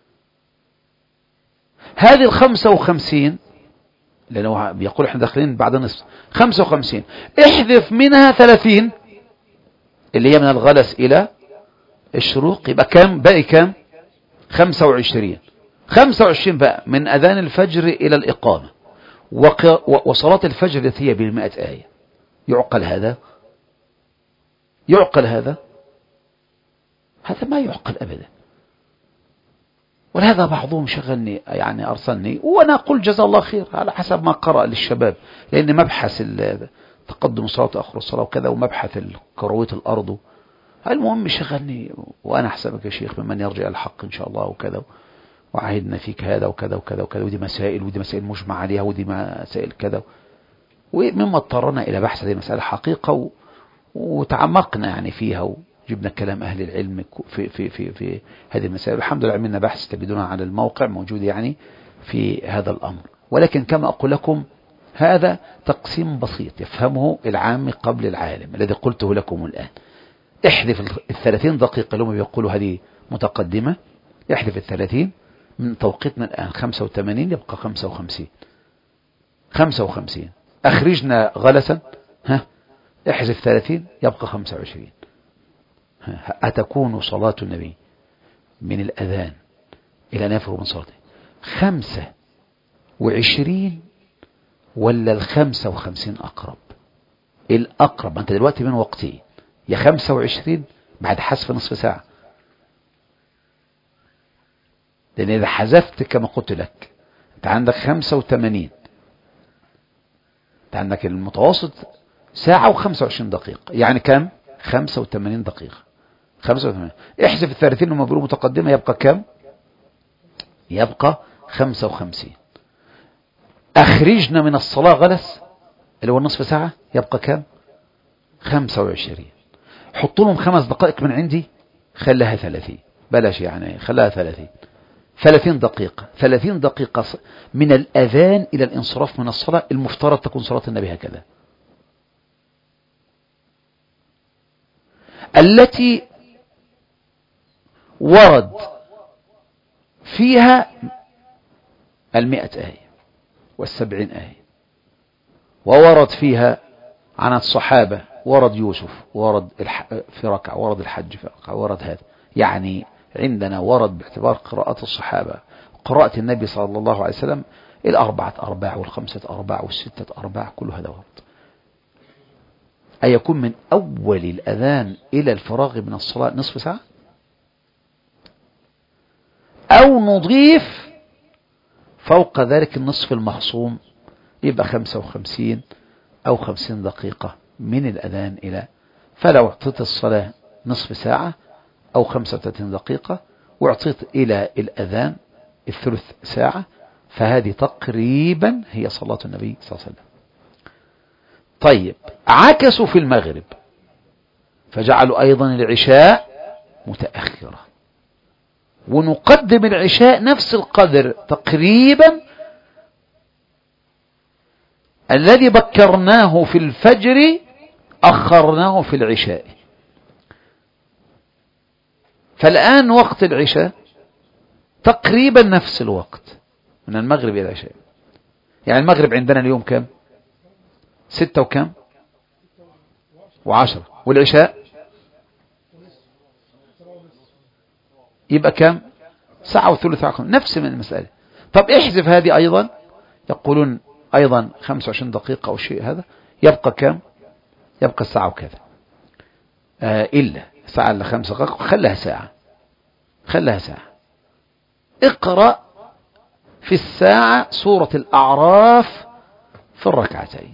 هذه الخمسة وخمسين لأنه بيقول احنا داخلين بعد نصف، خمسة وخمسين احذف منها ثلاثين اللي هي من الغلس إلى الشروق، يبقى كم باقي؟ كم؟ خمسة وعشرين. خمسة وعشرين بقى من أذان الفجر إلى الإقامة وصلاة الفجر التي هي بالمئة آية. يعقل هذا؟ يعقل هذا؟ هذا ما يعقل أبدا. ولهذا بعضهم شغلني، يعني أرسلني، وأنا أقول جزا الله خير على حسب ما قرأ للشباب، لأن مبحث تقدم الصلاة وتأخر الصلاة وكذا، ومبحث كروية الأرض، المهم شغلني، وأنا أحسبك يا شيخ ممن يرجع الحق إن شاء الله وكذا. وعهدنا فيك هذا وكذا وكذا وكذا، ودي مسائل ودي مسائل مجمع عليها ودي مسائل كذا، ومما اضطرنا إلى بحث هذه المسألة حقيقة و... وتعمقنا يعني فيها وجبنا كلام أهل العلم في, في, في, في هذه المسائل. الحمد لله عملنا بحث تجدونه على الموقع موجود يعني في هذا الأمر. ولكن كما أقول لكم هذا تقسيم بسيط يفهمه العام قبل العالم الذي قلته لكم الآن. احذف الثلاثين دقيقة اللي هم بيقولوا هذه متقدمة، احذف الثلاثين من توقيتنا الآن خمسة وثمانين يبقى خمسة وخمسين، خمسة وخمسين أخرجنا غلسا، ها احذف ثلاثين يبقى خمسة وعشرين. أتكون صلاة النبي من الأذان إلى نفر من صلاته خمسة وعشرين ولا الخمسة وخمسين أقرب؟ الأقرب أنت دلوقتي من وقتين، يا خمسة وعشرين بعد حذف نصف ساعة، لأن إذا حذفت كما قلت لك أنت عندك خمسة وثمانين، أنت عندك المتوسط ساعة وخمسة وعشرين دقيقة، يعني كم؟ خمسة وثمانين دقيقة. خمسة وثمانين احذف الثلاثين لما بيقولوا متقدمة يبقى كم؟ يبقى خمسة وخمسين. أخرجنا من الصلاة غلس اللي هو النصف ساعة يبقى كم؟ خمسة وعشرين. حط لهم خمس دقائق من عندي، خلها ثلاثين، بلاش يعني خلها ثلاثين، ثلاثين دقيقة. ثلاثين دقيقة من الأذان إلى الانصراف من الصلاة، المفترض تكون صلاة النبي هكذا، التي ورد فيها المئة آية والسبعين آية، وورد فيها عن الصحابة، ورد يوسف، ورد في ركعة، ورد الحج في ركعة، ورد هذا. يعني عندنا ورد باعتبار قراءة الصحابة، قراءة النبي صلى الله عليه وسلم، الأربعة أرباع والخمسة أرباع والستة أرباع، كل هذا ورد. أيكون من أول الأذان إلى الفراغ من الصلاة نصف ساعة، أو نضيف فوق ذلك النصف المخصوم يبقى خمسة وخمسين أو خمسين دقيقة من الأذان إلى، فلو اعطيت الصلاة نصف ساعة أو خمسة وثلاثين دقيقة واعطيت إلى الأذان الثلث ساعة، فهذه تقريبا هي صلاة النبي صلى الله عليه وسلم. طيب عكسوا في المغرب فجعلوا أيضا العشاء متأخرة، ونقدم العشاء نفس القدر تقريبا الذي بكرناه في الفجر أخرناه في العشاء. فالآن وقت العشاء تقريبا نفس الوقت من المغرب إلى العشاء. يعني المغرب عندنا اليوم كم؟ ستة وكم؟ وعشرة. والعشاء يبقى كم؟ ساعة وثلث، نفس من المسألة. طب احذف هذه أيضا، يقولون أيضا خمسة وعشرين دقيقة أو شيء، هذا يبقى كم؟ يبقى الساعة وكذا. آه إلا ساعة إلا خمسة دقائق، خلها ساعة، خلها ساعة. اقرأ في الساعة سورة الأعراف في الركعتين،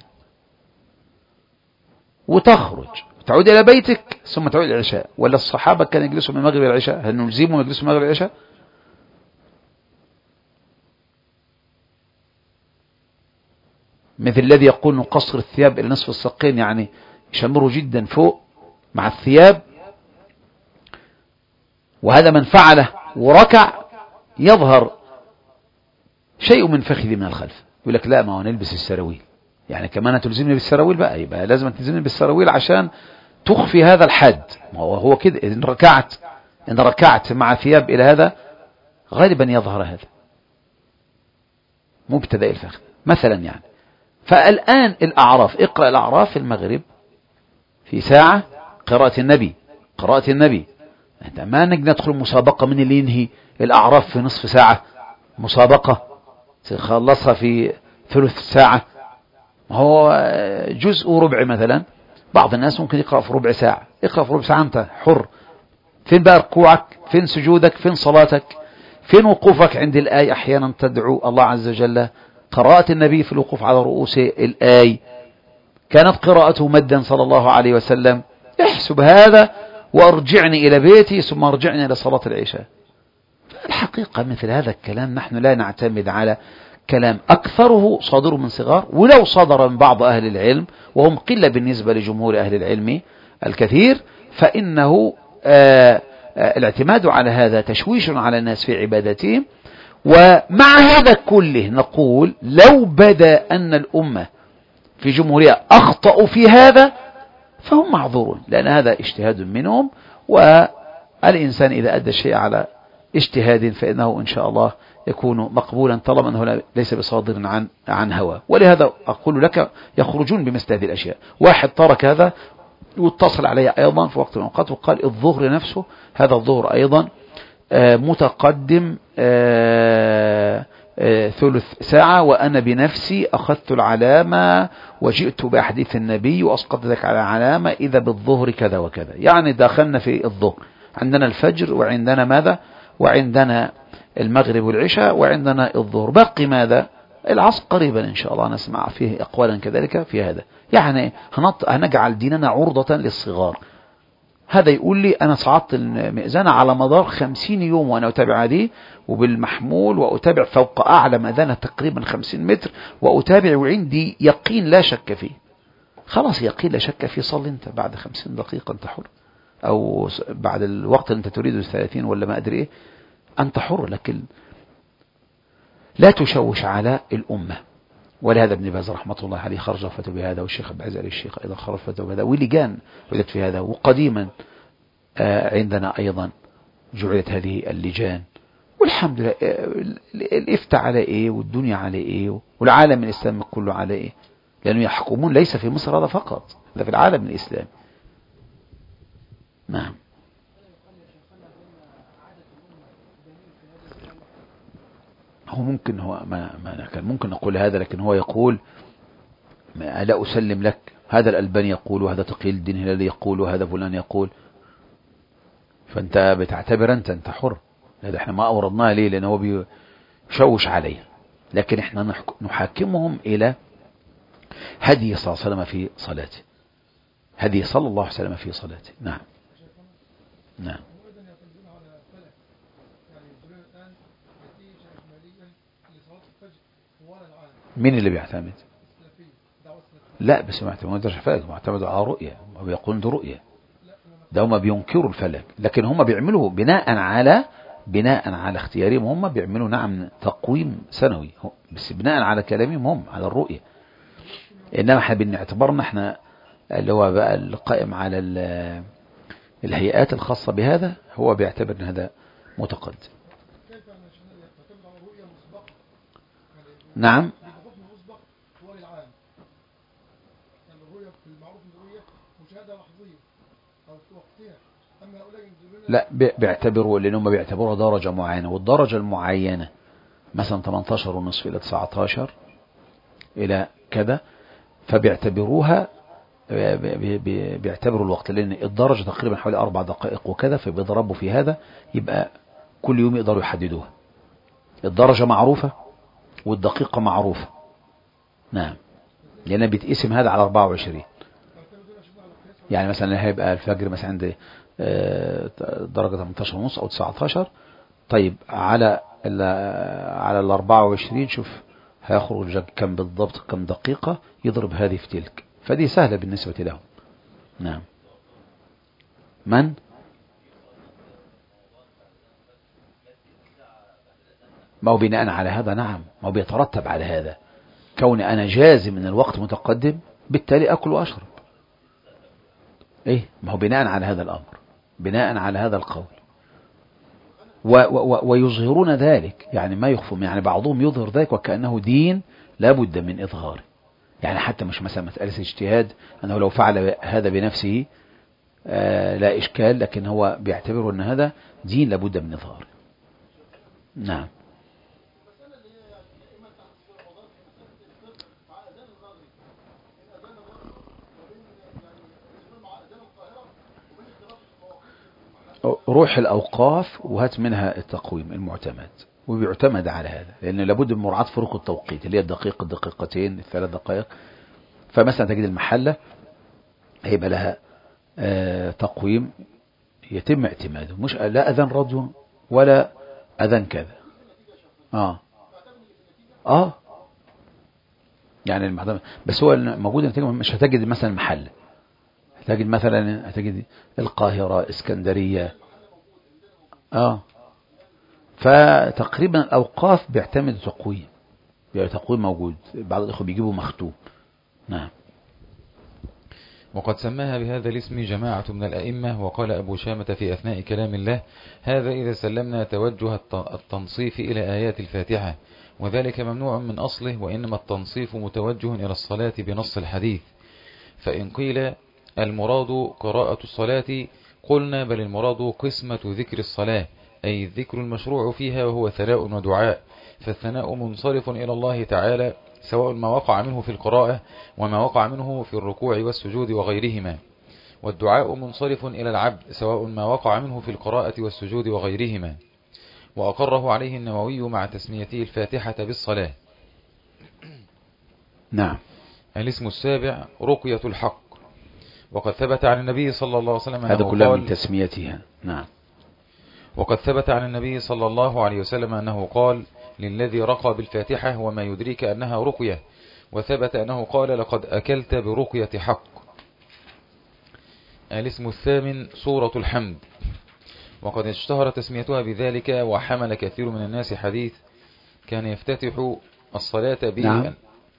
وتخرج تعود إلى بيتك ثم تعود إلى العشاء. ولا الصحابة كانوا يجلسوا من المغرب إلى العشاء؟ هل نلزمهم يجلسوا من المغرب إلى العشاء؟ مثل الذي يقول نقصر الثياب إلى نصف الساقين، يعني يشمروا جدا فوق مع الثياب، وهذا من فعله وركع يظهر شيء من فخذي من الخلف. يقول لك لا، ما هو نلبس السراويل، يعني كمان تلزمني بالسراويل بقى، يبقى لازم تلزمني بالسراويل عشان تخفي هذا الحد. ما هو هو كده، إن ركعت إن ركعت مع ثياب إلى هذا غالبا يظهر هذا مبتدأ الفخذ مثلا يعني. فالآن الأعراف، اقرأ الأعراف في المغرب في ساعة، قراءة النبي قراءة النبي انت ما نجي ندخل مسابقة من اللي ينهي الأعراف في نصف ساعة، مسابقة تخلصها في ثلث ساعة. هو جزء وربع مثلا، بعض الناس ممكن يقرأ في ربع ساعة، اقرأ في ربع ساعة أنت حر. فين بقى ركوعك؟ فين سجودك؟ فين صلاتك؟ فين وقوفك عند الآية؟ أحيانا تدعو الله عز وجل. قراءة النبي في الوقوف على رؤوس الآية كانت قراءته مدا صلى الله عليه وسلم. احسب هذا وارجعني إلى بيتي ثم ارجعني إلى صلاة العشاء. الحقيقة مثل هذا الكلام نحن لا نعتمد على كلام أكثره صادر من صغار، ولو صدر من بعض أهل العلم وهم قلة بالنسبة لجمهور أهل العلم الكثير، فإنه آآ آآ الاعتماد على هذا تشويش على الناس في عبادتهم. ومع هذا كله نقول لو بدا أن الأمة في جمهورية أخطأوا في هذا فهم معذورون، لأن هذا اجتهاد منهم، والإنسان إذا أدى الشيء على اجتهاد فإنه إن شاء الله يكون مقبولا طالما أنه ليس بصادر عن عن هوى. ولهذا أقول لك يخرجون بمثل هذه الأشياء. واحد ترك هذا واتصل علي أيضا في وقت من الأوقات وقال الظهر نفسه هذا الظهر أيضا متقدم ثلث ساعة، وأنا بنفسي أخذت العلامة وجئت بأحاديث النبي وأسقطت ذلك على علامة إذا بالظهر كذا وكذا. يعني دخلنا في الظهر، عندنا الفجر وعندنا ماذا، وعندنا المغرب والعشاء وعندنا الظهر، باقي ماذا، العصر قريبا إن شاء الله نسمع فيه أقوالا كذلك في هذا. يعني هنجعل ديننا عرضة للصغار. هذا يقول لي أنا صعدت المئذنة على مدار خمسين يوم وأنا أتابع هذه وبالمحمول، وأتابع فوق أعلى مئذنة تقريبا خمسين متر، وأتابع وعندي يقين لا شك فيه. خلاص يقين لا شك فيه، صل أنت بعد خمسين دقيقة أنت حر، أو بعد الوقت اللي أنت تريده ثلاثين ولا ما أدري إيه أنت حر، لكن لا تشوش على الأمة. ولهذا ابن باز رحمة الله عليه خرج فتوى بهذا، والشيخ عبد العزيز الشيخ أيضا خرج فتوى بهذا، ولجان عدت في هذا. وقديما عندنا أيضا جعلت هذه اللجان، والحمد لله الإفتاء على إيه والدنيا على إيه والعالم الإسلامي كله على إيه، لأنه يحكمون ليس في مصر هذا فقط، هذا في العالم الإسلامي. نعم. هو ممكن هو ما ما كان ممكن نقول هذا، لكن هو يقول ما لا أسلم لك، هذا الألباني يقول، وهذا تقي الدين الهلالي يقول، وهذا فلان يقول، فأنت بتعتبر أنت أنت حر. هذا احنا ما أوردناه ليه؟ لأنه هو بيشوش عليه، لكن احنا نحاكمهم إلى هدي صلى الله عليه وسلم في صلاته، هدي صلى الله عليه وسلم في صلاته. نعم نعم. مين اللي بيعتمد؟ لا بس ما يعتمدوش فلك، معتمدوا على رؤية، ويقولون ده رؤية، ده هم بينكروا الفلك، لكن هم بيعملوا بناء على بناء على اختيارهم، هم بيعملوا نعم تقويم سنوي بس بناء على كلامهم هم على الرؤية. انما احنا بنعتبرنا احنا اللي هو بقى القائم على الهيئات الخاصة بهذا هو بيعتبر ان هذا متقدم. نعم. لا بيعتبروا، لأنهم بيعتبروها درجة معينة، والدرجة المعينة مثلا ثمانية عشر ونصف إلى تسعة عشر إلى كذا، فبيعتبروها بيعتبروا الوقت، لأن الدرجة تقريبا حوالي أربع دقائق وكذا، فبيضربوا في هذا، يبقى كل يوم يقدروا يحددوها. الدرجة معروفة والدقيقة معروفة. نعم، لأن بيتقسم هذا على أربعة وعشرين. يعني مثلا هيبقى الفجر مثلا عند درجة ثمانية عشر ونص أو تسعة عشر، طيب على ال على ال أربعة وعشرين شوف هيخرج كم بالضبط، كم دقيقة، يضرب هذه في تلك، فدي سهلة بالنسبة لهم. نعم. من؟ ما هو بناء على هذا، نعم، ما هو بيترتب على هذا، كوني أنا جازم من الوقت متقدم بالتالي أكل وأشرب. إيه، ما هو بناء على هذا الأمر، بناء على هذا القول، و و ويظهرون ذلك، يعني ما يخفون، يعني بعضهم يظهر ذلك وكأنه دين لابد من إظهاره، يعني حتى مش مثلا مسألة اجتهاد أنه لو فعل هذا بنفسه آه لا إشكال، لكن هو بيعتبره أن هذا دين لابد من إظهاره. نعم. روح الأوقاف وهات منها التقويم المعتمد، وبيعتمد على هذا، لأن لابد من مراعاة فروق التوقيت اللي هي الدقيقة، الدقيقتين، الثلاث دقائق. فمثلا تجد المحلة هيبقى لها آه تقويم يتم اعتماده، مش لا أذان راديو ولا أذن كذا. آه آه يعني المحضر. بس هو موجود النتيجة، مش هتجد مثلا محل، هتجد مثلا هتجد القاهرة، اسكندرية. آه فتقريبا الأوقاف بيعتمد تقويم، يعني تقويم موجود، بعض الإخوة بيجيبوا مختوم. نعم. وقد سماها بهذا الاسم جماعة من الأئمة. وقال أبو شامة في أثناء كلام الله: هذا إذا سلمنا توجه التنصيف إلى آيات الفاتحة، وذلك ممنوع من أصله، وإنما التنصيف متوجه إلى الصلاة بنص الحديث. فإن قيل المراد قراءة الصلاة، قلنا بل المراد قسمة ذكر الصلاة، أي الذكر المشروع فيها، وهو ثناء ودعاء. فالثناء منصرف إلى الله تعالى، سواء ما وقع منه في القراءة وما وقع منه في الركوع والسجود وغيرهما، والدعاء منصرف إلى العبد، سواء ما وقع منه في القراءة والسجود وغيرهما. وأقره عليه النووي مع تسميته الفاتحة بالصلاة. نعم. الاسم السابع رقية الحق. وقد ثبت عن النبي صلى الله عليه وسلم هذا أنه كله قال من تسميتها. نعم. وقد ثبت عن النبي صلى الله عليه وسلم أنه قال: للذي رقى بالفاتحة وما يدريك أنها رقية. وثبت أنه قال: لقد أكلت برقية حق. الاسم الثامن سورة الحمد. وقد اشتهر تسميتها بذلك، وحمل كثير من الناس حديث كان يفتتح الصلاة ب نعم.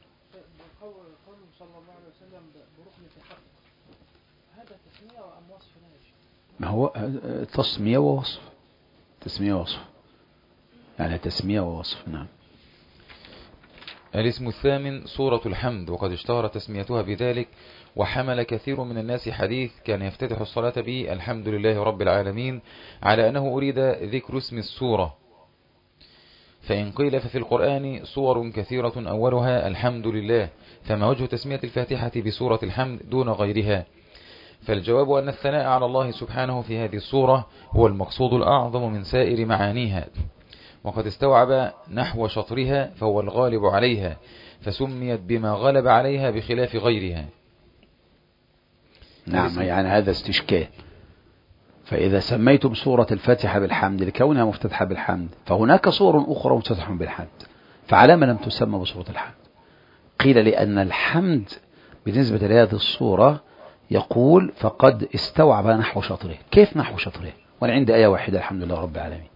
ما هو تسمية ووصف، تسمية ووصف، يعني تسمية ووصف. نعم. الاسم الثامن سورة الحمد. وقد اشتهر تسميتها بذلك، وحمل كثير من الناس حديث كان يفتتح الصلاة به: الحمد لله رب العالمين، على أنه أريد ذكر اسم السورة. فإن قيل ففي القرآن صور كثيرة أولها الحمد لله، فما وجه تسمية الفاتحة بسورة الحمد دون غيرها؟ فالجواب أن الثناء على الله سبحانه في هذه السورة هو المقصود الأعظم من سائر معانيها، وقد استوعب نحو شطرها، فهو الغالب عليها، فسميت بما غلب عليها بخلاف غيرها. نعم. يعني هذا استشكال. فإذا سميتم سورة الفاتحة بالحمد لكونها مفتتحة بالحمد، فهناك صور أخرى مفتتحة بالحمد، فعلى ما لم تسمى بسورة الحمد؟ قيل لأن الحمد بالنسبة لهذه الصورة يقول فقد استوعب نحو شطره. كيف نحو شطره وأنا عندي آية واحدة الحمد لله رب العالمين؟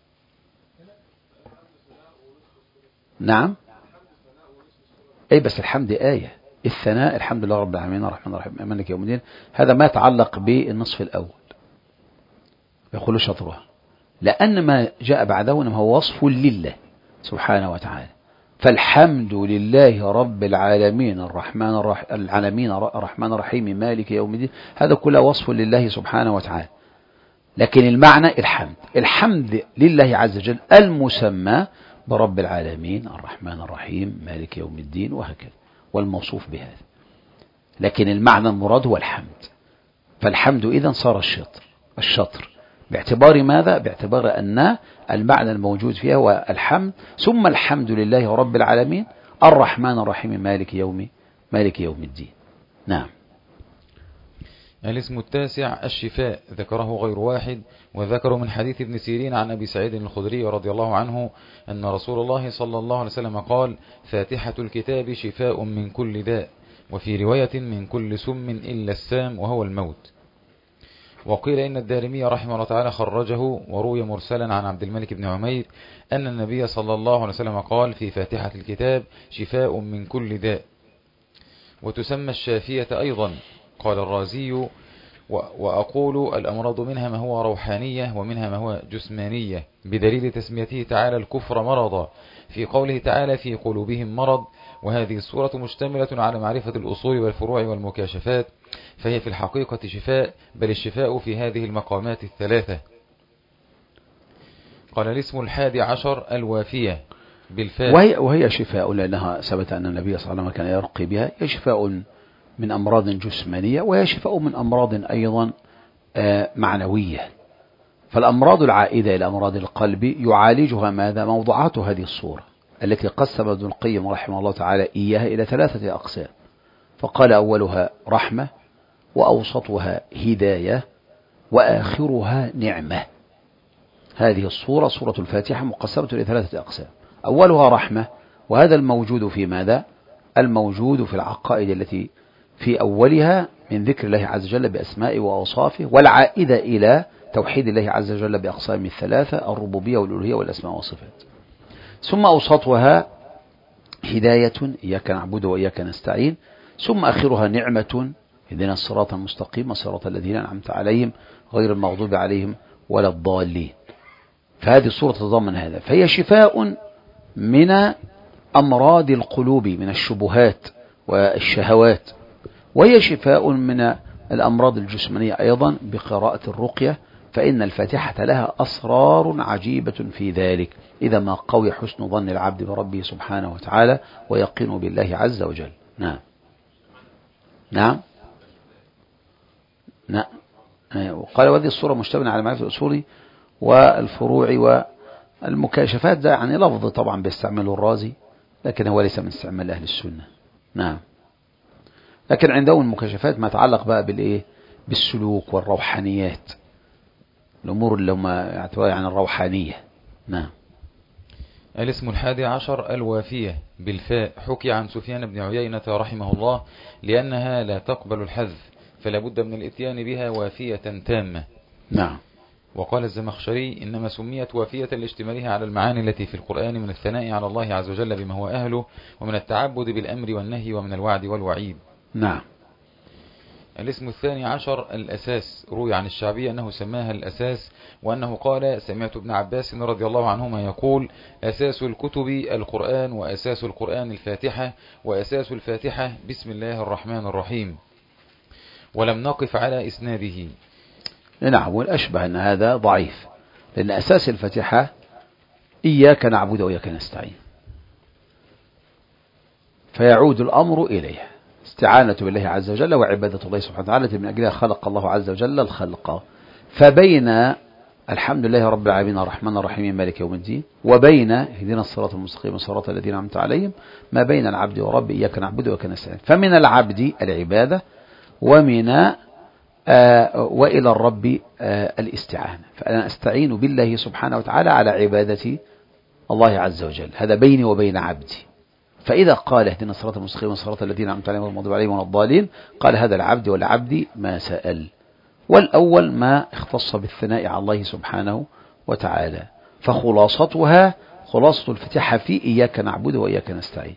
نعم. أي بس الحمد آية، الثناء الحمد لله رب العالمين الرحمن الرحيم مالك يوم الدين، هذا ما يتعلق بالنصف الأول يقول شطرها، لأن ما جاء بعده إنما هو وصف لله سبحانه وتعالى. فالحمد لله رب العالمين الرحمن الرح... العالمين الرحمن الرحيم مالك يوم الدين، هذا كله وصف لله سبحانه وتعالى. لكن المعنى الحمد، الحمد لله عز وجل المسمى برب العالمين الرحمن الرحيم مالك يوم الدين وهكذا، والموصوف بهذا. لكن المعنى المراد هو الحمد. فالحمد إذن صار الشطر الشطر باعتبار ماذا؟ باعتبار أن المعنى الموجود فيها هو الحمد، ثم الحمد لله رب العالمين الرحمن الرحيم مالك يوم مالك يوم الدين. نعم. الاسم التاسع الشفاء. ذكره غير واحد، وذكروا من حديث ابن سيرين عن أبي سعيد الخدري رضي الله عنه أن رسول الله صلى الله عليه وسلم قال: فاتحة الكتاب شفاء من كل داء، وفي رواية من كل سم إلا السام وهو الموت. وقيل إن الدارمي رحمه الله تعالى خرجه، وروي مرسلا عن عبد الملك بن عمير أن النبي صلى الله عليه وسلم قال في فاتحة الكتاب شفاء من كل داء. وتسمى الشافية أيضا. قال الرازي: وأقول الأمراض منها ما هو روحانية ومنها ما هو جسمانية، بدليل تسميته تعالى الكفر مرضا في قوله تعالى في قلوبهم مرض. وهذه السورة مشتملة على معرفة الأصول والفروع والمكاشفات، فهي في الحقيقة شفاء، بل الشفاء في هذه المقامات الثلاثة. قال الاسم الحادي عشر الوافية بالفاء، وهي, وهي شفاء، لأنها ثبت أن النبي صلى الله عليه وسلم كان يرقي بها. هي شفاء من أمراض جسمانية، وهي شفاء من أمراض أيضا معنوية. فالأمراض العائدة إلى أمراض القلب يعالجها ماذا؟ موضوعات هذه الصورة التي قسم ابن القيم رحمه الله تعالى إياها إلى ثلاثة أقسام، فقال أولها رحمة، وأوسطها هداية، وآخرها نعمة. هذه الصورة صورة الفاتحة مقسمة إلى ثلاثة أقسام. أولها رحمة، وهذا الموجود في ماذا؟ الموجود في العقائد التي في أولها من ذكر الله عز وجل بأسمائه وأوصافه، والعائدة إلى توحيد الله عز وجل بأقسام الثلاثة: الربوبية والألوهية والأسماء والصفات. ثم أوسطها هداية، إياك نعبد وإياك نستعين. ثم آخرها نعمة، اهدنا الصراط المستقيم صراط الذين أنعمت عليهم غير المغضوب عليهم ولا الضالين. فهذه الصورة تتضمن هذا، فهي شفاء من أمراض القلوب من الشبهات والشهوات، وهي شفاء من الأمراض الجسمانية أيضا بقراءة الرقية، فإن الفاتحة لها أسرار عجيبة في ذلك إذا ما قوي حسن ظن العبد بربه سبحانه وتعالى ويقين بالله عز وجل. نعم نعم نعم. وقال وهذه الصورة مشتملة على معرفة الأصول والفروع والمكاشفات. ده يعني لفظ طبعا بيستعمله الرازي، لكن هو ليس من استعمال أهل السنة. نعم. لكن عندهم المكاشفات ما يتعلق بقى بالإيه؟ بالسلوك والروحانيات، الأمور اللي هم يعتبرها عن الروحانية. نعم. الاسم الحادي عشر الوافية بالفاء، حكي عن سفيان بن عيينة رحمه الله لأنها لا تقبل الحذف، فلا بد من الاتيان بها وافية تامة. نعم. وقال الزمخشري إنما سميت وافية لاشتمالها على المعاني التي في القرآن من الثناء على الله عز وجل بما هو أهله، ومن التعبد بالأمر والنهي، ومن الوعد والوعيد. نعم. الاسم الثاني عشر الأساس، روي عن الشعبي أنه سماها الأساس، وأنه قال سمعت ابن عباس رضي الله عنهما يقول: أساس الكتب القرآن، وأساس القرآن الفاتحة، وأساس الفاتحة بسم الله الرحمن الرحيم. ولم نقف على إسناده. نعم. والأشبه أن هذا ضعيف، لأن أساس الفاتحة إياك نعبد وإياك نستعين، فيعود الأمر إليه، استعانة بالله عز وجل وعبادة الله سبحانه وتعالى من أجلها خلق الله عز وجل الخلق. فبين الحمد لله رب العالمين الرحمن الرحيم مالك يوم الدين وبين اهدنا الصراط المستقيم صراط الذين أنعمت عليهم ما بين العبد ورب إياك نعبد وإياك نستعين. فمن العبد العبادة، ومن آه وإلى الرب آه الاستعانة، فأنا أستعين بالله سبحانه وتعالى على عبادة الله عز وجل، هذا بيني وبين عبدي. فإذا قال اهدنا الصراط المستقيم صراط الذين أنعمت عليهم غير المغضوب عليهم ولا الضالين، قال هذا العبد والعبد ما سأل. والأول ما اختص بالثناء على الله سبحانه وتعالى، فخلاصتها خلاصة الفاتحة في إياك نعبد وإياك نستعين،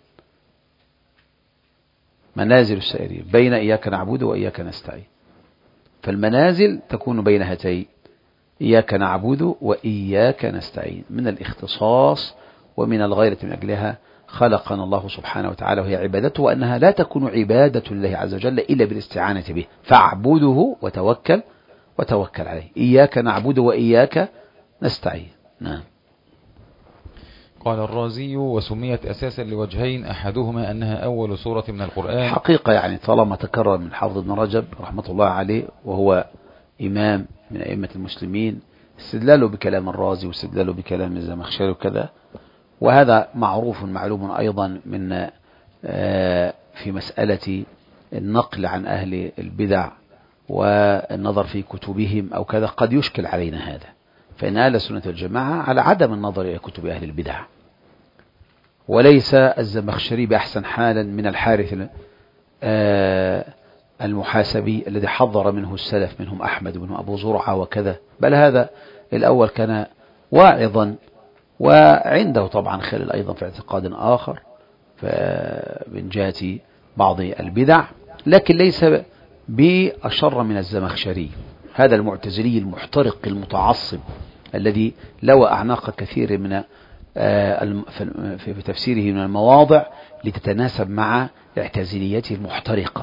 منازل السائرين بين إياك نعبد وإياك نستعين. فالمنازل تكون بين هاتين، إياك نعبد وإياك نستعين، من الاختصاص ومن الغيرة من أجلها خلقنا الله سبحانه وتعالى، وهي عبادته، وأنها لا تكون عبادة لله عز وجل إلا بالاستعانة به، فاعبده وتوكل وتوكل عليه. إياك نعبد وإياك نستعين. نعم. قال الرازي: وسميت أساسا لوجهين، أحدهما أنها أول سورة من القرآن. حقيقة يعني طالما تكرر من حافظ ابن رجب رحمة الله عليه، وهو إمام من أئمة المسلمين، استدلاله بكلام الرازي واستدلاله بكلام الزمخشري وكذا، وهذا معروف معلوم أيضا من في مسألة النقل عن أهل البدع والنظر في كتبهم أو كذا، قد يشكل علينا هذا، فإن أهل السنة والجماعة على عدم النظر إلى كتب أهل البدع، وليس الزمخشري بأحسن حالا من الحارث المحاسبي الذي حضر منه السلف، منهم أحمد ومنهم أبو زرعة وكذا، بل هذا الأول كان واعظا، وعنده طبعا خلل أيضا في اعتقاد آخر من جهة بعض البدع، لكن ليس بأشر من الزمخشري، هذا المعتزلي المحترق المتعصب الذي لوى أعناق كثير من في تفسيره من المواضع لتتناسب مع اعتزاليته المحترقة.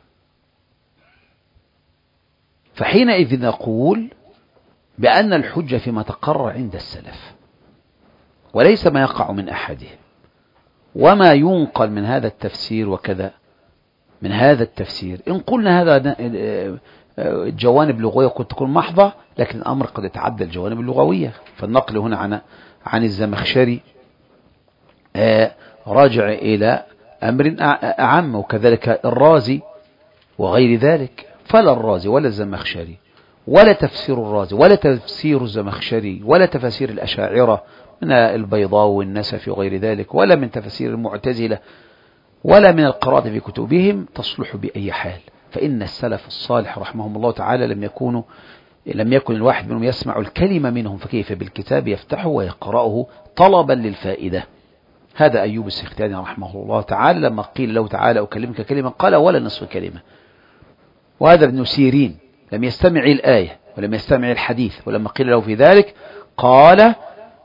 فحينئذ نقول بأن الحجة فيما تقرر عند السلف، وليس ما يقع من أحدهم، وما ينقل من هذا التفسير وكذا من هذا التفسير. إن قلنا هذا الجوانب اللغوية قد تكون محضة، لكن الأمر قد يتعدى الجوانب اللغوية. فالنقل هنا عن عن الزمخشري راجع إلى أمر أعم، وكذلك الرازي وغير ذلك. فلا الرازي ولا الزمخشري ولا تفسير الرازي ولا تفسير الزمخشري ولا تفسير الأشاعرة من البيضاء والنسف وغير ذلك، ولا من تفسير المعتزلة، ولا من القراءة في كتبهم تصلح بأي حال. فإن السلف الصالح رحمهم الله تعالى لم يكونوا لم يكن الواحد منهم يسمع الكلمة منهم فكيف بالكتاب يفتحه ويقرأه طلبا للفائدة. هذا أيوب السختياني رحمه الله تعالى لما قيل له تعالى أكلمك كلمة قال ولا نصف كلمة. وهذا ابن سيرين لم يستمع الآية ولم يستمع الحديث، ولما قيل له في ذلك قال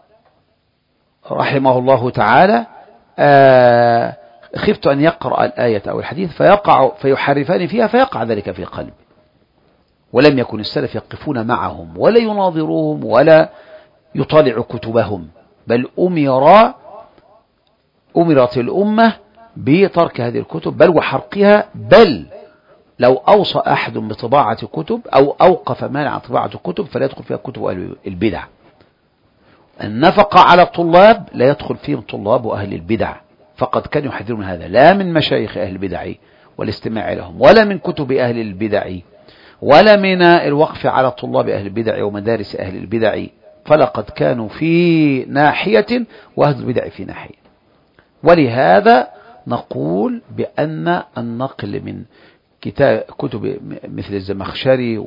رحمه الله تعالى آه خفت أن يقرأ الآية أو الحديث فيقع فيحرفان فيها فيقع ذلك في قلبي. ولم يكن السلف يقفون معهم ولا يناظروهم ولا يطالع كتبهم، بل أمر أمرت الأمة بترك هذه الكتب بل وحرقها، بل لو أوصى أحد بطباعة كتب أو أوقف مانع عن طباعة كتب فلا يدخل فيها كتب أهل البدع. النفقة على الطلاب لا يدخل فيهم طلاب أهل البدع، فقد كانوا يحذرون هذا لا من مشايخ أهل البدع والاستماع لهم، ولا من كتب أهل البدع، ولا من الوقف على طلاب أهل البدع ومدارس أهل البدع، فلقد كانوا في ناحية وأهل البدع في ناحية. ولهذا نقول بأن النقل من كتاب كتب مثل الزمخشري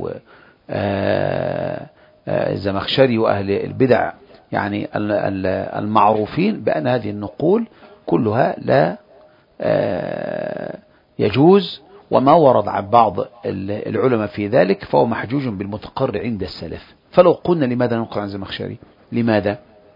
والزمخشري وأهل البدع يعني المعروفين بأن هذه النقول كلها لا يجوز، وما ورد عن بعض العلماء في ذلك فهو محجوج بالمتقرر عند السلف. فلو قلنا لماذا ننقل عن الزمخشري؟ لماذا؟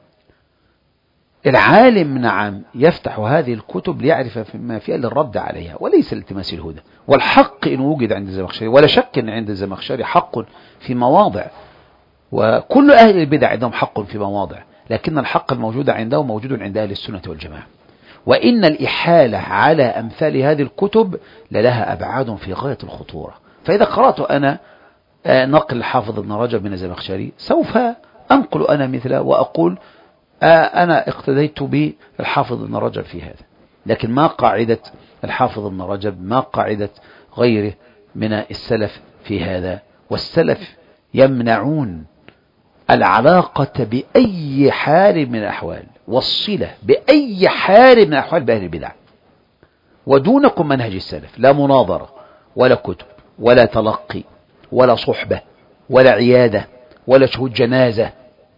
العالم نعم يفتح هذه الكتب ليعرف ما فيها للرد عليها وليس التماس الهدى، والحق إن وجد عند الزمخشري، ولا شك أن عند الزمخشري حق في مواضع، وكل أهل البدع عندهم حق في مواضع، لكن الحق الموجود عنده موجود عند أهل السنة والجماعة. وإن الإحالة على أمثال هذه الكتب لها أبعاد في غاية الخطورة. فإذا قرأت أنا نقل حافظ ابن رجب من الزمخشري سوف أنقل أنا مثله وأقول أنا اقتديت بالحافظ ابن رجب في هذا، لكن ما قاعدة الحافظ ابن رجب، ما قاعدة غيره من السلف في هذا. والسلف يمنعون العلاقة بأي حال من الأحوال والصلة بأي حال من الأحوال بأهل البدع، ودونكم منهج السلف، لا مناظرة ولا كتب ولا تلقي ولا صحبة ولا عيادة ولا شهود جنازة.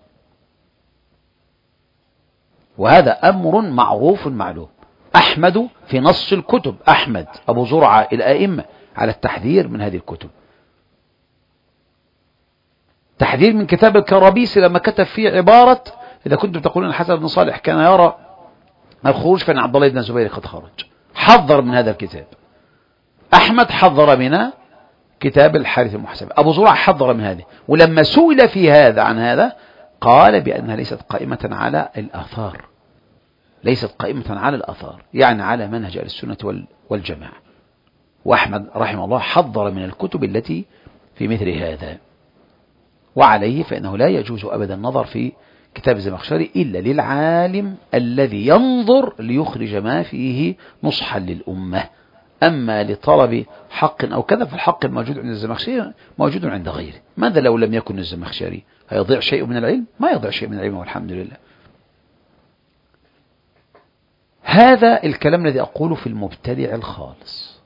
وهذا أمر معروف معلوم. أحمد في نص الكتب، أحمد أبو زرعة الآئمة على التحذير من هذه الكتب. تحذير من كتاب الكرابيسي لما كتب فيه عبارة إذا كنتم تقولون الحسن بن صالح كان يرى الخروج فإن عبد الله بن الزبير قد خرج، حذر من هذا الكتاب. أحمد حذر من كتاب الحارث المحسب، أبو زرعة حذر من هذه. ولما سئل في هذا عن هذا قال بأنها ليست قائمة على الآثار، ليست قائمة على الآثار يعني على منهج أهل السنة والجماعة. وأحمد رحمه الله حذر من الكتب التي في مثل هذا. وعليه فإنه لا يجوز أبدا النظر في كتاب الزمخشري إلا للعالم الذي ينظر ليخرج ما فيه نصحا للأمة. أما لطلب حق أو كذا فالحق الموجود عند الزمخشري موجود عند غيره. ماذا لو لم يكن الزمخشري؟ هيضيع شيء من العلم؟ ما يضيع شيء من العلم والحمد لله. هذا الكلام الذي أقوله في المبتدع الخالص.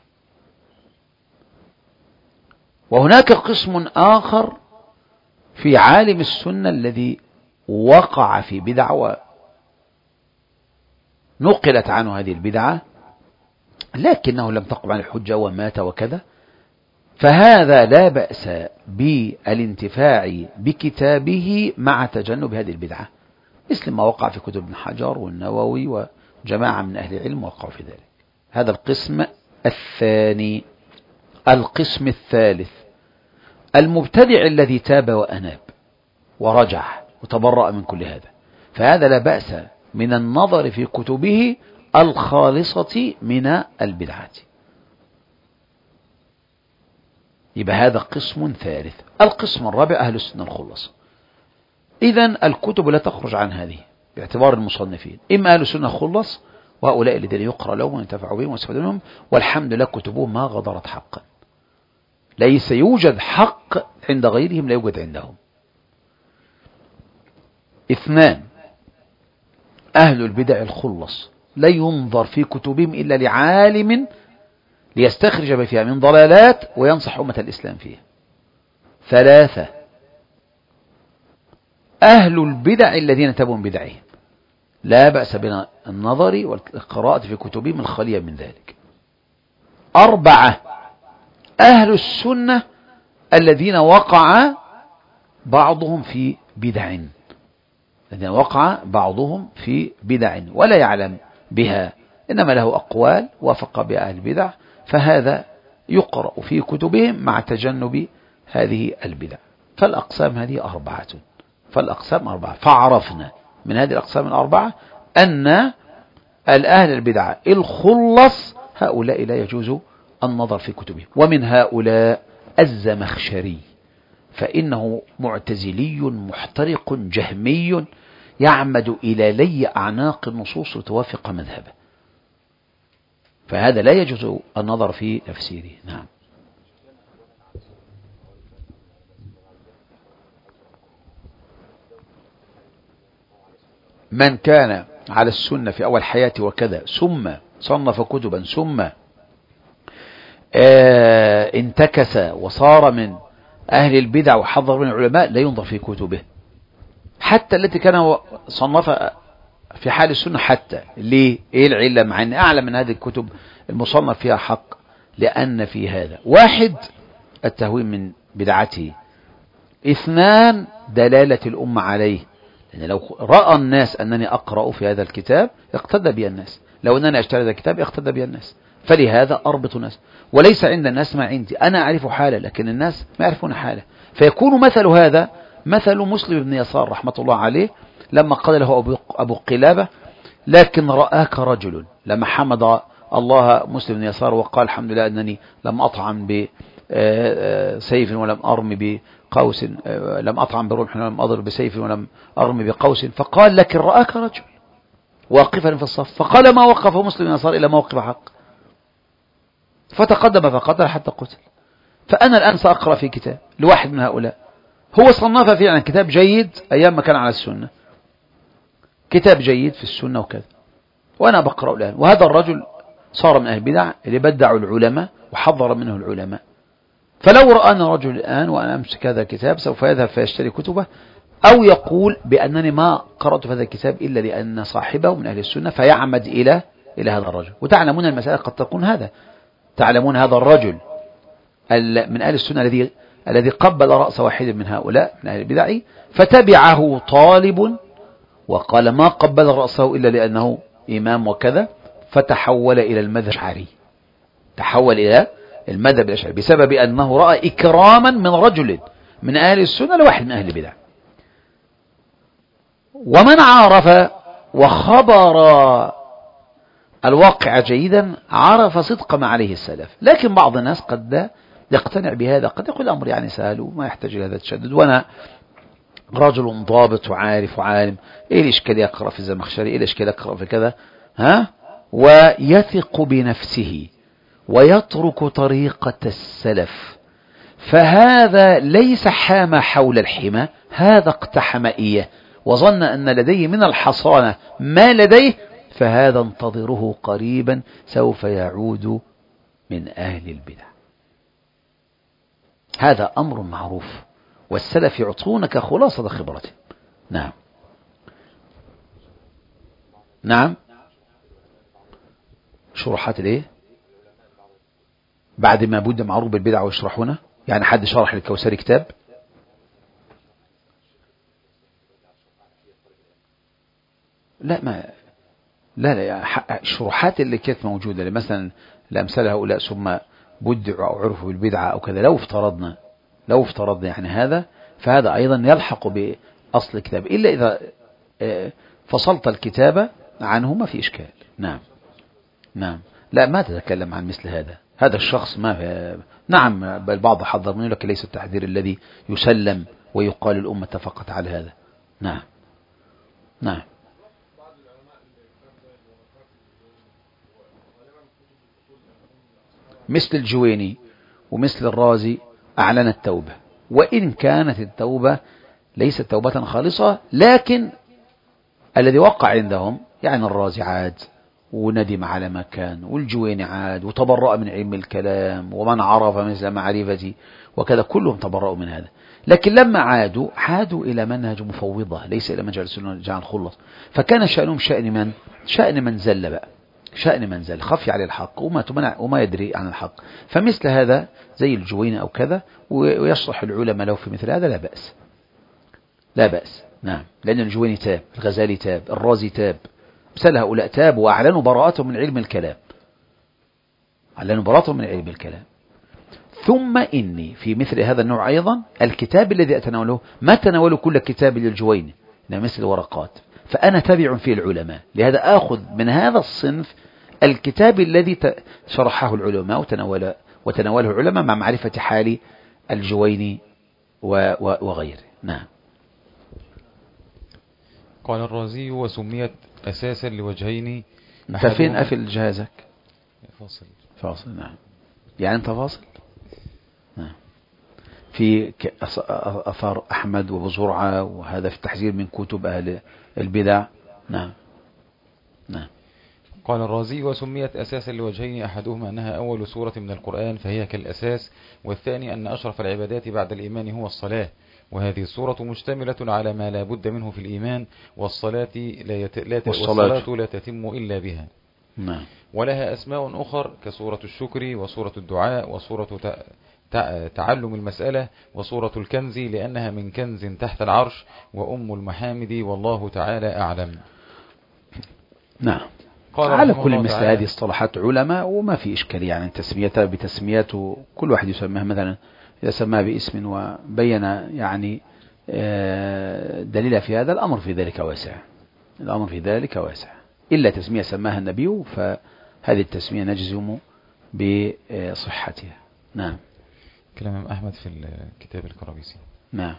وهناك قسم آخر في عالم السنة الذي وقع في بدعة ونقلت عنه هذه البدعة لكنه لم تقم عن الحجة ومات وكذا، فهذا لا بأس بالانتفاع بكتابه مع تجنب هذه البدعة، مثل ما وقع في كتب ابن حجر والنووي وجماعة من أهل العلم وقعوا في ذلك. هذا القسم الثاني. القسم الثالث المبتدع الذي تاب وأناب ورجع وتبرأ من كل هذا، فهذا لا بأس من النظر في كتبه الخالصة من البدعات. يبقى هذا قسم ثالث. القسم الرابع أهل السنة الخلص. إذن الكتب لا تخرج عن هذه باعتبار المصنفين، إما أهل السنة خلص وهؤلاء الذين يقرأ لهم وينتفع بهم ويستفاد منهم، والحمد لله كتبهم ما غدرت حقا. ليس يوجد حق عند غيرهم لا يوجد عندهم. اثنان، أهل البدع الخلص لا ينظر في كتبهم إلا لعالم ليستخرج ما فيها من ضلالات وينصح أمة الإسلام فيها. ثلاثة، أهل البدع الذين تبون بدعهم لا بأس بالنظر والقراءة في كتبهم الخالية من ذلك. أربعة، أهل السنة الذين وقع بعضهم في بدع الذين وقع بعضهم في بدع ولا يعلم بها، إنما له أقوال وافق بها أهل البدع، فهذا يقرأ في كتبهم مع تجنب هذه البدع. فالأقسام هذه أربعة فالأقسام أربعة فعرفنا من هذه الأقسام الأربعة أن الأهل البدع الخلص هؤلاء لا يجوز النظر في كتبهم. ومن هؤلاء الزمخشري، فإنه معتزلي محترق جهمي يعمد إلى لي أعناق النصوص لتوافق مذهبه، فهذا لا يجوز النظر في تفسيره. نعم. من كان على السنة في أول حياته وكذا ثم صنف كتبا ثم آه انتكس وصار من أهل البدع وحضر من العلماء لا ينظر في كتبه، حتى التي كان صنفها في حال السنة. حتى ليه؟ إيه العلة؟ مع أن أعلم من هذه الكتب المصنف فيها حق، لأن في هذا واحد التهوين من بدعته، اثنان دلالة الأمة عليه، لأن لو رأى الناس أنني أقرأ في هذا الكتاب اقتدى بي الناس، لو أنني أشتري هذا الكتاب اقتدى بي الناس، فلهذا أربط الناس. وليس عند الناس ما عندي، أنا أعرف حالة لكن الناس ما يعرفون حالة، فيكون مثل هذا مثل مسلم بن يسار رحمة الله عليه لما قال له أبو قلابة: لكن رآك رجل، لما حمد الله مسلم بن يسار وقال: الحمد لله أنني لم أطعن بسيف ولم أرمي بقوس، لم أطعن برمح ولم أضرب بسيف ولم أرمي بقوس، فقال: لكن رآك رجل واقفا في الصف، فقال: ما وقف مسلم بن يسار إلا موقف حق، فتقدم فقتل حتى قتل. فأنا الآن سأقرأ في كتاب لواحد من هؤلاء هو صنف فعلا كتاب جيد أيام ما كان على السنة، كتاب جيد في السنة وكذا، وأنا بقرأ الآن، وهذا الرجل صار من أهل البدع اللي بدعوا العلماء وحضر منه العلماء. فلو رآنا رجل الآن وأنا أمسك هذا الكتاب سوف يذهب فيشتري كتبه، أو يقول بأنني ما قرأت في هذا الكتاب إلا لأن صاحبه من أهل السنة، فيعمد إلى إلى هذا الرجل. وتعلمون المسألة قد تكون هذا، تعلمون هذا الرجل من أهل السنة الذي الذي قبل رأس واحد من هؤلاء من أهل البدع، فتبعه طالب وقال: ما قبل رأسه إلا لأنه إمام وكذا، فتحول إلى المذهب الأشعري، تحول إلى المذهب الأشعري بسبب أنه رأى إكراما من رجل من أهل السنة لواحد من أهل البدع. ومن عرف وخبر الواقع جيدا عرف صدق ما عليه السلف. لكن بعض الناس قد لا يقتنع بهذا، قد يقول الأمر يعني سهل وما يحتاج إلى هذا التشدد، وأنا رجل ضابط وعارف وعالم، إيه الإشكال يقرأ في الزمخشري، إيه الإشكال يقرأ في كذا، ها؟ ويثق بنفسه ويترك طريقة السلف، فهذا ليس حام حول الحمى، هذا اقتحم إياه وظن أن لديه من الحصانة ما لديه، فهذا انتظره قريبا سوف يعود من أهل البدع. هذا أمر معروف، والسلف يعطونك خلاصة خبرته. نعم نعم شروحات الايه بعد ما بود معروف بالبدع ويشرحونه؟ يعني حد شرح للكوثري كتاب؟ لا ما لا لا الشروحات اللي كانت موجودة مثلا لأمثال هؤلاء ثم بدعوا أو عرفوا بالبدعة أو كذا، لو افترضنا لو افترضنا يعني هذا، فهذا أيضا يلحق بأصل الكتاب، إلا إذا فصلت الكتابة عنه ما في إشكال. نعم نعم لا ما تتكلم عن مثل هذا، هذا الشخص ما نعم بل بعض حضر منه، لكن ليس التحذير الذي يسلم ويقال الأمة اتفقت على هذا. نعم نعم مثل الجويني ومثل الرازي أعلن التوبة، وإن كانت التوبة ليست توبة خالصة، لكن الذي وقع عندهم يعني الرازي عاد وندم على ما كان، والجويني عاد وتبرأ من علم الكلام، ومن عرف مثل معرفتي وكذا، كلهم تبرأوا من هذا. لكن لما عادوا عادوا إلى منهج مفوضة، ليس إلى منهج السنة جعل خلص. فكان شأنهم شأن من شأن من زل بقى، شأن من زل خفي عليه الحق وما تمنع وما يدري عن الحق. فمثل هذا زي الجويني أو كذا، ويصلح العلماء لو في مثل هذا لا بأس، لا بأس. نعم، لأن الجويني تاب، الغزالي تاب، الرازي تاب، مثل هؤلاء تاب وأعلنوا براءتهم من علم الكلام، أعلنوا براءتهم من علم الكلام. ثم إني في مثل هذا النوع أيضا الكتاب الذي أتناوله ما تناوله كل كتاب للجويني، إنه مثل الورقات، فأنا تابع فيه العلماء، لهذا آخذ من هذا الصنف الكتاب الذي شرحه العلماء وتناول وتناوله العلماء مع معرفة حال الجويني وغيره. نعم. قال الرازي: وسميت أساسا لوجهين. أنت فين أفل جهازك؟ فاصل. فاصل. نعم، يعني أنت فاصل. نعم. في أثار أحمد وأبو زرعة، وهذا في التحذير من كتب أهل البدع. نعم. نعم. قال الرازي: وسميت أساسا لوجهين، أحدهما أنها أول سورة من القرآن فهي كالأساس، والثاني أن أشرف العبادات بعد الإيمان هو الصلاة، وهذه السورة مشتملة على ما لا بد منه في الإيمان، والصلاة لا, يت... لا, ت... والصلاة لا تتم إلا بها. نعم. ولها أسماء أخر كسورة الشكر وسورة الدعاء وسورة ت... ت... تعلم المسألة وسورة الكنز، لأنها من كنز تحت العرش، وأم المحامد، والله تعالى أعلم. نعم. على كل مثل هذه اصطلاحات علماء، وما في إشكالية يعني تسميتها بتسميات، كل واحد يسميها مثلا إذا سماها باسم وبين يعني دليل في هذا، الأمر في ذلك واسع، الأمر في ذلك واسع، إلا تسمية سماها النبي فهذه التسمية نجزم بصحتها. نعم. كلام أحمد في الكتاب الكرابيسي. نعم.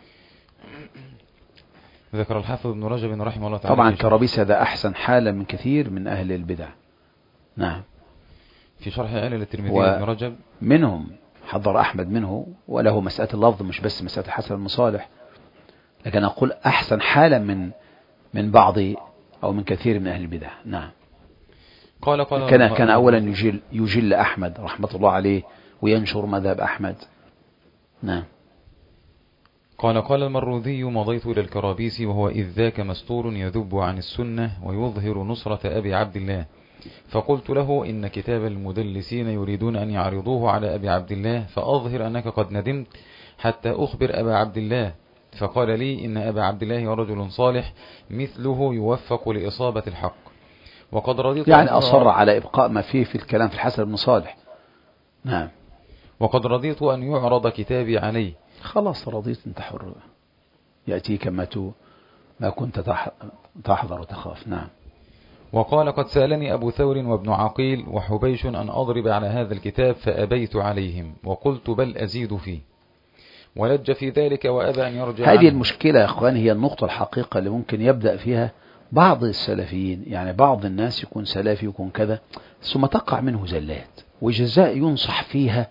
ذكر الحافظ ابن رجب رحمه الله تعالى. طبعا الكرابيسي هذا أحسن حالا من كثير من أهل البدع. نعم. في شرح علل الترمذي ابن رجب منهم حضر أحمد منه، وله مسألة اللفظ مش بس مسألة حسن المصالح، لكن أقول أحسن حالا من من بعض أو من كثير من أهل البدع. نعم. قال قال كان كان أولا يجل يجل أحمد رحمة الله عليه وينشر مذهب أحمد. نعم. قال قال المروذي: مضيت إلى الكرابيسي وهو إذ ذاك مستور يذب عن السنة ويظهر نصرة أبي عبد الله، فقلت له: إن كتاب المدلسين يريدون أن يعرضوه على أبي عبد الله، فأظهر أنك قد ندمت حتى أخبر أبا عبد الله. فقال لي: إن أبا عبد الله رجل صالح مثله يوفق لإصابة الحق، وقد رضيت يعني أصر على إبقاء ما فيه في الكلام في الحسن بن صالح. نعم. وقد رضيت أن يعرض كتابي عليه. خلاص رضيت، انت حر، يأتيك ما تو ما كنت تحذر وتخاف. نعم. وقال: قد سألني أبو ثور وابن عقيل وحبيش أن أضرب على هذا الكتاب فأبيت عليهم، وقلت: بل أزيد فيه، ولج في ذلك وأبى أن يرجع. هذه المشكلة يا أخواني، هي النقطة الحقيقة اللي ممكن يبدأ فيها بعض السلفيين، يعني بعض الناس يكون سلفي يكون كذا، ثم تقع منه زلات وجزاء ينصح فيها،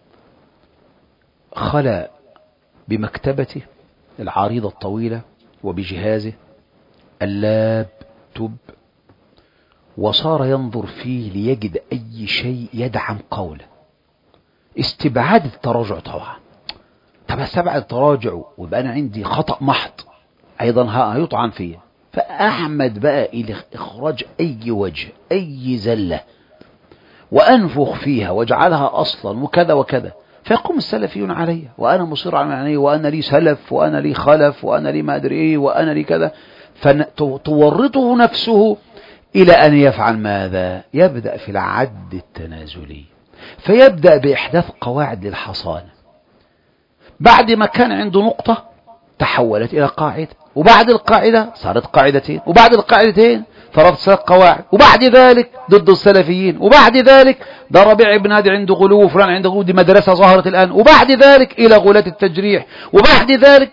خلى بمكتبته العريضة الطويلة وبجهازه اللاب تب، وصار ينظر فيه ليجد أي شيء يدعم قوله. استبعاد التراجع طبعا، طب استبعد التراجع ويبقى أنا عندي خطأ محض أيضا هيطعن فيه، فأحمد بقى إلى إخراج أي وجه أي زلة وأنفخ فيها واجعلها أصلا وكذا وكذا، فيقوم السلفيون علي وأنا مصر على معنيه، وأنا لي سلف وأنا لي خلف وأنا لي ما أدري إيه وأنا لي كذا، فتورطه نفسه إلى أن يفعل ماذا؟ يبدأ في العد التنازلي، فيبدأ بإحداث قواعد للحصانة. بعد ما كان عنده نقطة تحولت إلى قاعدة، وبعد القاعدة صارت قاعدتين، وبعد القاعدتين صارت ثلاث قواعد، وبعد ذلك ضد السلفيين، وبعد ذلك ده ربيع بن هادي عنده غلو وفلان عنده غلو، دي مدرسة ظهرت الآن، وبعد ذلك إلى غلاة التجريح، وبعد ذلك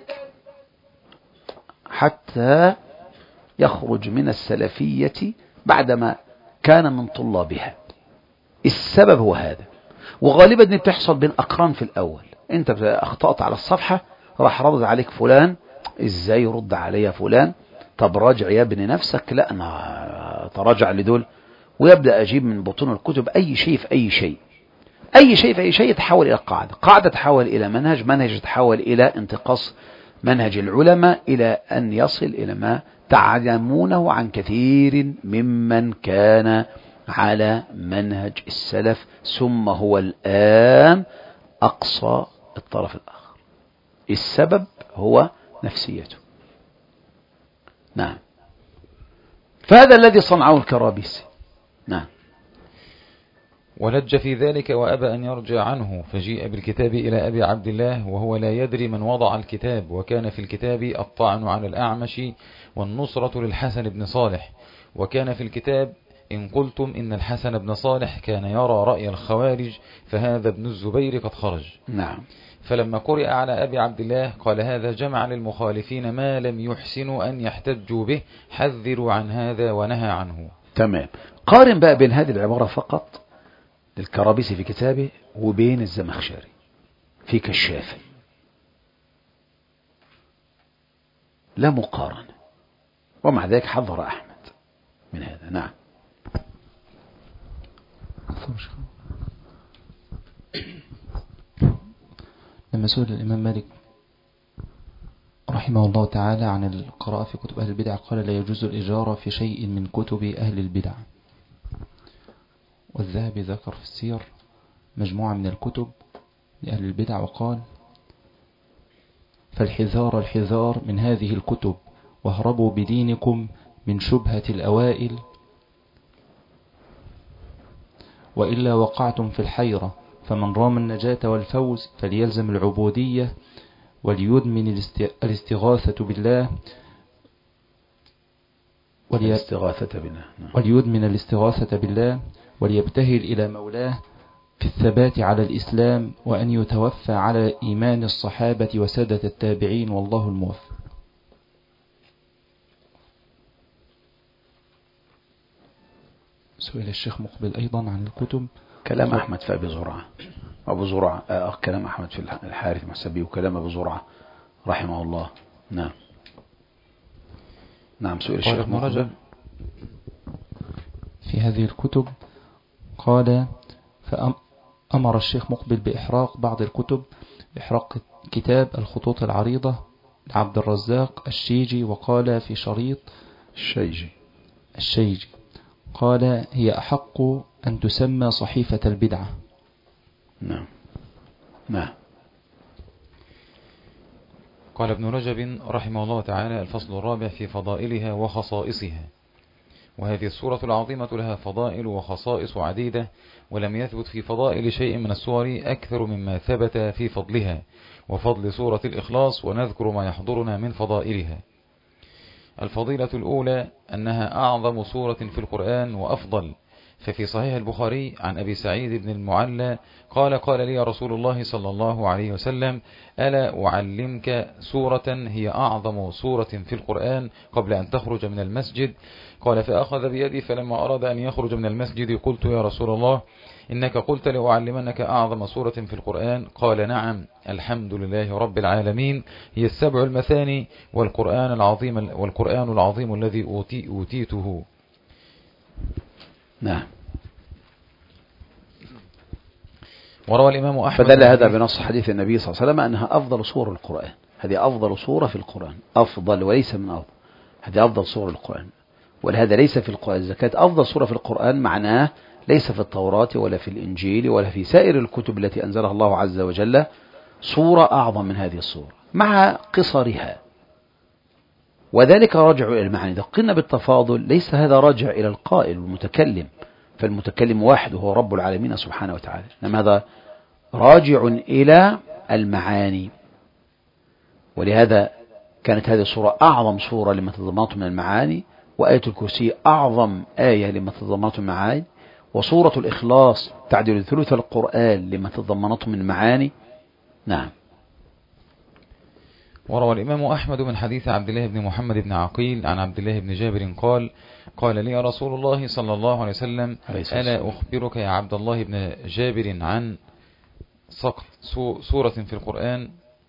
حتى يخرج من السلفية بعدما كان من طلابها. السبب هو هذا، وغالبا دي بتحصل بين أقران في الأول، انت اخطأت على الصفحة، راح رد عليك فلان، ازاي يرد عليا فلان؟ طب راجع يا ابني نفسك، لا انا تراجع لدول، ويبدأ اجيب من بطون الكتب اي شيء في اي شيء، اي شيء في اي شيء يتحول الى قاعدة، قاعدة تحول الى منهج، منهج تحول الى انتقاص منهج العلماء، الى ان يصل الى ما تعلمونه عن كثير ممن كان على منهج السلف، ثم هو الآن أقصى الطرف الآخر. السبب هو نفسيته. نعم. فهذا الذي صنعه الكرابيسي. نعم. ولج في ذلك وأبى أن يرجع عنه، فجيء بالكتاب إلى أبي عبد الله وهو لا يدري من وضع الكتاب، وكان في الكتاب الطعن على الأعمش والنصرة للحسن بن صالح، وكان في الكتاب إن قلتم إن الحسن بن صالح كان يرى رأي الخوارج فهذا ابن الزبير قد خرج. نعم. فلما قرئ على أبي عبد الله قال هذا جمع للمخالفين ما لم يحسنوا أن يحتجوا به، حذروا عن هذا ونهى عنه. تمام. قارن بقى بين هذه العبارة فقط للكرابيسي في كتابه وبين الزمخشري في كشافه، لا مقارنة، ومع ذلك حذر أحمد من هذا. نعم. لما سئل الإمام مالك رحمه الله تعالى عن القراءة في كتب أهل البدع قال لا يجوز الإجارة في شيء من كتب أهل البدع. والذهبي ذكر في السير مجموعة من الكتب لأهل البدع وقال فالحذار الحذار من هذه الكتب، واهربوا بدينكم من شبهة الأوائل، وإلا وقعتم في الحيرة، فمن رام النجاة والفوز فليلزم العبودية وليدمن الاستغاثة بالله الاستغاثة بالله وليدمن الاستغاثة بالله وليبتهل إلى مولاه في الثبات على الإسلام، وأن يتوفى على إيمان الصحابة وسادة التابعين، والله الموفق. سئل الشيخ مقبل أيضا عن الكتب. كلام أحمد في أبي زرعة أبو زرعة آه كلام أحمد في الحارث المحسبي وكلام أبو زرعة رحمه الله. نعم. نعم. سئل الشيخ مقبل في هذه الكتب قال فأمر الشيخ مقبل بإحراق بعض الكتب، إحراق كتاب الخطوط العريضة لعبد الرزاق الشيجي، وقال في شريط الشيجي الشيجي قال هي أحق أن تسمى صحيفة البدعة. نعم. نعم. قال ابن رجب رحمه الله تعالى الفصل الرابع في فضائلها وخصائصها. وهذه السورة العظيمة لها فضائل وخصائص عديدة، ولم يثبت في فضائل شيء من السور أكثر مما ثبت في فضلها وفضل سورة الإخلاص، ونذكر ما يحضرنا من فضائلها. الفضيلة الأولى أنها أعظم سورة في القرآن وأفضل، ففي صحيح البخاري عن أبي سعيد بن المعلى قال قال لي رسول الله صلى الله عليه وسلم ألا أعلمك سورة هي أعظم سورة في القرآن قبل أن تخرج من المسجد؟ قال فأخذ بيدي، فلما أراد أن يخرج من المسجد قلت يا رسول الله إنك قلت لأعلمنك أعظم سورة في القرآن؟ قال نعم الحمد لله رب العالمين، هي السبع المثاني والقرآن العظيم والقرآن العظيم الذي أوتي أوتيته. نعم. وروى الإمام أحمد فدل هذا بنص حديث النبي صلى الله عليه وسلم أنها أفضل سور القرآن، هذه أفضل سورة في القرآن، أفضل وليس من أفضل، هذه أفضل سور القرآن. ولهذا ليس في القرآن الزكاة أفضل سورة في القرآن، معناه ليس في التوراة ولا في الإنجيل ولا في سائر الكتب التي أنزلها الله عز وجل سورة أعظم من هذه السورة مع قصرها، وذلك راجع إلى المعنى. إذا قلنا بالتفاضل ليس هذا راجع إلى القائل والمتكلم، فالمتكلم واحد وهو رب العالمين سبحانه وتعالى، إنما هذا راجع إلى المعاني. ولهذا كانت هذه السورة أعظم سورة لما تضمنته من المعاني، وآية الكرسي أعظم آية لما تضمنته من المعاني، وسورة الإخلاص تعدل ثلث القرآن لما تضمنته من المعاني. نعم. وروى الإمام أحمد من حديث عبد الله بن محمد بن عقيل عن عبد الله بن جابر قال قال لي رسول الله صلى الله عليه وسلم ألا أخبرك يا عبد الله بن جابر عن سقط سورة في القرآن؟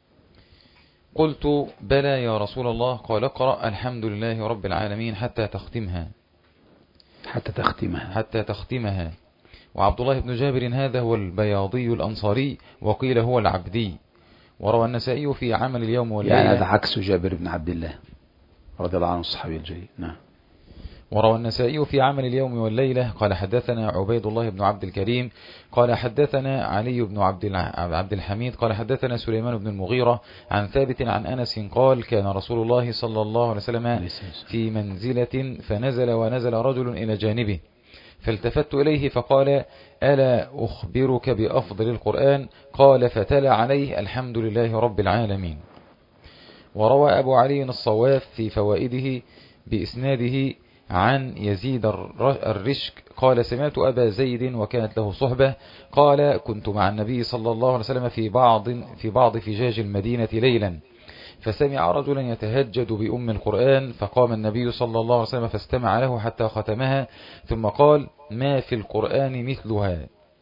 قلت بلى يا رسول الله. قال اقرأ الحمد لله رب العالمين حتى تختمها حتى تختمها حتى تختمها. وعبد الله بن جابر هذا هو البياضي الأنصاري، وقيل هو العبدي. وروى النسائي في عمل اليوم والليلة، يعني هذا عكس جابر بن عبد الله رضي الله عنه الصحابي الجليل. نعم. وروى النسائي في عمل اليوم والليلة قال حدثنا عبيد الله بن عبد الكريم قال حدثنا علي بن عبد الحميد قال حدثنا سليمان بن المغيرة عن ثابت عن أنس قال كان رسول الله صلى الله عليه وسلم في منزلة فنزل ونزل رجل إلى جانبه فالتفت إليه فقال ألا أخبرك بأفضل القرآن؟ قال فتلا عليه الحمد لله رب العالمين. وروى أبو علي الصواف في فوائده بإسناده عن يزيد الرشك قال سمعت أبا زيد وكانت له صحبة قال كنت مع النبي صلى الله عليه وسلم في بعض في بعض فجاج المدينة ليلا فسمع رجلا يتهجد بأم القرآن فقام النبي صلى الله عليه وسلم فاستمع له حتى ختمها ثم قال ما في القرآن مثلها.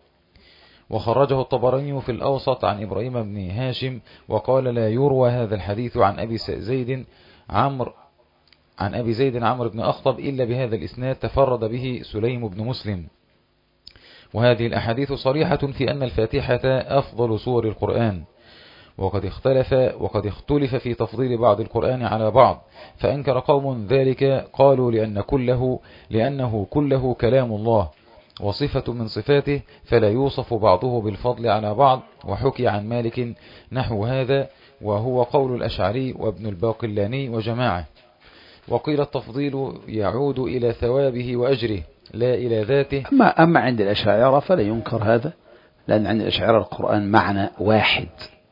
وخرجه الطبراني في الأوسط عن إبراهيم بن هاشم وقال لا يروى هذا الحديث عن أبي زيد عمرو عن أبي زيد عمرو بن أخطب إلا بهذا الإسناد تفرد به سليم بن مسلم. وهذه الأحاديث صريحة في أن الفاتحة أفضل سور القرآن، وقد اختلف وقد اختلف في تفضيل بعض القرآن على بعض، فأنكر قوم ذلك قالوا لأن كله لأنه كله كلام الله وصفة من صفاته فلا يوصف بعضه بالفضل على بعض. وحكي عن مالك نحو هذا وهو قول الأشعري وابن الباقلاني وجماعة. وقيل التفضيل يعود إلى ثوابه وأجره لا إلى ذاته. أما, أما عند الأشاعرة فلا ينكر هذا، لأن عند الأشاعرة القرآن معنى واحد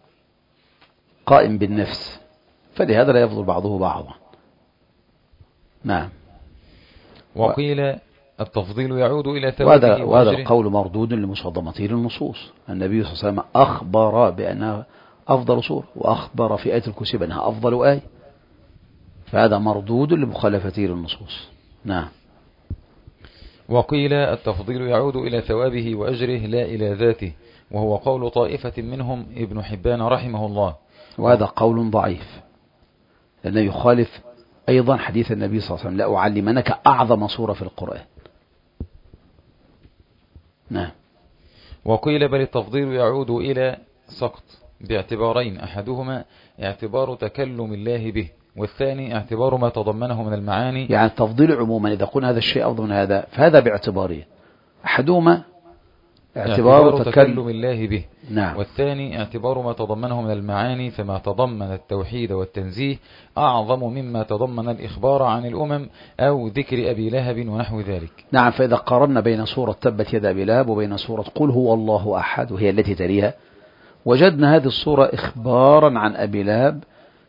قائم بالنفس، فلهذا لا يفضل بعضه بعضا. نعم. وقيل التفضيل يعود إلى ثوابه وهذا, وأجره. وهذا القول مردود لمصادمته للنصوص. النبي صلى الله عليه وسلم أخبر بأنها أفضل سورة، وأخبر في آية الكرسي بأنها أفضل آية، فهذا مردود لمخالفته للنصوص. نعم. وقيل التفضيل يعود إلى ثوابه وأجره لا إلى ذاته، وهو قول طائفة منهم ابن حبان رحمه الله، وهذا قول ضعيف لأنه يخالف أيضا حديث النبي صلى الله عليه وسلم لا أعلمنك أعظم سورة في القرآن. نعم. وقيل بل التفضيل يعود إلى سقط باعتبارين، أحدهما اعتبار تكلم الله به، والثاني اعتبار ما تضمنه من المعاني. يعني التفضيل عموما إذا قلنا هذا الشيء أفضل من هذا فهذا باعتبارين، أحدهما اعتبار, اعتبار تكلم الله به، نعم. والثاني اعتبار ما تضمنه من المعاني، فما تضمن التوحيد والتنزيه أعظم مما تضمن الإخبار عن الأمم أو ذكر أبي لهب ونحو ذلك. نعم. فإذا قارنا بين سورة تبت يد أبي لهب وبين سورة قل هو الله أحد وهي التي تليها، وجدنا هذه السورة إخبارا عن أبي لهب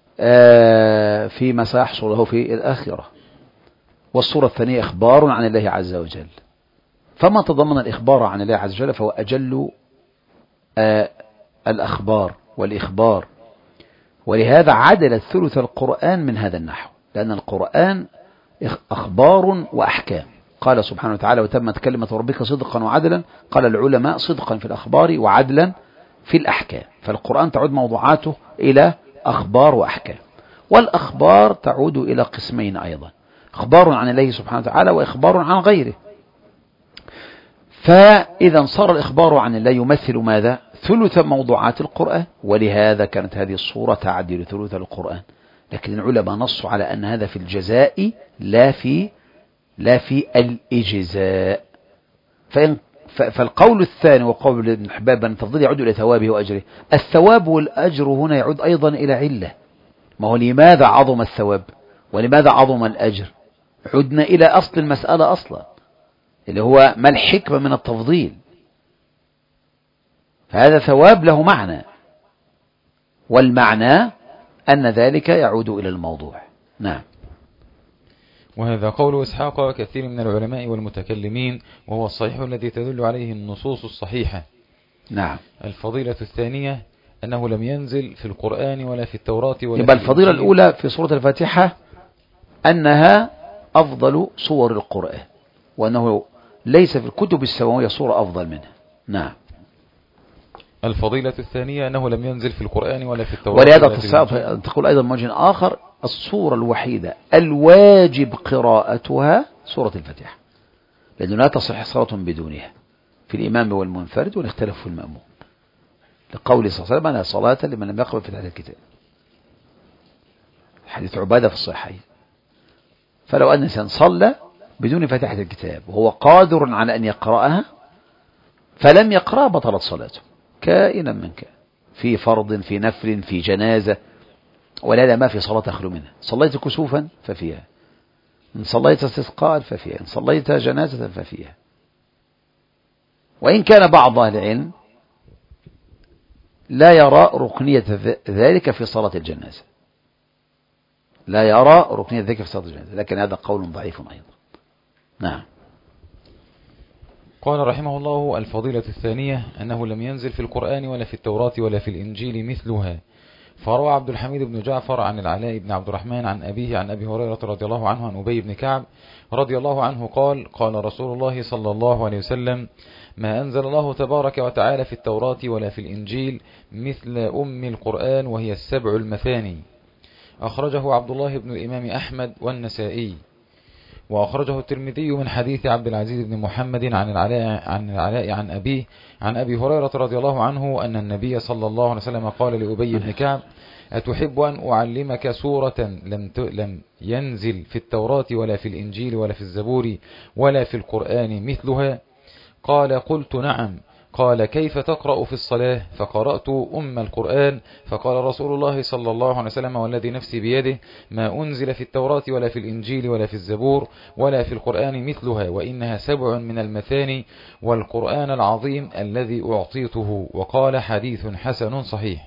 فيما سيحصل له في الآخرة، والسورة الثانية إخبار عن الله عز وجل، فما تضمن الإخبار عن الله عز وجل فهو أجل الأخبار والإخبار. ولهذا عدل ثلث القرآن من هذا النحو، لأن القرآن أخبار وأحكام. قال سبحانه وتعالى وتمت كلمة ربك صدقا وعدلا، قال العلماء صدقا في الأخبار وعدلا في الأحكام. فالقرآن تعود موضوعاته إلى أخبار وأحكام، والأخبار تعود إلى قسمين أيضا، إخبار عن الله سبحانه وتعالى وإخبار عن غيره. فإذا صار الإخبار عن الله يمثل ماذا؟ ثلث موضوعات القرآن، ولهذا كانت هذه الصورة تعدل ثلث القرآن. لكن العلماء نصوا على أن هذا في الجزاء لا في لا في الإجزاء. فإن فالقول الثاني وقول ابن حباب أن التفضيل يعود إلى ثوابه وأجره، الثواب والأجر هنا يعود أيضا إلى علة. ما هو لماذا عظم الثواب ولماذا عظم الأجر؟ عدنا إلى أصل المسألة أصلا، اللي هو ما الحكمة من التفضيل. هذا ثواب له معنى، والمعنى أن ذلك يعود إلى الموضوع. نعم. وهذا قول إسحاق وكثير من العلماء والمتكلمين، وهو الصحيح الذي تدل عليه النصوص الصحيحة. نعم. الفضيلة الثانية أنه لم ينزل في القرآن ولا في التوراة ولا يبقى في الفضيلة الأولى في سورة الفاتحة أنها أفضل صور القرآن، وأنه ليس في الكتب السماوية صورة أفضل منها. نعم. الفضيلة الثانية أنه لم ينزل في القرآن ولا في التوراة. ولهذا تقول أيضا موجه آخر: الصورة الوحيدة الواجب قراءتها سورة الفاتحة، لأنه لا تصح صلاة بدونها في الإمام والمنفرد، ونختلف في المأموم، لقول صلى الله عليه وسلم: أنا صلاة لمن لم يقرأ بفتحة الكتاب، حديث عبادة في الصحيح. فلو أن إنسان صلى بدون فتحة الكتاب وهو قادر على أن يقرأها فلم يقرأ، بطلت صلاته كائنا من كان، في فرض، في نفل، في جنازة، ولهذا ما في صلاة تخلو منها. صليت كسوفا ففيها، إن صليت استسقاء ففيها، إن صليت جنازة ففيها. وإن كان بعض أهل العلم لا يرى ركنية ذلك في صلاة الجنازة، لا يرى ركنية ذلك في صلاة الجنازة، لكن هذا قول ضعيف أيضا. نعم. قال رحمه الله: الفضيلة الثانية أنه لم ينزل في القرآن ولا في التوراة ولا في الإنجيل مثلها. فروى عبد الحميد بن جعفر عن العلاء بن عبد الرحمن عن أبيه عن أبي هريرة رضي الله عنه عن أبي بن كعب رضي الله عنه قال: قال رسول الله صلى الله عليه وسلم: ما أنزل الله تبارك وتعالى في التوراة ولا في الإنجيل مثل أم القرآن، وهي السبع المثاني. أخرجه عبد الله بن الإمام أحمد والنسائي. وأخرجه الترمذي من حديث عبد العزيز بن محمد عن العلاء عن العلاء عن أبيه عن أبي هريرة رضي الله عنه أن النبي صلى الله عليه وسلم قال لأبي بن كعب: أتحب أن أعلمك سورة لم لم ينزل في التوراة ولا في الإنجيل ولا في الزبور ولا في القرآن مثلها؟ قال: قلت نعم. قال: كيف تقرأ في الصلاة؟ فقرأت أم القرآن. فقال رسول الله صلى الله عليه وسلم: والذي نفسي بيده ما أنزل في التوراة ولا في الإنجيل ولا في الزبور ولا في القرآن مثلها، وإنها سبع من المثاني والقرآن العظيم الذي أعطيته. وقال: حديث حسن صحيح.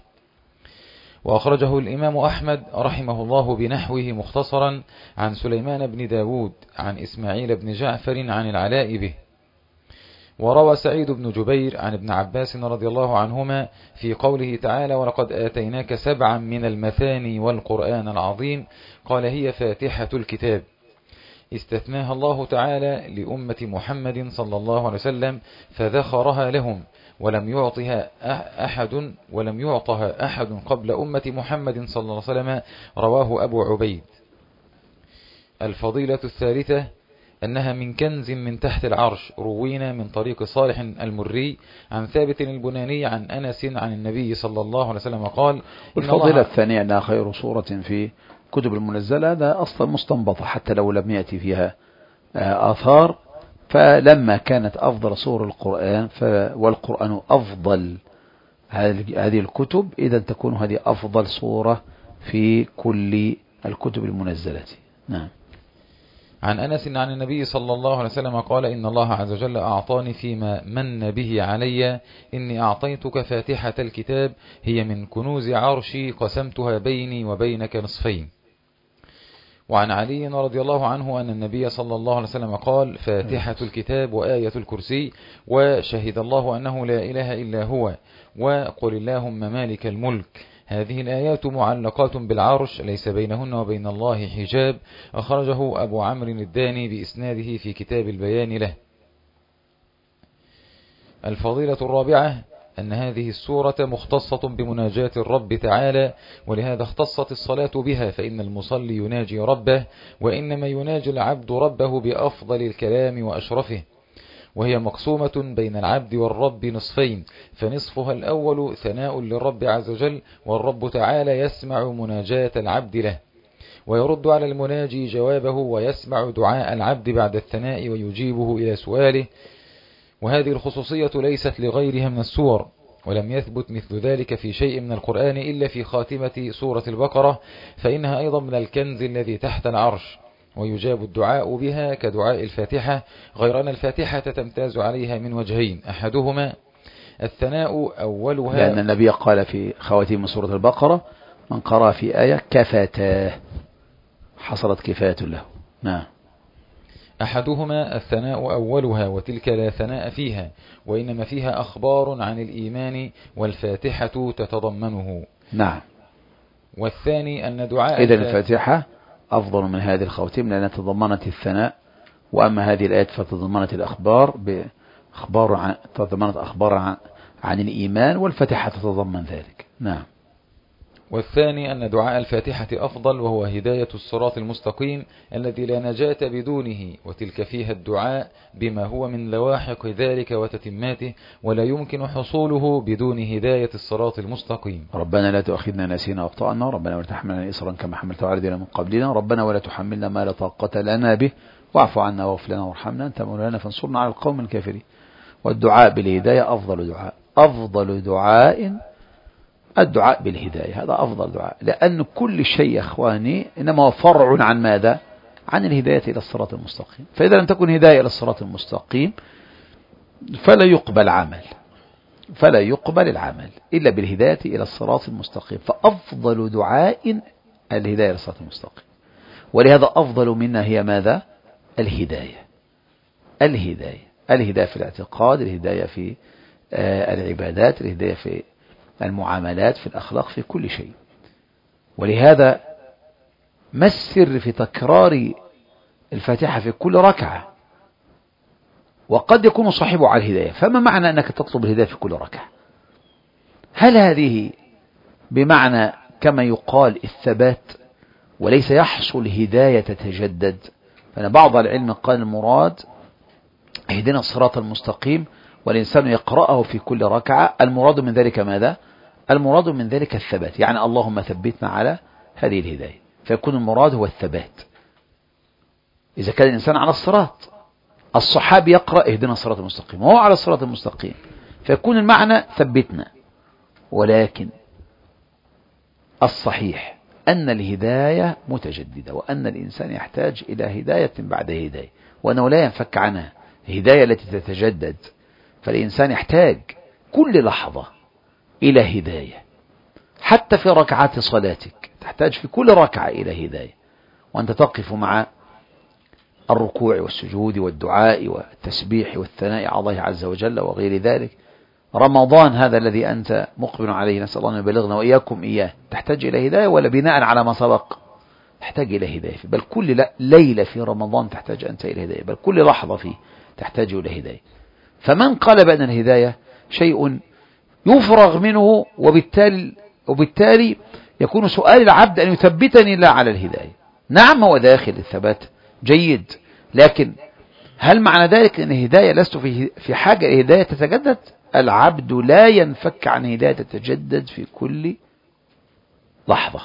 وأخرجه الإمام أحمد رحمه الله بنحوه مختصرا عن سليمان بن داود عن إسماعيل بن جعفر عن العلاء به. وروى سعيد بن جبير عن ابن عباس رضي الله عنهما في قوله تعالى: ولقد آتيناك سبعا من المثاني والقرآن العظيم، قال: هي فاتحة الكتاب. استثناها الله تعالى لأمة محمد صلى الله عليه وسلم فذخرها لهم، ولم يعطها أحد ولم يعطها أحد قبل أمة محمد صلى الله عليه وسلم. رواه أبو عبيد. الفضيلة الثالثة أنها من كنز من تحت العرش. روينا من طريق صالح المري عن ثابت البناني عن أنس عن النبي صلى الله عليه وسلم قال: الفضيلة الثانية أنها خير سورة في كتب المنزلة. هذا أصلا مستنبطة حتى لو لم يأتي فيها آثار، فلما كانت أفضل سور القرآن والقرآن أفضل هذه الكتب، إذا تكون هذه أفضل سورة في كل الكتب المنزلة. نعم. عن أنس عن النبي صلى الله عليه وسلم قال: إن الله عز وجل أعطاني فيما من به علي، إني أعطيتك فاتحة الكتاب، هي من كنوز عرشي، قسمتها بيني وبينك نصفين. وعن علي رضي الله عنه أن النبي صلى الله عليه وسلم قال: فاتحة الكتاب وآية الكرسي وشهد الله أنه لا إله إلا هو وقل اللهم مالك الملك. هذه الآيات معلقات بالعرش ليس بينهن وبين الله حجاب. أخرجه أبو عمرو الداني بإسناده في كتاب البيان له. الفضيلة الرابعة أن هذه السورة مختصة بمناجاة الرب تعالى، ولهذا اختصت الصلاة بها، فإن المصلي يناجي ربه، وإنما يناجي العبد ربه بأفضل الكلام وأشرفه. وهي مقسومة بين العبد والرب نصفين، فنصفها الأول ثناء للرب عز وجل، والرب تعالى يسمع مناجاة العبد له ويرد على المناجي جوابه، ويسمع دعاء العبد بعد الثناء ويجيبه إلى سؤاله. وهذه الخصوصية ليست لغيرها من السور، ولم يثبت مثل ذلك في شيء من القرآن إلا في خاتمة سورة البقرة، فإنها أيضا من الكنز الذي تحت العرش، ويجاب الدعاء بها كدعاء الفاتحة، غير أن الفاتحة تمتاز عليها من وجهين: أحدهما الثناء أولها، لأن النبي قال في خواتيم سورة البقرة: من قرأ في آية كفتاه، حصلت كفاية له. نعم. أحدهما الثناء أولها، وتلك لا ثناء فيها، وإنما فيها أخبار عن الإيمان، والفاتحة تتضمنه. نعم. والثاني أن دعاء إذن الفاتحة أفضل من هذه الخواتيم لأنها تضمنت الثناء، وأما هذه الآيات فتضمنت الأخبار بأخبار عن تضمنت أخبار عن, عن الإيمان، والفاتحة تتضمن ذلك. نعم. والثاني أن دعاء الفاتحة أفضل، وهو هداية الصراط المستقيم الذي لا نجاة بدونه، وتلك فيها الدعاء بما هو من لواحق ذلك وتتماته، ولا يمكن حصوله بدون هداية الصراط المستقيم. ربنا لا تؤاخذنا نسينا واخطأنا، ربنا ولا تحملنا إصرا كما حملته على الذين من قبلنا، ربنا ولا تحملنا ما لا طاقة لنا به، واعف عنا واغفر لنا وارحمنا أنت مولانا فانصرنا على القوم الكافرين. والدعاء بالهداية أفضل دعاء. أفضل دعاء الدعاء بالهداية، هذا أفضل دعاء، لأن كل شيء يا إخواني إنما هو فرع عن ماذا؟ عن الهداية إلى الصراط المستقيم. فإذا لم تكن هداية إلى الصراط المستقيم فلا يقبل عمل، فلا يقبل العمل إلا بالهداية إلى الصراط المستقيم. فأفضل دعاء الهداية إلى الصراط المستقيم، ولهذا أفضل منا هي ماذا؟ الهداية. الهداية الهداية في الاعتقاد، الهداية في آه العبادات، الهداية في المعاملات، في الأخلاق، في كل شيء. ولهذا ما السر في تكرار الفاتحة في كل ركعة؟ وقد يكون صاحبه على الهداية، فما معنى أنك تطلب الهداية في كل ركعة؟ هل هذه بمعنى كما يقال الثبات وليس يحصل هداية تتجدد؟ فأنا بعض العلم قال المراد اهدنا الصراط المستقيم والإنسان يقرأه في كل ركعة، المراد من ذلك ماذا؟ المراد من ذلك الثبات، يعني اللهم ثبتنا على هذه الهداية، فيكون المراد هو الثبات. إذا كان الإنسان على الصراط، الصحابي يقرأ اهدنا الصراط المستقيم وهو على الصراط المستقيم، فيكون المعنى ثبتنا. ولكن الصحيح أن الهداية متجددة، وأن الإنسان يحتاج إلى هداية بعد هداية، وأنه لا ينفك عنها هداية التي تتجدد. فالإنسان يحتاج كل لحظة إلى هداية، حتى في ركعات صلاتك تحتاج في كل ركعة إلى هداية، وأنت تقف مع الركوع والسجود والدعاء والتسبيح والثناء على الله عز وجل وغير ذلك. رمضان هذا الذي أنت مقبل عليه، نسأل الله أن يبلغنا وإياكم إياه، تحتاج إلى هداية ولا بناء على ما سبق؟ تحتاج إلى هداية، بل كل ليلة في رمضان تحتاج أنت إلى هداية، بل كل لحظة فيه تحتاج إلى هداية. فمن قال بأن الهداية شيء يفرغ منه، وبالتالي, وبالتالي يكون سؤال العبد أن يثبتني لا على الهداية. نعم هو داخل الثبات جيد، لكن هل معنى ذلك أن الهداية لست في في حاجة إلى هداية تتجدد؟ العبد لا ينفك عن هداية تتجدد في كل لحظة.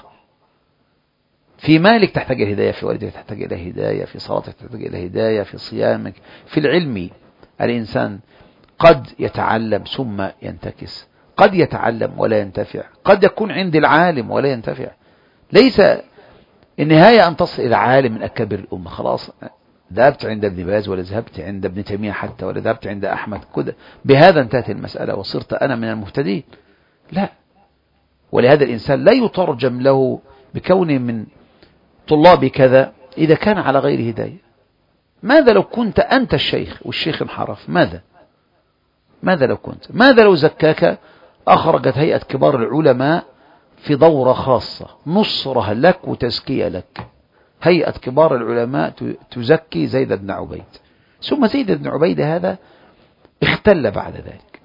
في مالك تحتاج إلى هداية، في والدك تحتاج إلى هداية، في صلاتك تحتاج إلى هداية، في صيامك، في العلم الإنسان قد يتعلم ثم ينتكس، قد يتعلم ولا ينتفع، قد يكون عند العالم ولا ينتفع. ليس النهاية أن تصل إلى عالم من أكبر الأمة، خلاص ذهبت عند ابن باز ولا ذهبت عند ابن تيمية حتى ولا ذهبت عند أحمد كده بهذا انتهت المسألة وصرت أنا من المهتدين. لا، ولهذا الإنسان لا يترجم له بكونه من طلاب كذا إذا كان على غير هداية. ماذا لو كنت أنت الشيخ والشيخ انحرف؟ ماذا ماذا لو كنت ماذا لو زكاك أخرجت هيئة كبار العلماء في دورة خاصة نصرة لك وتزكية لك، هيئة كبار العلماء تزكي زيد بن عبيد، ثم زيد بن عبيد هذا اختل بعد ذلك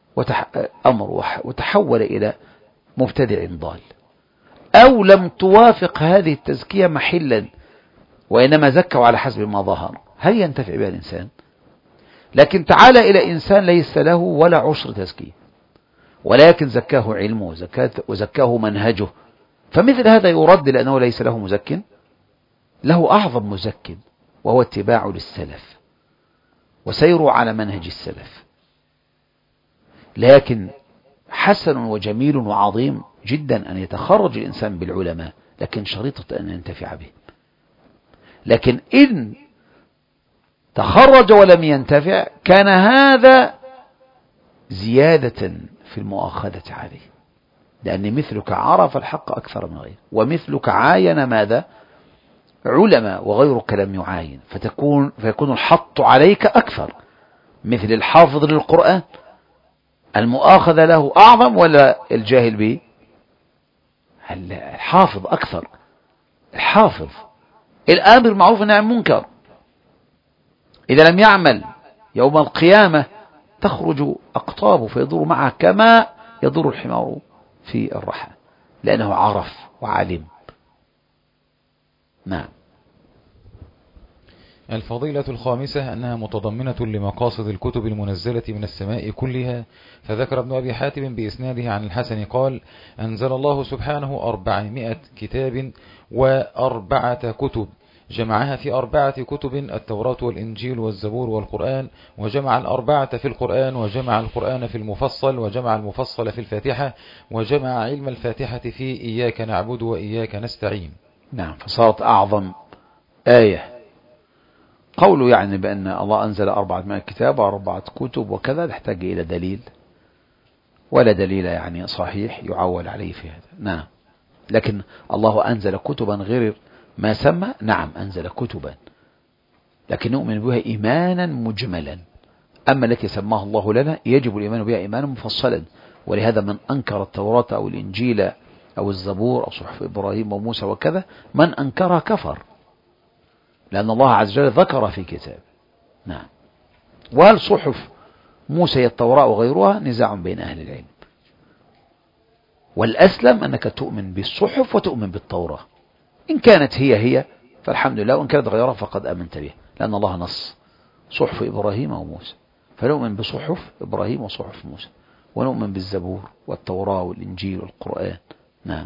أمر وتحول إلى مبتدع ضال، أو لم توافق هذه التزكية محلا وإنما زكوا على حسب ما ظهر، هل ينتفع بها الإنسان؟ لكن تعال إلى إنسان ليس له ولا عشر تزكية، ولكن زكاه علمه وزكاه منهجه، فمثل هذا يرد لأنه ليس له مزك. له أعظم مزك وهو اتباع للسلف وسيروا على منهج السلف. لكن حسن وجميل وعظيم جدا أن يتخرج الإنسان بالعلماء، لكن شريطة أن ينتفع به. لكن إن تخرج ولم ينتفع كان هذا زيادة في المؤاخذة عليه، لأن مثلك عرف الحق أكثر من غيره، ومثلك عاين ماذا؟ علماء، وغيرك لم يعاين، فتكون فيكون الحط عليك أكثر. مثل الحافظ للقرآن المؤاخذة له أعظم ولا الجاهل به؟ الحافظ أكثر. الحافظ الآمر معروف والنهي عن المنكر إذا لم يعمل يوم القيامة تخرج أقطابه فيدور معه كما يدور الحمار في الرحى، لأنه عرف وعلم. نعم. الفضيلة الخامسة أنها متضمنة لمقاصد الكتب المنزلة من السماء كلها. فذكر ابن أبي حاتم بإسناده عن الحسن قال: أنزل الله سبحانه أربعمائة كتاب وأربعة كتب، جمعها في أربعة كتب: التوراة والإنجيل والزبور والقرآن، وجمع الأربعة في القرآن، وجمع القرآن في المفصل، وجمع المفصل في الفاتحة، وجمع علم الفاتحة في إياك نعبد وإياك نستعين. نعم، فصارت أعظم آية. قوله يعني بأن الله أنزل أربعة من الكتاب وأربعة كتب وكذا نحتاج إلى دليل، ولا دليل يعني صحيح يعول عليه في هذا. نعم، لكن الله أنزل كتبا غير ما سمى. نعم، أنزل كتبا، لكن نؤمن بها إيمانا مجملا. أما التي سماها الله لنا يجب الإيمان بها إيمانا مفصلا. ولهذا من أنكر التوراة أو الإنجيل أو الزبور أو صحف إبراهيم وموسى وكذا، من أنكرها كفر، لأن الله عز وجل ذكر في كتاب. نعم. وهل صحف موسى التوراة وغيرها؟ نزاع بين أهل العلم، والأسلم أنك تؤمن بالصحف وتؤمن بالتوراة. إن كانت هي هي فالحمد لله، وإن كانت غيرها فقد آمنت به، لأن الله نص صحف إبراهيم وموسى، فنؤمن بصحف إبراهيم وصحف موسى، ونؤمن بالزبور والتوراة والإنجيل والقرآن. نعم.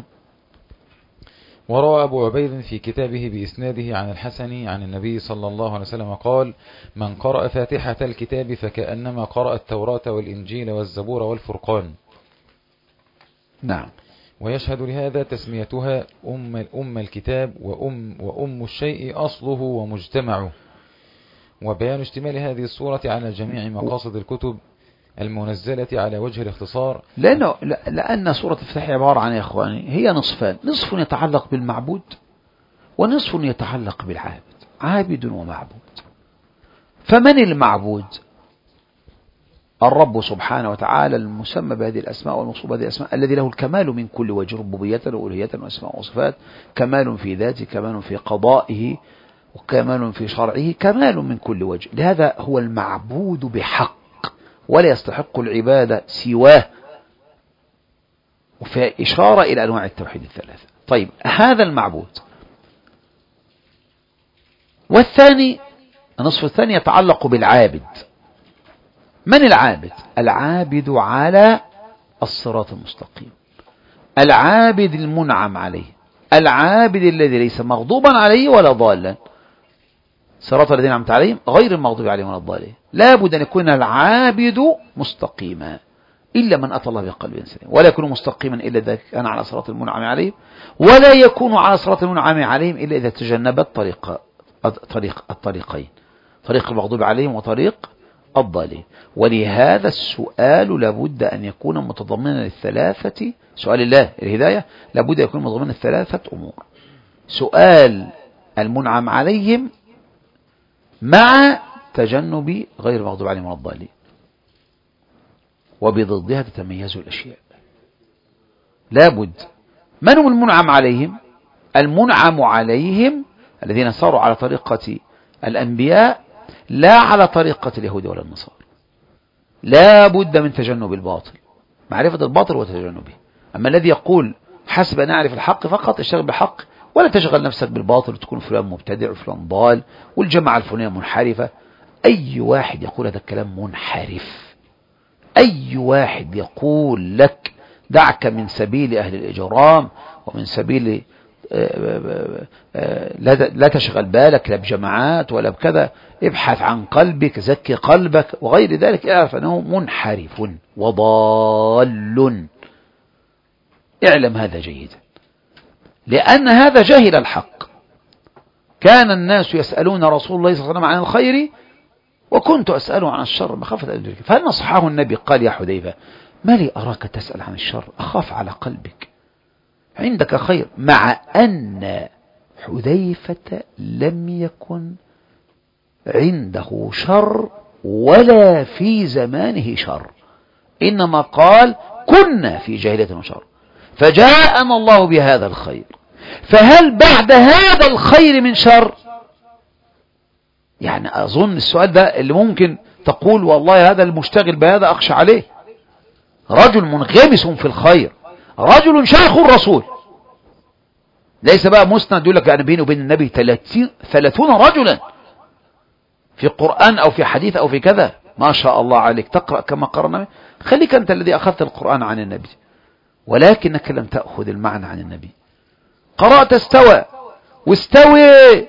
وروى أبو عبيد في كتابه بإسناده عن الحسن عن النبي صلى الله عليه وسلم قال: من قرأ فاتحة الكتاب فكأنما قرأ التوراة والإنجيل والزبور والفرقان. نعم. ويشهد لهذا تسميتها أم, أم الكتاب، وأم, وأم الشيء أصله ومجتمعه، وبيان اشتمال هذه الصورة على جميع مقاصد الكتب المنزلة على وجه الاختصار. لأنه لأن سورة الفتح عبارة عن يا إخواني هي نصفان: نصف يتعلق بالمعبود، ونصف يتعلق بالعابد. عابد ومعبود. فمن المعبود؟ الرب سبحانه وتعالى المسمى بهذه الأسماء والموصوف بهذه الأسماء، الذي له الكمال من كل وجه، ربوبية وألوهية وأسماء وصفات، كمال في ذاته، كمال في قضائه، وكمال في شرعه، كمال من كل وجه. لهذا هو المعبود بحق، ولا يستحق العبادة سواه. وفي إشارة إلى أنواع التوحيد الثلاثة. طيب، هذا المعبود. والثاني، النصف الثاني يتعلق بالعابد. من العابد؟ العابد على الصراط المستقيم، العابد المنعم عليه، العابد الذي ليس مغضوبا عليه ولا ضالا. صراط الذين أنعمت عليهم غير المغضوب عليهم ولا الضالين. لا بد أن يكون العابد مستقيما، إلا من أتى الله بقلب سليم. ولا يكون مستقيما إلا إذا كان على صراط المنعم عليهم، ولا يكون على صراط المنعم عليهم إلا إذا تجنب الطريق طريق الطريقين، طريق المغضوب عليهم وطريق الضالين. ولهذا السؤال لابد أن يكون متضمنا للثلاثة، سؤال الله الهداية لابد أن يكون متضمنا للثلاثة أمور: سؤال المنعم عليهم مع تجنب غير المغضوب عليهم ولا الضالين، وبضدها تتميز الأشياء. لابد. من هم المنعم عليهم؟ المنعم عليهم الذين صاروا على طريقة الأنبياء، لا على طريقة اليهود ولا النصارى. لا بد من تجنب الباطل، معرفة الباطل وتجنبه. أما الذي يقول حسب أن أعرف الحق فقط، اشتغل بالحق ولا تشغل نفسك بالباطل وتكون فلان مبتدع وفلان ضال والجماعة الفلانية منحرفة. أي واحد يقول هذا الكلام منحرف. أي واحد يقول لك دعك من سبيل أهل الإجرام ومن سبيل لا تشغل بالك لا بجماعات ولا بكذا، ابحث عن قلبك، زكي قلبك وغير ذلك، اعرف أنه منحرف وضال. اعلم هذا جيدا، لأن هذا جاهل الحق. كان الناس يسألون رسول الله صلى الله عليه وسلم عن الخير وكنت أسأله عن الشر مخافة أن أدرك. فهل نصحه النبي قال: يا حذيفة ما لي أراك تسأل عن الشر، أخاف على قلبك، عندك خير. مع أن حذيفة لم يكن عنده شر ولا في زمانه شر، إنما قال: كنا في جاهلية وشر فجاءنا الله بهذا الخير، فهل بعد هذا الخير من شر؟ يعني أظن السؤال ده اللي ممكن تقول والله هذا المشتغل بهذا أخشى عليه، رجل منغمس في الخير، رجل شيخ الرسول، ليس بقى مسند يقول لك أنا بيني وبين النبي ثلاثون رجلا في قرآن أو في حديث أو في كذا، ما شاء الله عليك تقرأ كما قرأنا. خليك أنت الذي أخذت القرآن عن النبي، ولكنك لم تأخذ المعنى عن النبي. قرأت استوى واستوي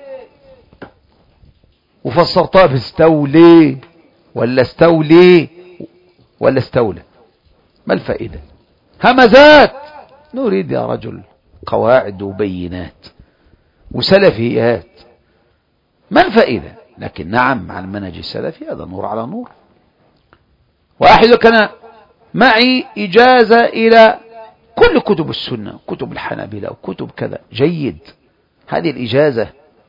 وفسرتها باستولي ولا استولي ولا استولى، ما الفائدة؟ همزات. نريد يا رجل قواعد وبينات وسلفيات، ما الفائدة؟ لكن نعم مع المنهج السلفي هذا نور على نور. واحد كان معي إجازة إلى كل كتب السنة، كتب الحنابلة وكتب كذا، جيد. هذه الإجازة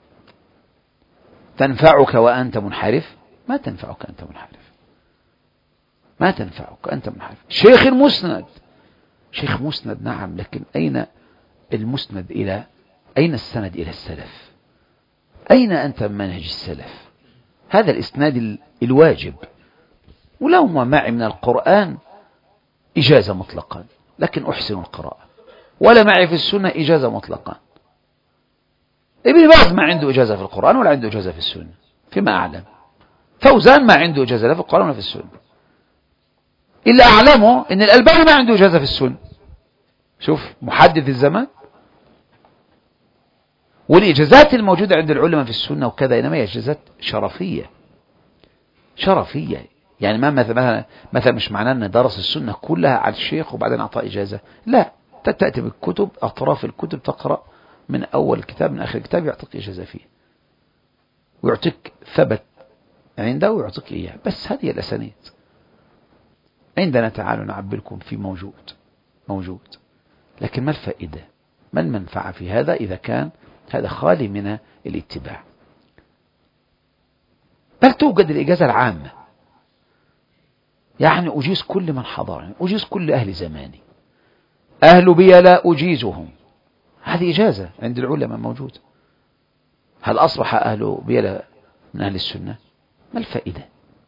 تنفعك وأنت منحرف؟ ما تنفعك أنت منحرف، ما تنفعك أنت منحرف. شيخ المسند، شيخ مسند نعم، لكن أين المسند إلى أين السند إلى السلف؟ أين أنت من منهج السلف؟ هذا الإسناد الواجب. ولو ما معي من القرآن إجازة مطلقا لكن أحسن القراءة، ولا معي في السنة إجازة مطلقا. ابن باز ما عنده إجازة في القرآن ولا عنده إجازة في السنة فيما أعلم. فوزان ما عنده إجازة لا في القرآن ولا في السنة. إلا أعلمه أن الألباني ما عنده إجازة في السنة. شوف محدث الزمان. والإجازات الموجودة عند العلماء في السنة وكذا إنما هي إجازات شرفية شرفية. يعني ما مثلا مثلا مش معناه أن درس السنة كلها على الشيخ وبعدين أعطاه إجازة، لا، تأتي بالكتب، أطراف الكتب تقرأ من أول كتاب من آخر كتاب يعطيك إجازة فيه ويعطيك ثبت عنده ويعطيك إياه. بس هذه الأسانيد عندنا تعالوا نعبركم في موجود موجود لكن ما الفائدة؟ ما المنفعة في هذا إذا كان هذا خالي من الاتباع؟ بل توجد الإجازة العامة، يعني أجيز كل من حضرني، أجيز كل أهل زماني، أهل بي لا أجيزهم. هذه إجازة عند العلماء موجودة. هل أصبح أهل بي لا من أهل السنة؟ ما الفائدة؟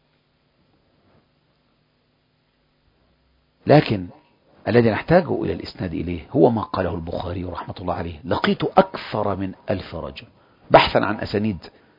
لكن الذي نحتاجه إلى الإسناد إليه هو ما قاله البخاري رحمة الله عليه: لقيت أكثر من ألف رجل بحثا عن أسانيد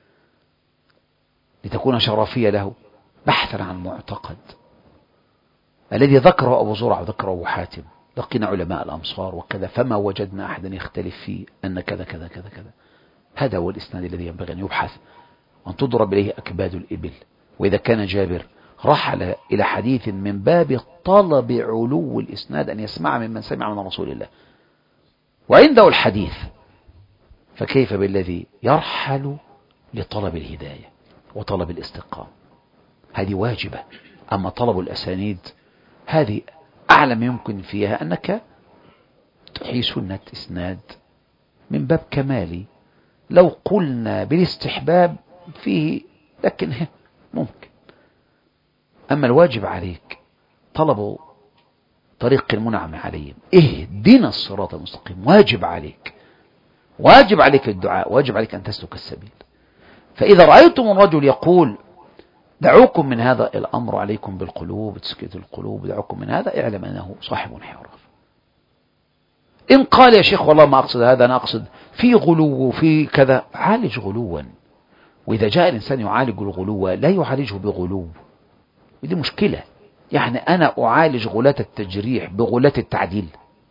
لتكون شرفية له، بحثا عن معتقد الذي ذكره أبو زرع وذكره أبو حاتم. لقينا علماء الأمصار وكذا فما وجدنا أحدا يختلف فيه أن كذا كذا كذا كذا. هذا هو الإسناد الذي ينبغي أن يبحث وأن تضرب إليه أكباد الإبل. وإذا كان جابر رحل إلى حديث من باب طلب علو الإسناد أن يسمع ممن سمع من رسول الله وعنده الحديث، فكيف بالذي يرحل لطلب الهداية وطلب الاستقامة؟ هذه واجبة. أما طلب الأسانيد هذه أعلى ما يمكن فيها أنك تحيي سنة إسناد من باب كمالي. لو قلنا بالاستحباب فيه لكن ممكن. أما الواجب عليك طلب طريق المنعم عليهم، اهدنا الصراط المستقيم، واجب عليك، واجب عليك الدعاء، واجب عليك أن تسلك السبيل. فإذا رأيتم الرجل يقول دعوكم من هذا الأمر، عليكم بالقلوب، تسكيت القلوب، دعوكم من هذا، اعلم أنه صاحب انحراف. إن قال يا شيخ والله ما أقصد هذا، أنا أقصد في غلو وفي كذا، عالج غلوا. وإذا جاء الإنسان يعالج الغلو لا يعالجه بغلو، ودي مشكلة. يعني أنا أعالج غلاة التجريح بغلاة التعديل،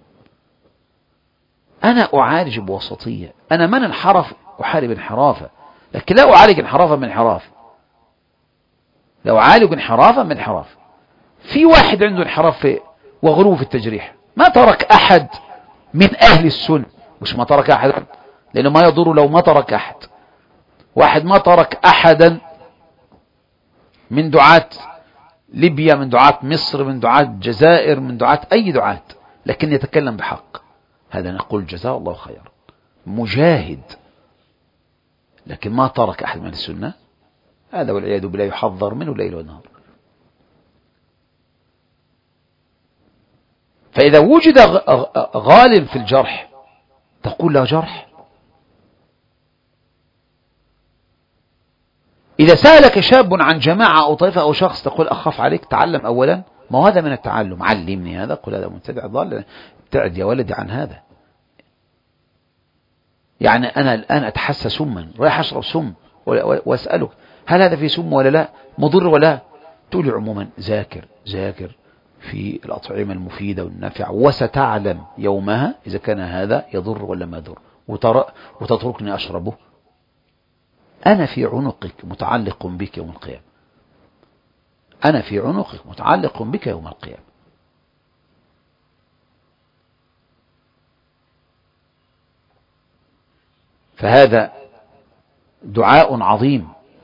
أنا أعالج بوسطية. أنا من انحرف أحارب انحرافه، لكن لا أعالج انحرافا من انحراف. لو أعالج انحرافا من انحراف. في واحد عنده انحراف في وغلو في التجريح، ما ترك أحد من أهل السنة، مش ما ترك أحد لأنه ما يضر لو ما ترك أحد. واحد ما ترك أحدا من دعاة ليبيا، من دعاة مصر، من دعاة الجزائر، من دعاة أي دعاة، لكن يتكلم بحق، هذا نقول جزاه الله خيرا، مجاهد. لكن ما ترك أحد من السنة، هذا والعياذ بالله يحذر منه ليل ونهار. فإذا وجد غال في الجرح تقول لا جرح. إذا سألك شاب عن جماعة أو طائفة أو شخص تقول أخاف عليك، تعلم أولا، ما هذا من التعلم، علمني هذا، قل هذا مبتدع ضال، ابتعد يا ولدي عن هذا. يعني أنا الآن أتحسى سما، رايح أشرب سم وأسألك هل هذا فيه سم ولا لا، مضر ولا، تقول لي عموما ذاكر ذاكر في الأطعمة المفيدة والنافعة، وستعلم يومها إذا كان هذا يضر ولا ما يضر، وتتركني أشربه. أنا في عنقك متعلق بك يوم القيامة، أنا في عنقك متعلق بك يوم القيامة. فهذا دعاء عظيم،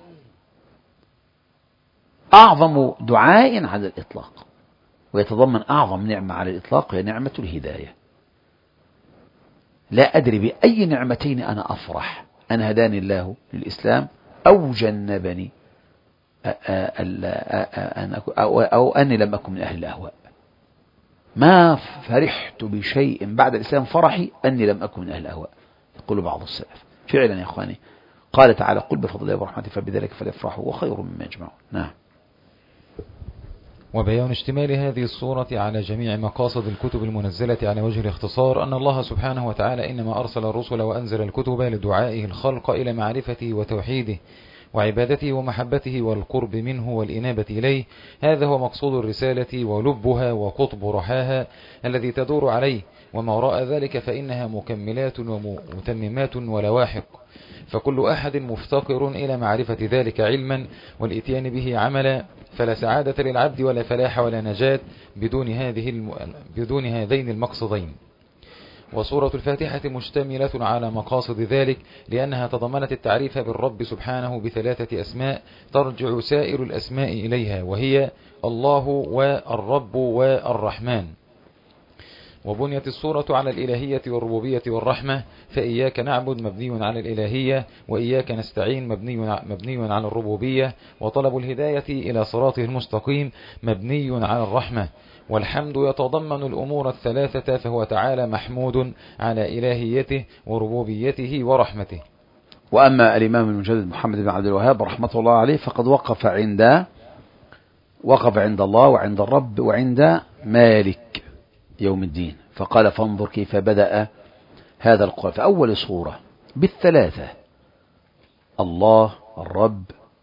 أعظم دعاء على الإطلاق، ويتضمن أعظم نعمة على الإطلاق هي نعمة الهداية. لا أدري بأي نعمتين أنا أفرح، أن هداني الله للإسلام أو جنبني أو أني لم أكن من أهل الأهواء. ما فرحت بشيء بعد الإسلام فرحي أني لم أكن من أهل الأهواء، يقول بعض السلف فعلا يا أخواني. قال تعالى قل بفضل الله ورحمته فبذلك فليفرحوا وخير مما يجمعون. نعم. وبيان اشتمال هذه الصورة على جميع مقاصد الكتب المنزلة على وجه الاختصار أن الله سبحانه وتعالى إنما أرسل الرسل وأنزل الكتب لدعائه الخلق إلى معرفته وتوحيده وعبادته ومحبته والقرب منه والإنابة إليه. هذا هو مقصود الرسالة ولبها وقطب رحاها الذي تدور عليه، وما وراء ذلك فإنها مكملات ومتممات ولواحق، فكل أحد مفتقر إلى معرفة ذلك علما والإتيان به عملا، فلا سعادة للعبد ولا فلاح ولا نجاة بدون هذه الم... بدون هذين المقصدين. وسورة الفاتحة مشتملة على مقاصد ذلك، لأنها تضمنت التعريف بالرب سبحانه بثلاثة أسماء ترجع سائر الأسماء إليها، وهي الله والرب والرحمن. وبنيت السورة على الإلهية والربوبية والرحمة، فإياك نعبد مبني على الإلهية، وإياك نستعين مبني مبني على الربوبية، وطلب الهداية إلى صراطه المستقيم مبني على الرحمة. والحمد يتضمن الأمور الثلاثة، فهو تعالى محمود على إلهيته وربوبيته ورحمته. وأما الإمام المجدد محمد بن عبد الوهاب رحمة الله عليه فقد وقف عند وقف عند الله وعند الرب وعند مالك يوم الدين، فقال فانظر كيف بدأ هذا القرآن في أول صورة بالثلاثة: الله، الرب،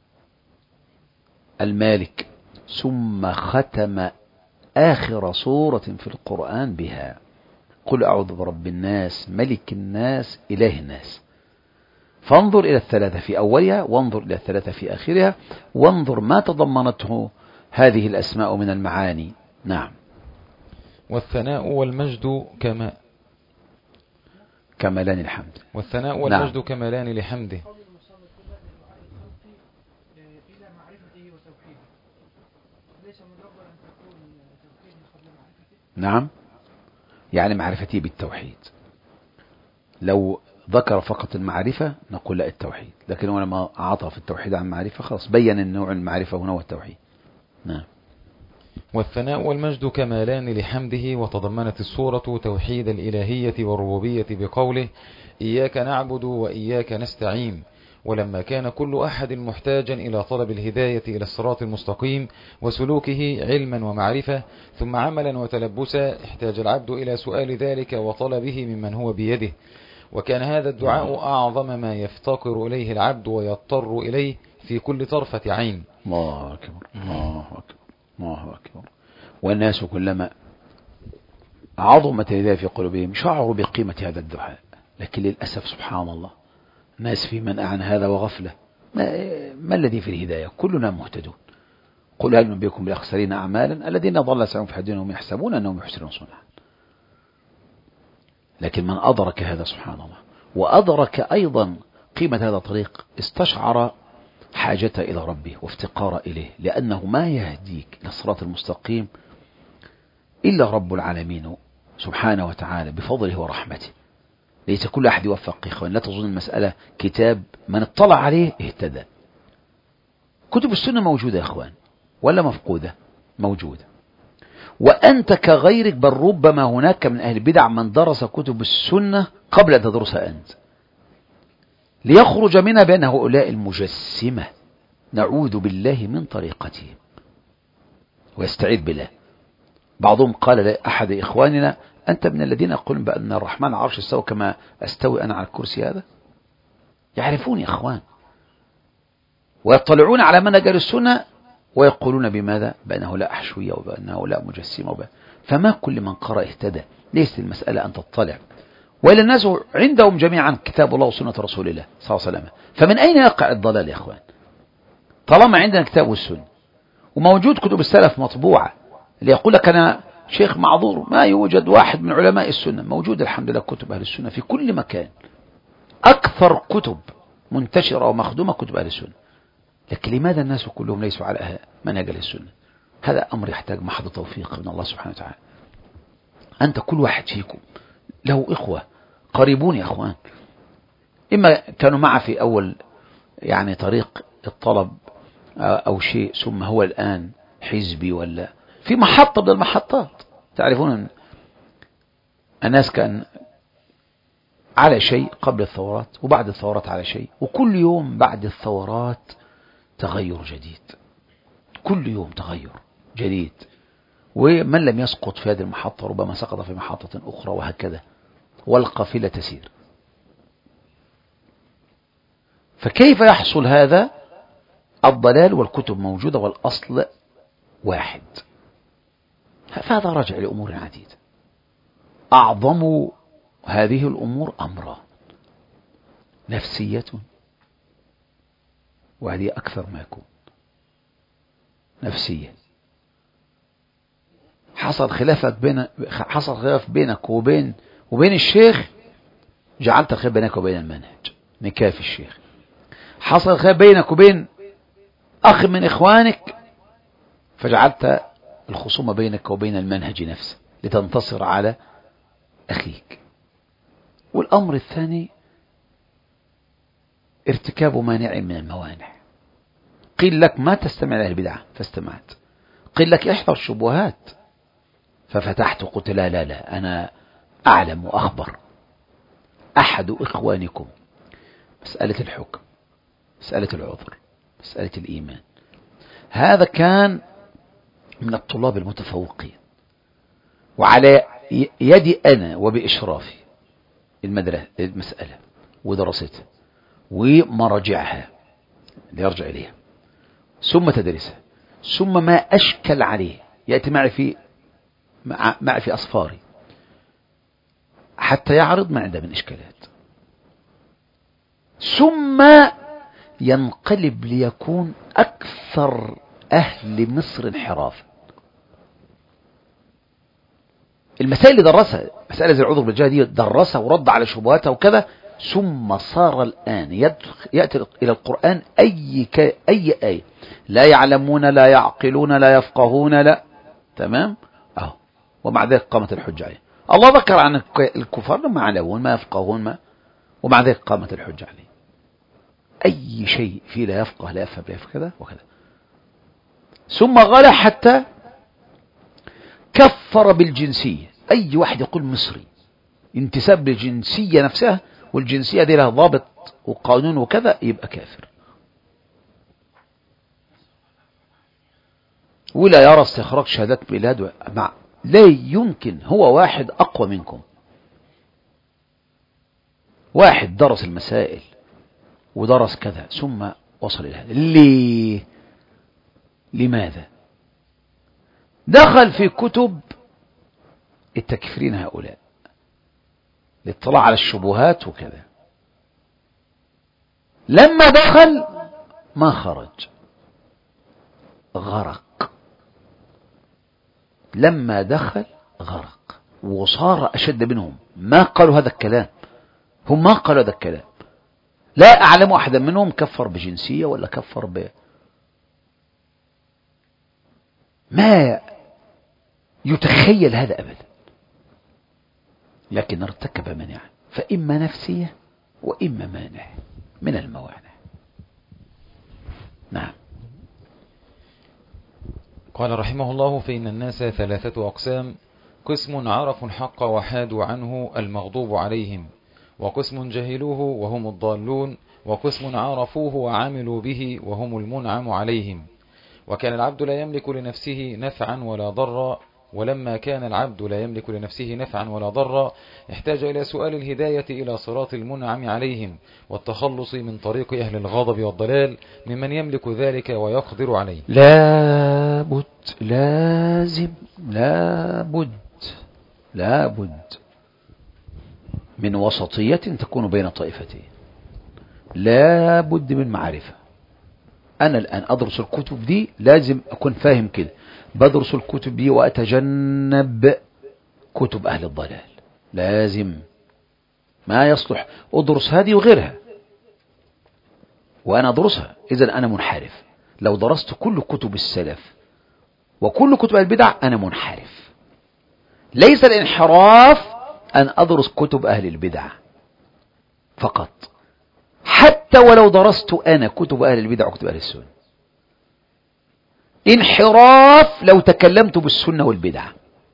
المالك، ثم ختم آخر صورة في القرآن بها: قل أعوذ برب الناس ملك الناس إله الناس. فانظر إلى الثلاثة في أولها، وانظر إلى الثلاثة في آخرها، وانظر ما تضمنته هذه الأسماء من المعاني. نعم. والثناء والمجد كما كمالان الحمد. والثناء والمجد نعم. كمالان لحمده. نعم، يعني معرفتي بالتوحيد. لو ذكر فقط المعرفة نقول لا التوحيد، لكن هو لما عطف التوحيد عن معرفة خلاص بين النوع المعرفة هنا والتوحيد. نعم. والثناء والمجد كمالان لحمده. وتضمنت السورة توحيد الإلهية والربوبية بقوله إياك نعبد وإياك نستعين. ولما كان كل أحد محتاجا إلى طلب الهداية إلى الصراط المستقيم وسلوكه علما ومعرفة ثم عملا وتلبسا، احتاج العبد إلى سؤال ذلك وطلبه ممن هو بيده. وكان هذا الدعاء أعظم ما يفتقر إليه العبد ويضطر إليه في كل طرفة عين. الله أكبر، الله أكبر، الله أكبر. والناس كلما عظمت الهداية في قلوبهم شعروا بقيمة هذا الدعاء، لكن للأسف سبحان الله الناس في منع عن هذا وغفلة. ما, ما الذي في الهداية؟ كلنا مهتدون. قل هل ننبئكم بالأخسرين أعمالا الذين ضل سعيهم في حياتهم يحسبون أنهم يحسنون صنعا. لكن من أدرك هذا سبحان الله وأدرك أيضا قيمة هذا الطريق استشعر حاجته إلى ربه وافتقار إليه، لأنه ما يهديك إلى الصراط المستقيم إلا رب العالمين سبحانه وتعالى بفضله ورحمته. ليس كل أحد يوفق يا إخوان، لا تظن المسألة كتاب من اطلع عليه اهتدى. كتب السنة موجودة يا إخوان ولا مفقودة؟ موجودة. وأنت كغيرك، بل ربما هناك من أهل البدع من درس كتب السنة قبل أن تدرسها أنت، ليخرج منها بأن هؤلاء المجسمة نعوذ بالله من طريقتهم ويستعيذ بالله. بعضهم قال لأحد إخواننا أنت من الذين يقولون بأن الرحمن عرش استوى كما أستوي أنا على الكرسي هذا؟ يعرفون يا إخوان ويطلعون على منهج السنة ويقولون بماذا؟ بأنه لا أحشوية وبأنه لا مجسمة وبأنه. فما كل من قرأ اهتدى، ليست المسألة أن تطلع، وإلى الناس عندهم جميعا كتاب الله وسنة رسول الله صلى الله عليه وسلم. فمن أين يقع الضلال يا إخوان؟ طالما عندنا كتاب والسنة وموجود كتب السلف مطبوعة، اللي يقول لك أنا شيخ معذور ما يوجد واحد من علماء السنة، موجود الحمد لله كتب أهل السنة في كل مكان. أكثر كتب منتشرة ومخدومة كتب أهل السنة، لكن لماذا الناس كلهم ليسوا على منهج أهل السنة؟ هذا أمر يحتاج محض توفيق من الله سبحانه وتعالى. أنت كل واحد فيكم له إخوة قريبون يا أخوان، إما كانوا معه في أول يعني طريق الطلب أو شيء، ثم هو الآن حزبي ولا في محطة من المحطات. تعرفون الناس كان على شيء قبل الثورات وبعد الثورات على شيء، وكل يوم بعد الثورات تغير جديد، كل يوم تغير جديد، ومن لم يسقط في هذه المحطة ربما سقط في محطة أخرى، وهكذا والقافلة تسير. فكيف يحصل هذا الضلال والكتب موجودة والأصل واحد؟ فهذا راجع لأمور عديدة. أعظم هذه الأمور أمران: نفسية، وهذه أكثر ما يكون نفسية. حصل خلافك بين حصل خلاف بينك وبين وبين الشيخ، جعلت الخلاف بينك وبين المنهج نكاف الشيخ. حصل خلاف بينك وبين أخ من إخوانك، فجعلت الخصومة بينك وبين المنهج نفسه لتنتصر على أخيك. والأمر الثاني ارتكاب مانع من الموانع. قيل لك ما تستمع إلى البدعة فاستمعت، قيل لك احذر الشبهات ففتحت وقلت لا لا لا أنا أعلم وأخبر. أحد إخوانكم مسألة الحكم، مسألة العذر، مسألة الإيمان، هذا كان من الطلاب المتفوقين، وعلى يدي أنا وبإشرافي المدرسة المسألة ودراستها ومراجعها ليرجع إليها ثم تدرسها، ثم ما أشكل عليه يأتي معي في معي في أصفاري حتى يعرض ما عنده من إشكالات، ثم ينقلب ليكون أكثر أهل مصر انحرافا. المسائل اللي درسها، مسألة زي العذر بالجهل دي درسها ورد على شبهاتها وكذا، ثم صار الآن يأتي إلى القرآن أي ك... أي آية لا يعلمون لا يعقلون لا يفقهون لا تمام أهو، ومع ذلك قامت الحجة عليه. الله ذكر عن الكفار ما يعلمون ما يفقهون ما، ومع ذلك قامت الحجة عليه. أي شيء فيه لا يفقه لا يفهم لا يفقه كذا وكذا. ثم غلا حتى كفر بالجنسية. أي واحد يقول مصري انتساب للجنسية نفسها، والجنسية دي لها ضابط وقانون وكذا، يبقى كافر. ولا يرى استخراج شهادات بلاد مع لا يمكن. هو واحد أقوى منكم، واحد درس المسائل ودرس كذا ثم وصل إلى هذا. ليه؟ لماذا؟ دخل في كتب التكفيرين هؤلاء للاطلاع على الشبهات وكذا. لما دخل ما خرج، غرق. لما دخل غرق وصار أشد منهم. ما قالوا هذا الكلام، هم ما قالوا هذا الكلام. لا أعلم أحدا منهم كفر بجنسية ولا كفر ب ما يتخيل هذا أبدا، لكن ارتكب منعا، فإما نفسية وإما مانع من الموانع. نعم. قال رحمه الله: فإن الناس ثلاثة أقسام: قسم عرفوا الحق وحادوا عنه المغضوب عليهم، وقسم جهلوه وهم الضالون، وقسم عرفوه وعملوا به وهم المنعم عليهم. وكان العبد لا يملك لنفسه نفعا ولا ضرا، ولما كان العبد لا يملك لنفسه نفعا ولا ضرا احتاج إلى سؤال الهداية إلى صراط المنعم عليهم، والتخلص من طريق أهل الغضب والضلال ممن يملك ذلك ويقدر عليه. لابد، لازم، لابد لابد من وسطية تكون بين طائفتين. لابد من معرفة. أنا الآن أدرس الكتب دي لازم أكون فاهم كده، بدرس الكتب دي وأتجنب كتب أهل الضلال. لازم، ما يصلح أدرس هذه وغيرها وأنا أدرسها، إذن أنا منحرف. لو درست كل كتب السلف وكل كتب البدع أنا منحرف. ليس الانحراف أن أدرس كتب أهل البدع فقط، حتى ولو درست أنا كتب أهل البدع وكتب أهل السنة. انحراف لو تكلمت بالسنة والبدع.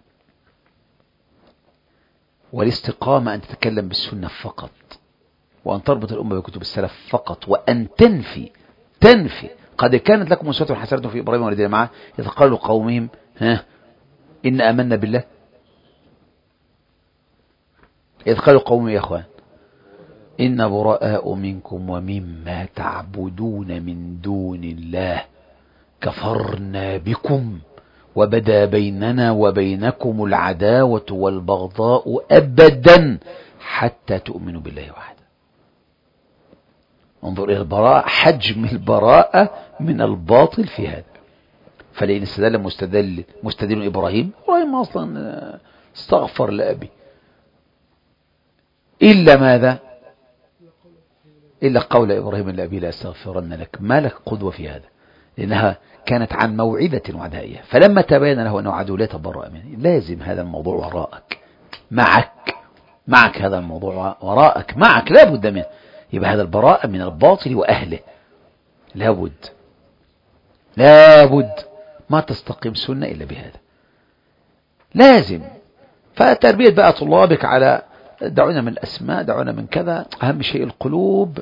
والاستقامة أن تتكلم بالسنة فقط، وأن تربط الأمة بكتب السلف فقط، وأن تنفي تنفي قد كانت لكم أسوة حسنة في إبراهيم والذين معه إذ قالوا قومهم ها إن آمنا بالله. إذ قالوا قومهم يا أخوان إن براء منكم ومما تعبدون من دون الله كفرنا بكم وبدا بيننا وبينكم العداوة والبغضاء أبدا حتى تؤمنوا بالله وحده. انظر إلى البراءة، حجم البراءة من الباطل في هذا. فلئن استدل مستدل مستدل إبراهيم، إبراهيم أصلا استغفر لأبي، إلا ماذا؟ إلا قول إبراهيم لأبي لا استغفرن لك. ما لك قدوة في هذا؟ لأنها كانت عن موعظة وعدائية. فلما تبين له أنه عدو لا تبرأ منه. لازم هذا الموضوع وراءك، معك معك هذا الموضوع وراءك، معك، لا بد منه. يبقى هذا البراءة من الباطل وأهله. لابد لابد ما تستقيم سنة إلا بهذا. لازم. فتربية بقى طلابك على دعونا من الأسماء، دعونا من كذا، أهم شيء القلوب،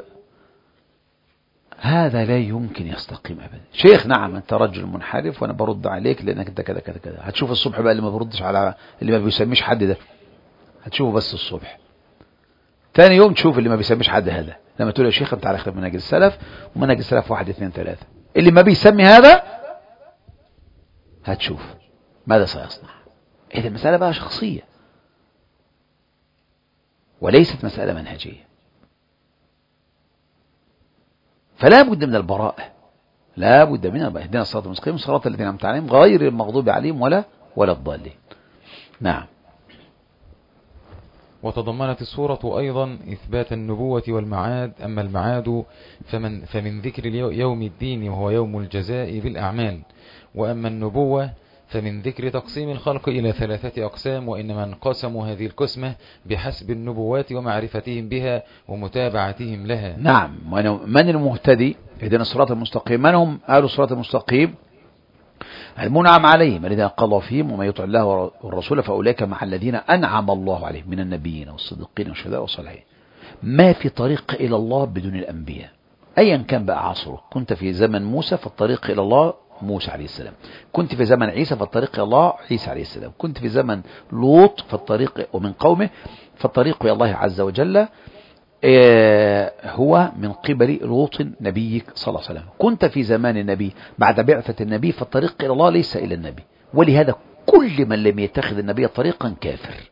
هذا لا يمكن يستقيم أبدا. شيخ نعم أنت رجل منحرف وأنا برد عليك لأنك أنت كذا كذا كذا. هتشوف الصبح بقى اللي ما بردش على اللي ما بيسميش حد ده، هتشوفه بس الصبح. ثاني يوم تشوف اللي ما بيسميش حد هذا، لما تقول يا شيخ أنت على خلاف منهج السلف، ومنهج السلف واحد اثنين ثلاثة، اللي ما بيسمي هذا هتشوف ماذا سيصنع. إذا المسألة بقى شخصية وليست مسألة منهجية. فلا بد من البراءة، لا بد من البراءة. اهدنا الصراط المستقيم صراط الذين أنعمت عليهم غير المغضوب عليهم ولا ولا الضالين. نعم. وتضمنت السورة أيضا إثبات النبوة والمعاد. أما المعاد فمن, فمن ذكر يوم الدين وهو يوم الجزاء بالأعمال، وأما النبوة فمن ذكر تقسيم الخلق إلى ثلاثة أقسام، وإنما انقسموا هذه القسمة بحسب النبوات ومعرفتهم بها ومتابعتهم لها. نعم. من المهتدي؟ اهدنا الصراط المستقيم. من هم أهل الصراط المستقيم؟ المنعم عليهم الذين قضى فيهم وما يطع الله والرسول فأولئك مع الذين أنعم الله عليهم من النبيين والصديقين والشهداء والصالحين. ما في طريق إلى الله بدون الأنبياء أيا كان بقى عصره. كنت في زمن موسى فالطريق إلى الله موسى عليه السلام، كنت في زمن عيسى فالطريق إلى الله عيسى عليه السلام، كنت في زمن لوط فالطريق ومن قومه فالطريق إلى الله عز وجل هو من قبل لوط نبيك صلى الله عليه وسلم. كنت في زمان النبي بعد بعثة النبي فالطريق إلى الله ليس إلى النبي. ولهذا كل من لم يتخذ النبي طريقا كافر،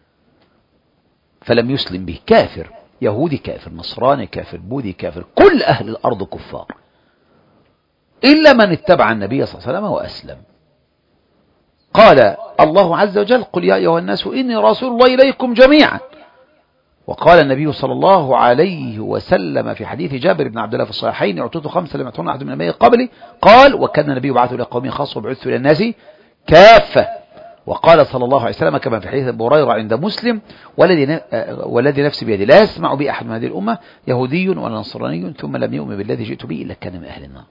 فلم يسلم به كافر، يهودي كافر، نصراني كافر، بوذي كافر، كل أهل الأرض كفار إلا من اتبع النبي صلى الله عليه وسلم وأسلم. قال الله عز وجل قل يا أيها الناس إني رسول الله إليكم جميعا. وقال النبي صلى الله عليه وسلم في حديث جابر بن عبد الله في الصحيحين أعطيت خمسة لم يعطونا أحد من النبي قبلي، قال وكان النبي بعث إلى قومه خاصة وبعث إلى الناس كافة. وقال صلى الله عليه وسلم كما في حديث أبي هريرة عند مسلم والذي والذي نفسي بيده لا يسمع بي أحد من هذه الأمة يهودي ولا نصراني ثم لم يؤمن بالذي جئت به إلا كان من أهل النار.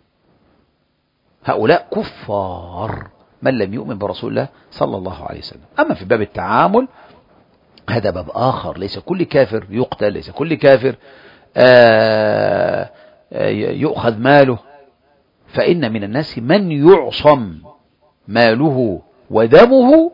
هؤلاء كفار من لم يؤمن برسول الله صلى الله عليه وسلم. أما في باب التعامل هذا باب آخر. ليس كل كافر يقتل، ليس كل كافر آآ آآ يؤخذ ماله، فإن من الناس من يعصم ماله ودمه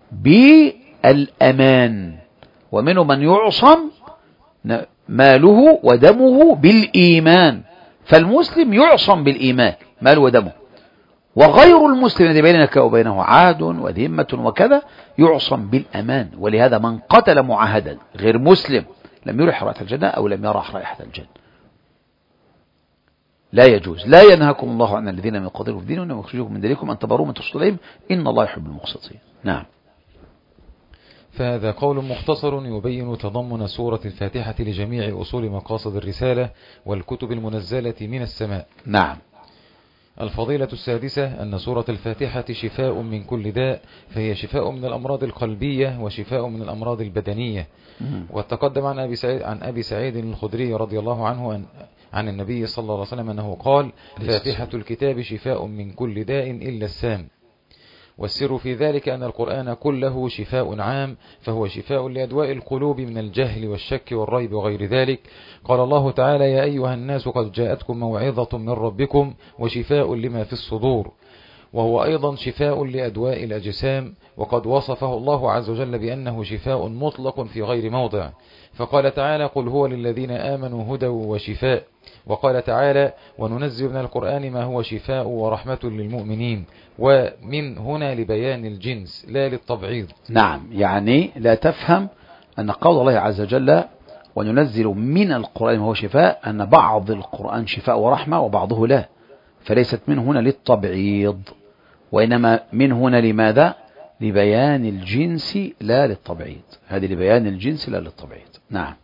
بالأمان، ومنهم من يعصم ماله ودمه بالإيمان. فالمسلم يعصم بالإيمان ماله ودمه، وغير المسلم الذي بينك وبينه عهد وذمة وكذا يعصم بالأمان. ولهذا من قتل معاهدا غير مسلم لم يرح رائحة الجنة أو لم يرح رائحة الجنة، لا يجوز. لا ينهاكم الله عن الذين لم يقاتلوا في دينكم ويخرجوكم من دينكم أن تبروهم وتقسطوا إليهم إن الله يحب المقسطين. نعم. فهذا قول مختصر يبين تضمن سورة الفاتحة لجميع أصول مقاصد الرسالة والكتب المنزلة من السماء. نعم. الفضيلة السادسة أن سورة الفاتحة شفاء من كل داء، فهي شفاء من الأمراض القلبية وشفاء من الأمراض البدنية. وتقدم عن أبي سعيد, عن أبي سعيد الخدري رضي الله عنه أن عن النبي صلى الله عليه وسلم أنه قال: فاتحة الكتاب شفاء من كل داء إلا السام. والسر في ذلك أن القرآن كله شفاء عام، فهو شفاء لأدواء القلوب من الجهل والشك والريب وغير ذلك. قال الله تعالى: يا أيها الناس قد جاءتكم موعظة من ربكم وشفاء لما في الصدور. وهو أيضا شفاء لأدواء الأجسام، وقد وصفه الله عز وجل بأنه شفاء مطلق في غير موضع، فقال تعالى: قل هو للذين آمنوا هدى وشفاء. وقال تعالى: وننزل من القرآن ما هو شفاء ورحمة للمؤمنين. ومن هنا لبيان الجنس لا للتبعيض. نعم، يعني لا تفهم أن قول الله عز وجل وننزل من القرآن ما هو شفاء أن بعض القرآن شفاء ورحمة وبعضه لا، فليست من هنا للتبعيض، وإنما من هنا لماذا؟ لبيان الجنس لا للتبعيض. هذه لبيان الجنس لا للتبعيض. نعم.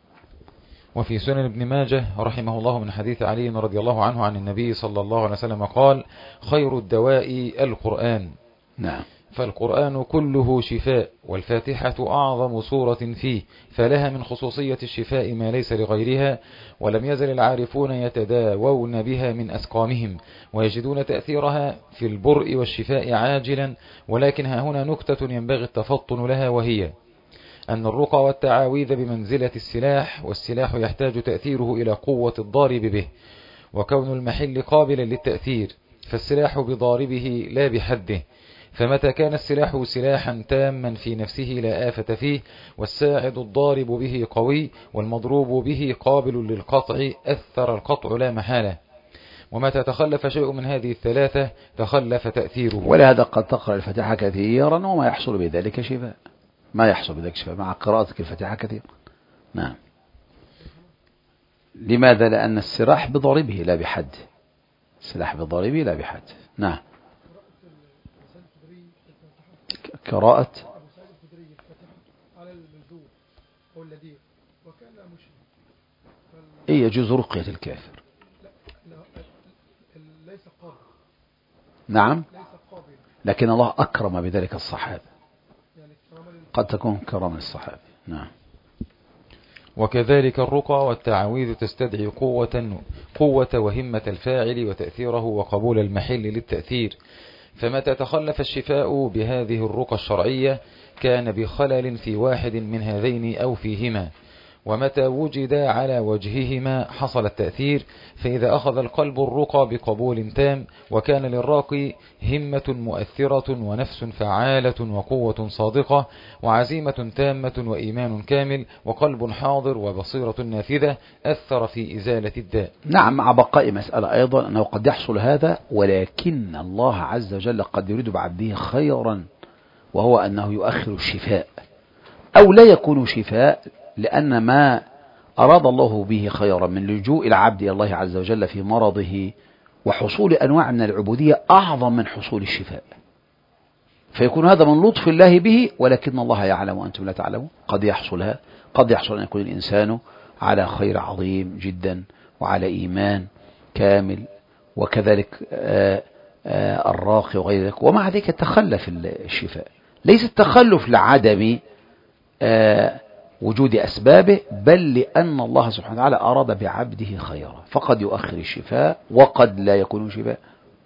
وفي سنن ابن ماجه رحمه الله من حديث علي رضي الله عنه عن النبي صلى الله عليه وسلم قال: خير الدواء القرآن. نعم. فالقرآن كله شفاء، والفاتحة أعظم سورة فيه، فلها من خصوصية الشفاء ما ليس لغيرها. ولم يزل العارفون يتداوون بها من أسقامهم ويجدون تأثيرها في البرء والشفاء عاجلا. ولكن ها هنا نكتة ينبغي التفطن لها، وهي أن الرقى والتعاويذ بمنزلة السلاح، والسلاح يحتاج تأثيره إلى قوة الضارب به، وكون المحل قابلا للتأثير، فالسلاح بضاربه لا بحده. فمتى كان السلاح سلاحا تاما في نفسه لا آفة فيه، والساعد الضارب به قوي، والمضروب به قابل للقطع، أثر القطع لا محالة. ومتى تخلف شيء من هذه الثلاثة تخلف تأثيره. ولهذا قد تقرأ الفاتحة كثيرا وما يحصل بذلك شفاء، ما يحصل بذلك شفاء مع قراءتك الفاتحة كثيرا. نعم. لماذا؟ لأن السلاح بضاربه لا بحد، السلاح بضاربه لا بحد. نعم. قراءة إيه يجوز رقية الكافر. نعم، لكن الله أكرم بذلك الصحابة، قد تكون كرم للصحابة. نعم. وكذلك الرقى والتعاويذ تستدعي قوة قوة وهمة الفاعل وتأثيره وقبول المحل للتأثير. فمتى تخلف الشفاء بهذه الرقى الشرعية كان بخلل في واحد من هذين أو فيهما، ومتى وجد على وجههما حصل التأثير. فإذا أخذ القلب الرقى بقبول تام وكان للراقي همة مؤثرة ونفس فعالة وقوة صادقة وعزيمة تامة وإيمان كامل وقلب حاضر وبصيرة نافذة، أثر في إزالة الداء. نعم، مع بقاء مسألة أيضا أنه قد يحصل هذا، ولكن الله عز وجل قد يريد بعبده خيرا، وهو أنه يؤخر الشفاء أو لا يكون شفاء، لأن ما أراد الله به خيرا من لجوء العبد إلى الله عز وجل في مرضه وحصول أنواع من العبودية أعظم من حصول الشفاء، فيكون هذا من لطف الله به، ولكن الله يعلم وأنتم لا تعلمون. قد يحصل هذا، قد يحصل أن يكون الإنسان على خير عظيم جدا وعلى إيمان كامل، وكذلك آآ آآ الراقي وغير ذلك، ومع ذلك تخلف الشفاء. ليس التخلف لعدم وجود أسبابه، بل لأن الله سبحانه وتعالى أراد بعبده خيرا، فقد يؤخر الشفاء وقد لا يكون شفاء،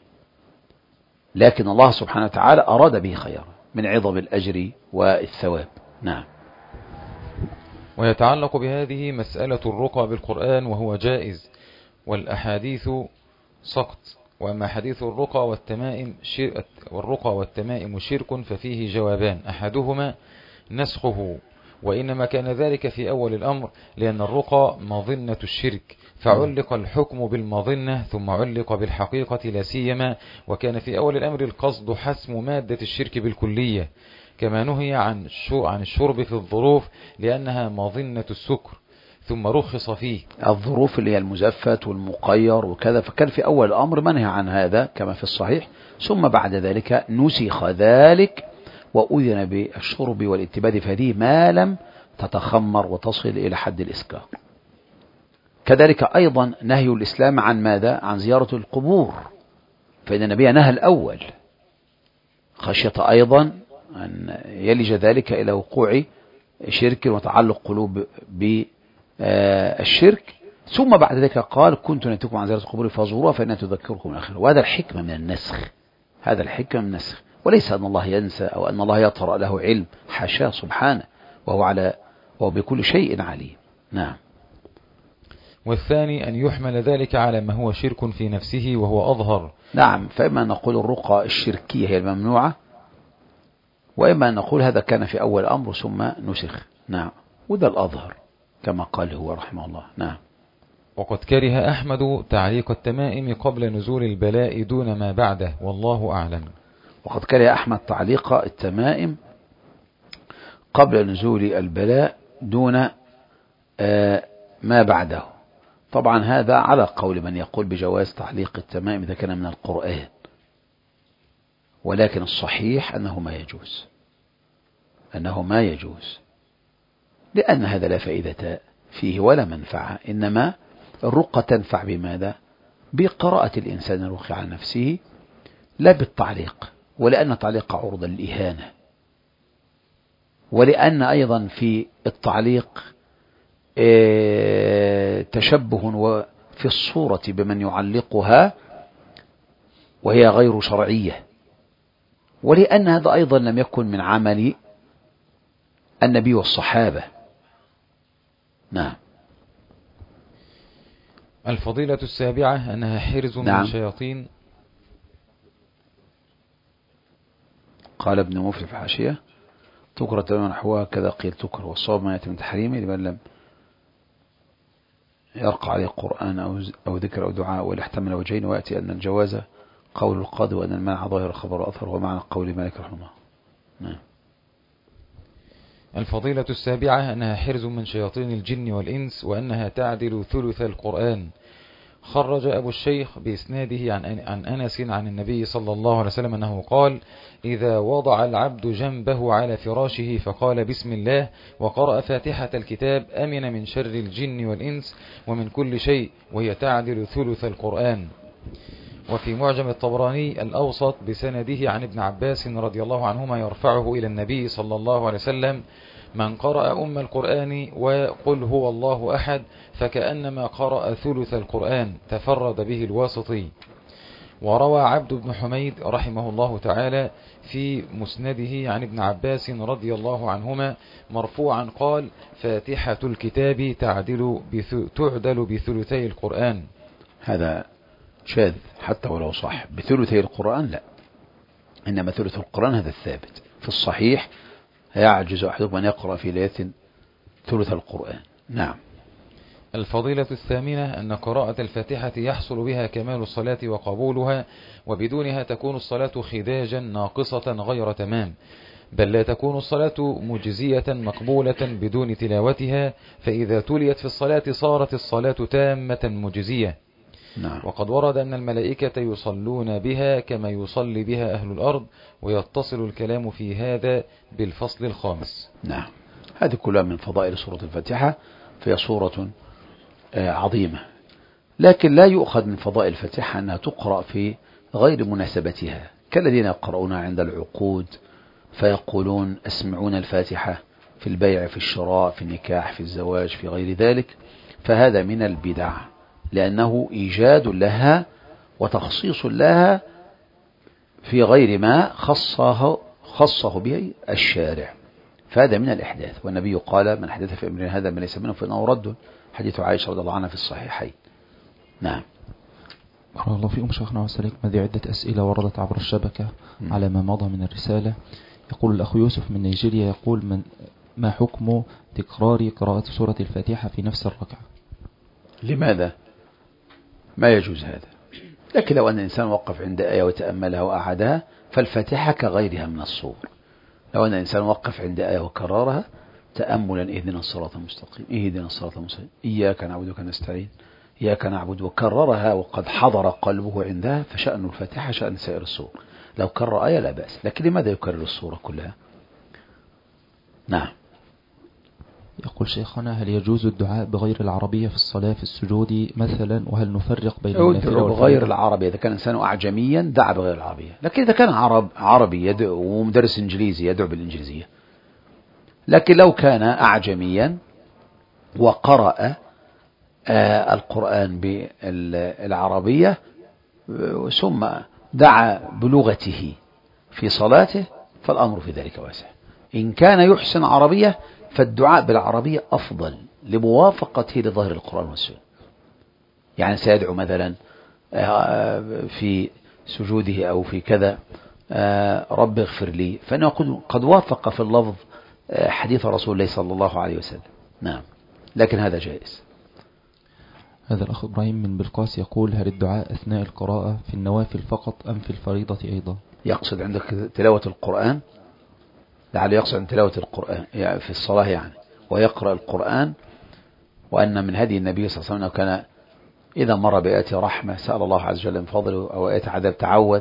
لكن الله سبحانه وتعالى أراد به خيرا من عظم الأجر والثواب. نعم. ويتعلق بهذه مسألة الرقى بالقرآن وهو جائز، والأحاديث سقط. وأما حديث الرقى والتمائم شر... والرقى والتمائم شرك ففيه جوابان، أحدهما نسخه، وإنما كان ذلك في أول الأمر لأن الرقى مظنة الشرك، فعلق الحكم بالمظنة ثم علق بالحقيقة لا سيما، وكان في أول الأمر القصد حسم مادة الشرك بالكلية، كما نهي عن عن الشرب في الظروف لأنها مظنة السكر، ثم رخص فيه. الظروف اللي هي المزفت والمقير وكذا، فكان في أول الأمر منهي عن هذا كما في الصحيح، ثم بعد ذلك نسخ ذلك وأذن بالشرب والاتباد في هذه ما لم تتخمر وتصل إلى حد الإسكار. كذلك أيضا نهي الإسلام عن ماذا؟ عن زيارة القبور، فإن النبي نهى الأول خشية أيضا أن يلج ذلك إلى وقوع شرك وتعلق قلوب بالشرك، ثم بعد ذلك قال كنت نهيتكم عن زيارة القبور فزوروها فإنها تذكركم الآخرة. وهذا الحكمة من النسخ، هذا الحكمة من النسخ، وليس أن الله ينسى أو أن الله يطرأ له علم، حاشاه سبحانه، وهو على وهو بكل شيء عليم. نعم. والثاني أن يحمل ذلك على ما هو شرك في نفسه وهو أظهر. نعم، فإما نقول الرقى الشركية هي الممنوعة، وإما أن نقول هذا كان في أول أمر ثم نسخ. نعم، وده الأظهر كما قال هو رحمه الله. نعم. وقد كره أحمد تعليق التمائم قبل نزول البلاء دون ما بعده، والله أعلم. وقد كره أحمد تعليق التمائم قبل نزول البلاء دون آه ما بعده. طبعا هذا على قول من يقول بجواز تعليق التمائم إذا كان من القرآن، ولكن الصحيح أنه ما يجوز، أنه ما يجوز لأن هذا لا فائدة فيه ولا منفعة، إنما الرقى تنفع بماذا؟ بقراءة الإنسان الرقي على نفسه، لا بالتعليق، ولأن التعليق عرضة للإهانة، ولأن أيضا في التعليق تشبه في الصورة بمن يعلقها وهي غير شرعية، ولأن هذا أيضا لم يكن من عمل النبي والصحابة. نعم. الفضيلة السابعة أنها حرز من نعم. الشياطين. قال ابن مفلح في الحاشية تكره تماما نحوها كذا قيل تكره، والصواب ما يأتي من تحريمه لمن لم يرقى عليه القرآن أو, أو ذكر أو دعاء، ولا احتمل وجهين، ويأتي أن الجواز قول القاضي وأن المنع ظاهر خبر أثر، ومعنى قول مالك رحمه الله. نعم. الفضيلة السابعة أنها حرز من شياطين الجن والإنس، وأنها تعدل ثلث القرآن. خرج أبو الشيخ بإسناده عن عن أنس عن النبي صلى الله عليه وسلم أنه قال: إذا وضع العبد جنبه على فراشه فقال بسم الله وقرأ فاتحة الكتاب أمن من شر الجن والإنس ومن كل شيء، وهي تعدل ثلث القرآن. وفي معجم الطبراني الأوسط بسنده عن ابن عباس رضي الله عنهما يرفعه إلى النبي صلى الله عليه وسلم: من قرأ أم القرآن وقل هو الله أحد فكأنما قرأ ثلث القرآن، تفرد به الواسطي. وروى عبد بن حميد رحمه الله تعالى في مسنده عن ابن عباس رضي الله عنهما مرفوعا قال: فاتحة الكتاب تعدل تعدل بثلثي القرآن. هذا شاذ حتى ولو صح، بثلثي القرآن لا، إنما ثلث القرآن هذا الثابت في الصحيح، يعجز أحدكم أن يقرأ في ليلة ثلث القرآن. نعم. الفضيلة الثامنة أن قراءة الفاتحة يحصل بها كمال الصلاة وقبولها، وبدونها تكون الصلاة خداجا ناقصة غير تمام، بل لا تكون الصلاة مجزية مقبولة بدون تلاوتها، فإذا تليت في الصلاة صارت الصلاة تامة مجزية. نعم. وقد ورد أن الملائكة يصلون بها كما يصلي بها أهل الأرض، ويتصل الكلام في هذا بالفصل الخامس. نعم. هذه كلها من فضائل سورة الفاتحة، فهي سورة عظيمة، لكن لا يؤخذ من فضائل الفاتحة أنها تقرأ في غير مناسبتها، كالذين يقرؤون عند العقود فيقولون اسمعون الفاتحة في البيع في الشراء في النكاح في الزواج في غير ذلك، فهذا من البدع، لأنه إيجاد لها وتخصيص لها في غير ما خصه, خصه به الشارع، فهذا من الإحداث، والنبي قال من حدث في أمرنا هذا ما ليس منه فإنه رد، حديث عائشة رضي الله عنها في الصحيحين. نعم. بارك الله فيكم شيخنا وسليك. هذه عدة أسئلة وردت عبر الشبكة م. على ما مضى من الرسالة. يقول الأخ يوسف من نيجيريا، يقول من ما حكم تكرار قراءة سورة الفاتحة في نفس الركعة؟ لماذا؟ ما يجوز هذا. لكن لو أن الإنسان وقف عند آية وتأملها وأعادها فالفاتحة كغيرها من الصور. لو أن الإنسان وقف عند آية وكررها تأملا اهدنا الصراط المستقيم اهدنا الصراط المستقيم إياك نعبد وإياك نستعين إياك نعبد وكررها وقد حضر قلبه عندها فشأن الفاتحة شأن سائر الصور. لو كرر آية لا بأس، لكن لماذا يكرر الصورة كلها؟ نعم. يقول شيخنا هل يجوز الدعاء بغير العربية في الصلاة في السجود مثلا، وهل نفرق بين النافلة بغير العربية؟ إذا كان إنسان أعجميا دعا بغير العربية، لكن إذا كان عرب عربي يدعو ومدرس إنجليزي يدعو بالإنجليزية. لكن لو كان أعجميا وقرأ آه القرآن بالعربية ثم دعا بلغته في صلاته فالأمر في ذلك واسع. إن كان يحسن عربية فالدعاء بالعربية أفضل لموافقته لظاهر القرآن والسنة. يعني سيدعو مثلا في سجوده أو في كذا رب اغفر لي، فإنه قد وافق في اللفظ حديث رسول الله صلى الله عليه وسلم. نعم، لكن هذا جائز. هذا الأخ إبراهيم من بلقاس يقول هل الدعاء أثناء القراءة في النوافل فقط أم في الفريضة أيضا؟ يقصد عندك تلاوة القرآن، لعل يقصد عن تلاوة القرآن يعني في الصلاة يعني، ويقرأ القرآن، وأن من هدي النبي صلى الله عليه وسلم كان إذا مر بآية رحمة سأل الله عز وجل من فضله أو آية عذاب تعوذ.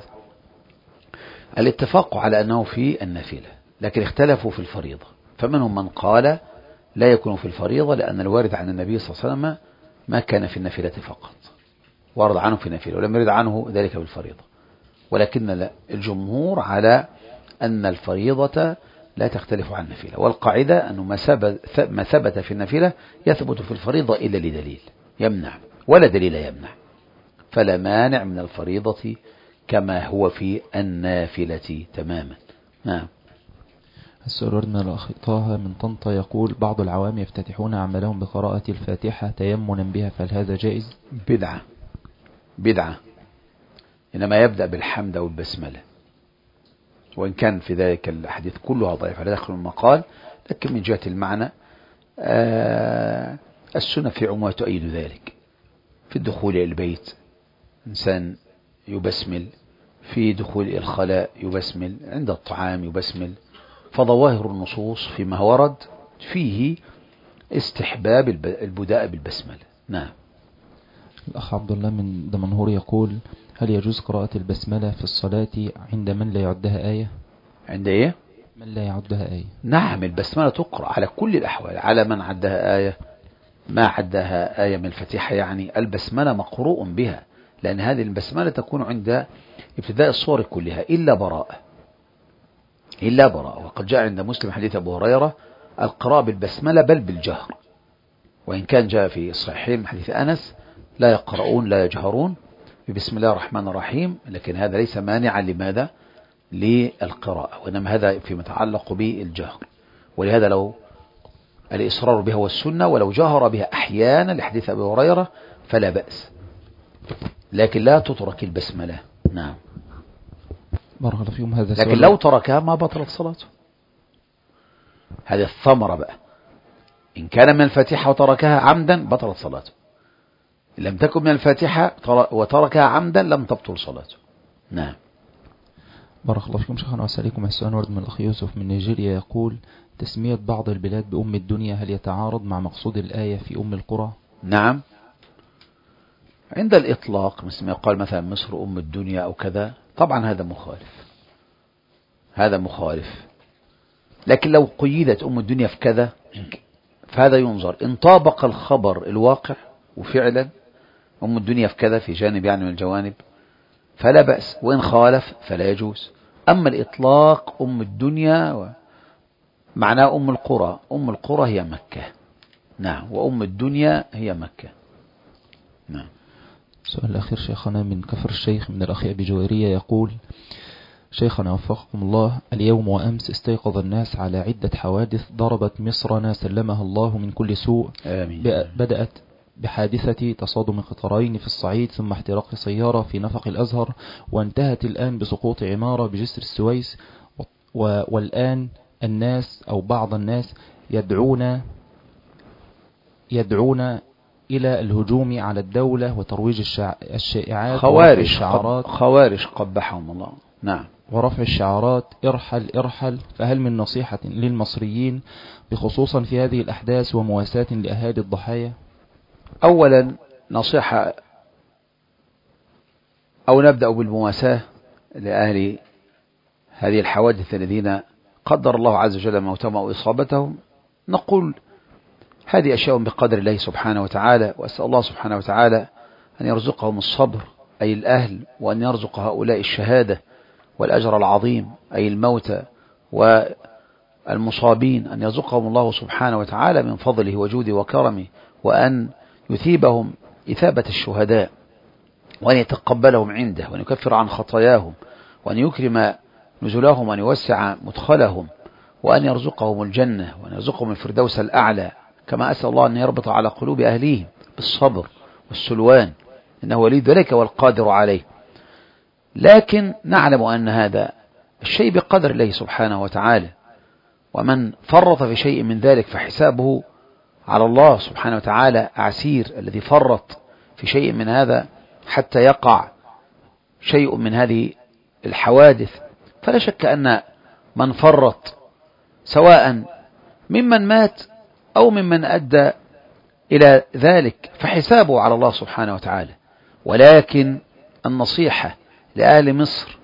الاتفاق على أنه في النافلة، لكن اختلفوا في الفريضة، فمنهم من قال لا يكون في الفريضة لأن الوارد عن النبي صلى الله عليه وسلم ما كان في النافلة فقط، ورد عنه في النافلة ولم يرد عنه ذلك بالفريضة. ولكن الجمهور على أن الفريضة لا تختلف عن النافلة، والقاعدة أنه ما ثبت في النافلة يثبت في الفريضة إلا لدليل يمنع، ولا دليل يمنع، فلا مانع من الفريضة كما هو في النافلة تماما. نعم. السؤال ورد من الأخ طه من طنطا يقول بعض العوام يفتتحون أعمالهم بقراءة الفاتحة تيمنا بها، فهل هذا جائز؟ بدعة بدعة، إنما يبدأ بالحمد أو البسملة، وإن كان في ذلك الحديث كلها ضعيف على داخل المقال، لكن من جهة المعنى آه السنة في عمومها تؤيد ذلك. في الدخول إلى البيت إنسان يبسمل، في دخول إلى الخلاء يبسمل، عند الطعام يبسمل، فظواهر النصوص فيما ورد فيه استحباب البداء بالبسملة. نعم. الأخ عبد الله من دمنهور يقول هل يجوز قراءة البسملة في الصلاة عند من لا يعدها آية؟ عند إيه؟ من لا يعدها آية. نعم، البسملة تقرأ على كل الأحوال، على من عدها آية ما عدها آية من الفاتحة، يعني البسملة مقروء بها، لأن هذه البسملة تكون عند ابتداء الصور كلها إلا براءة إلا براءة وقد جاء عند مسلم حديث أبو هريرة القراءة بالبسملة بل بالجهر، وإن كان جاء في الصحيحين حديث أنس لا يقرؤون لا يجهرون بسم الله الرحمن الرحيم، لكن هذا ليس مانعا لماذا؟ للقراءة، وإنما هذا فيما يتعلق بالجهر. ولهذا لو الإصرار بها والسنة، ولو جهر بها أحيانا لحديث أبي هريرة فلا بأس، لكن لا تترك البسملة. نعم. بارك الله فيكم. هذا لكن لو تركها ما بطلت صلاته. هذه الثمرة بقى، إن كان من الفاتحة وتركها عمدا بطلت صلاته، إن لم تكن من الفاتحة وتركها عمدا لم تبطل صلاته. نعم. بارك الله فيكم شيخنا وسألكم. السؤال ورد من الأخ يوسف من نيجيريا يقول تسمية بعض البلاد بأم الدنيا هل يتعارض مع مقصود الآية في أم القرى؟ نعم، عند الإطلاق مثل ما يقال مثلا مصر أم الدنيا أو كذا، طبعا هذا مخالف هذا مخالف لكن لو قيدت أم الدنيا في كذا فهذا ينظر إن طابق الخبر الواقع وفعلا أم الدنيا في كذا في جانب يعني من الجوانب فلا بأس، وإن خالف فلا يجوز. أما الإطلاق أم الدنيا معناه أم القرى، أم القرى هي مكة. نعم، وأم الدنيا هي مكة. نعم. السؤال الأخير شيخنا من كفر الشيخ من الأخ أبي جويرية يقول شيخنا وفقكم الله، اليوم وأمس استيقظ الناس على عدة حوادث ضربت مصرنا سلمها الله من كل سوء. آمين. بدأت بحادثة تصادم قطارين في الصعيد، ثم احتراق سيارة في نفق الأزهر، وانتهت الآن بسقوط عمارة بجسر السويس. والآن الناس أو بعض الناس يدعون يدعون إلى الهجوم على الدولة وترويج الشع... الشائعات خوارج الشعارات خوارج قبحهم الله. نعم. ورفع الشعارات ارحل ارحل. فهل من نصيحة للمصريين بخصوصا في هذه الأحداث ومواساة لأهالي الضحايا؟ أولا نصيحة أو نبدأ بالمواساة لأهل هذه الحوادث الذين قدر الله عز وجل موتهم أو إصابتهم. نقول هذه أشياء بقدر الله سبحانه وتعالى، وأسأل الله سبحانه وتعالى أن يرزقهم الصبر أي الأهل، وأن يرزق هؤلاء الشهادة والأجر العظيم أي الموتى والمصابين، أن يرزقهم الله سبحانه وتعالى من فضله وجوده وكرمه، وأن يثيبهم إثابة الشهداء، وأن يتقبلهم عنده، وأن يكفر عن خطاياهم، وأن يكرم نزلهم، وأن يوسع مدخلهم، وأن يرزقهم الجنة، وأن يرزقهم الفردوس الأعلى. كما أسأل الله أن يربط على قلوب أهليهم بالصبر والسلوان، إنه ولي ذلك والقادر عليه. لكن نعلم أن هذا الشيء بقدر الله سبحانه وتعالى، ومن فرط في شيء من ذلك فحسابه على الله سبحانه وتعالى عسير. الذي فرط في شيء من هذا حتى يقع شيء من هذه الحوادث، فلا شك أن من فرط سواء ممن مات أو ممن أدى إلى ذلك فحسابه على الله سبحانه وتعالى. ولكن النصيحة لأهل مصر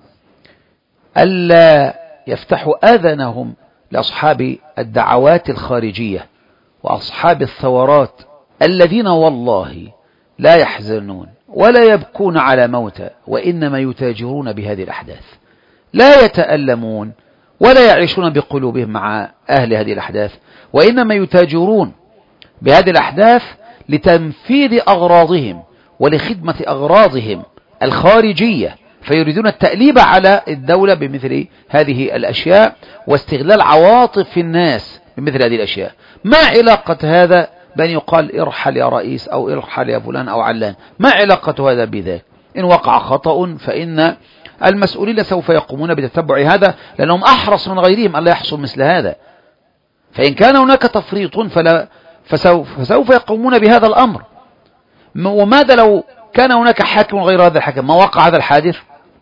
ألا يفتحوا آذانهم لأصحاب الدعوات الخارجية وأصحاب الثورات الذين والله لا يحزنون ولا يبكون على موتى، وإنما يتاجرون بهذه الأحداث، لا يتألمون ولا يعيشون بقلوبهم مع أهل هذه الأحداث، وإنما يتاجرون بهذه الأحداث لتنفيذ أغراضهم ولخدمة أغراضهم الخارجية، فيريدون التأليب على الدولة بمثل هذه الأشياء واستغلال عواطف الناس بمثل هذه الأشياء. ما علاقة هذا بأن يقال ارحل يا رئيس أو ارحل يا فلان أو علان؟ ما علاقة هذا بذاك؟ إن وقع خطأ فإن المسؤولين سوف يقومون بتتبع هذا، لأنهم أحرص من غيرهم ألا يحصل مثل هذا. فإن كان هناك تفريط فلا فسوف, فسوف يقومون بهذا الأمر. وماذا لو كان هناك حاكم غير هذا الحاكم؟ ما وقع هذا الحادث؟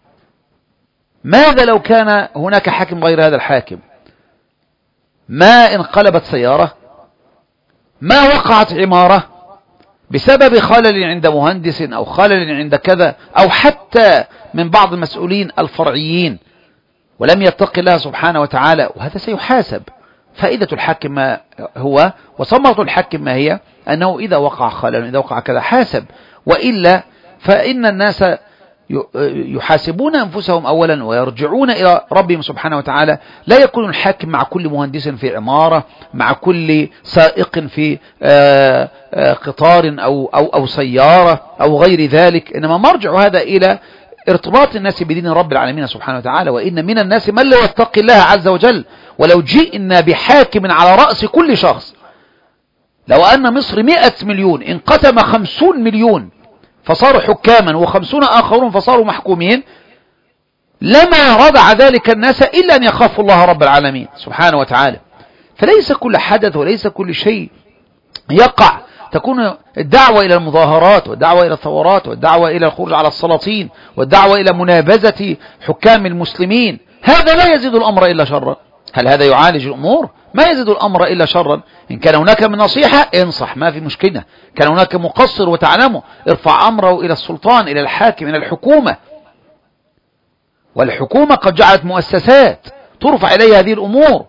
ماذا لو كان هناك حاكم غير هذا الحاكم؟ ما انقلبت سيارة، ما وقعت عمارة بسبب خلل عند مهندس أو خلل عند كذا، أو حتى من بعض المسؤولين الفرعيين ولم يتق الله سبحانه وتعالى، وهذا سيحاسب. فائدة الحاكم ما هو وثمرة الحاكم ما هي؟ أنه إذا وقع خلل إذا وقع كذا حاسب، وإلا فإن الناس يحاسبون أنفسهم أولا ويرجعون إلى ربهم سبحانه وتعالى. لا يكون الحاكم مع كل مهندس في عمارة، مع كل سائق في قطار أو, أو, أو سيارة أو غير ذلك، إنما مرجع هذا إلى ارتباط الناس بدين رب العالمين سبحانه وتعالى. وإن من الناس من لا يتقي الله عز وجل. ولو جئنا بحاكم على رأس كل شخص، لو أن مصر مئة مليون انقسم خمسون مليون فصاروا حكاما وخمسون آخرون فصاروا محكومين، لما ردع ذلك الناس إلا أن يخافوا الله رب العالمين سبحانه وتعالى. فليس كل حدث وليس كل شيء يقع تكون الدعوة إلى المظاهرات والدعوة إلى الثورات والدعوة إلى الخروج على السلاطين والدعوة إلى منابذة حكام المسلمين. هذا لا يزيد الأمر إلا شرا. هل هذا يعالج الأمور؟ ما يزيد الأمر إلا شرا. إن كان هناك من نصيحة انصح، ما في مشكلة. كان هناك مقصر وتعلمه ارفع أمره إلى السلطان، إلى الحاكم، إلى الحكومة. والحكومة قد جعلت مؤسسات ترفع إليها هذه الأمور،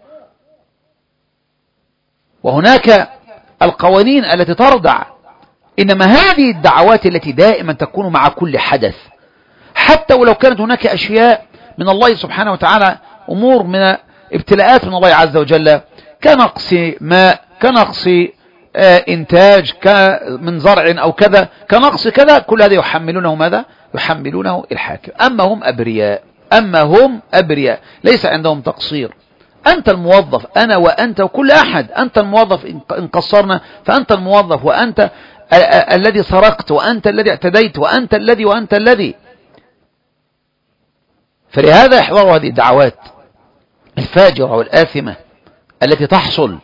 وهناك القوانين التي ترضع. إنما هذه الدعوات التي دائما تكون مع كل حدث، حتى ولو كانت هناك أشياء من الله سبحانه وتعالى، أمور من ابتلاءات من الله عز وجل، كنقص ماء، كنقص آه إنتاج من زرع أو كذا، كنقص كذا، كل هذا يحملونه ماذا؟ يحملونه الحاكم. أما هم أبرياء أما هم أبرياء ليس عندهم تقصير. أنت الموظف، أنا وأنت وكل أحد، أنت الموظف إن قصرنا فأنت الموظف، وأنت الذي سرقت، وأنت الذي اعتديت، وأنت الذي وأنت الذي. فلهذا احذروا هذه الدعوات الفاجرة والآثمة التي تحصل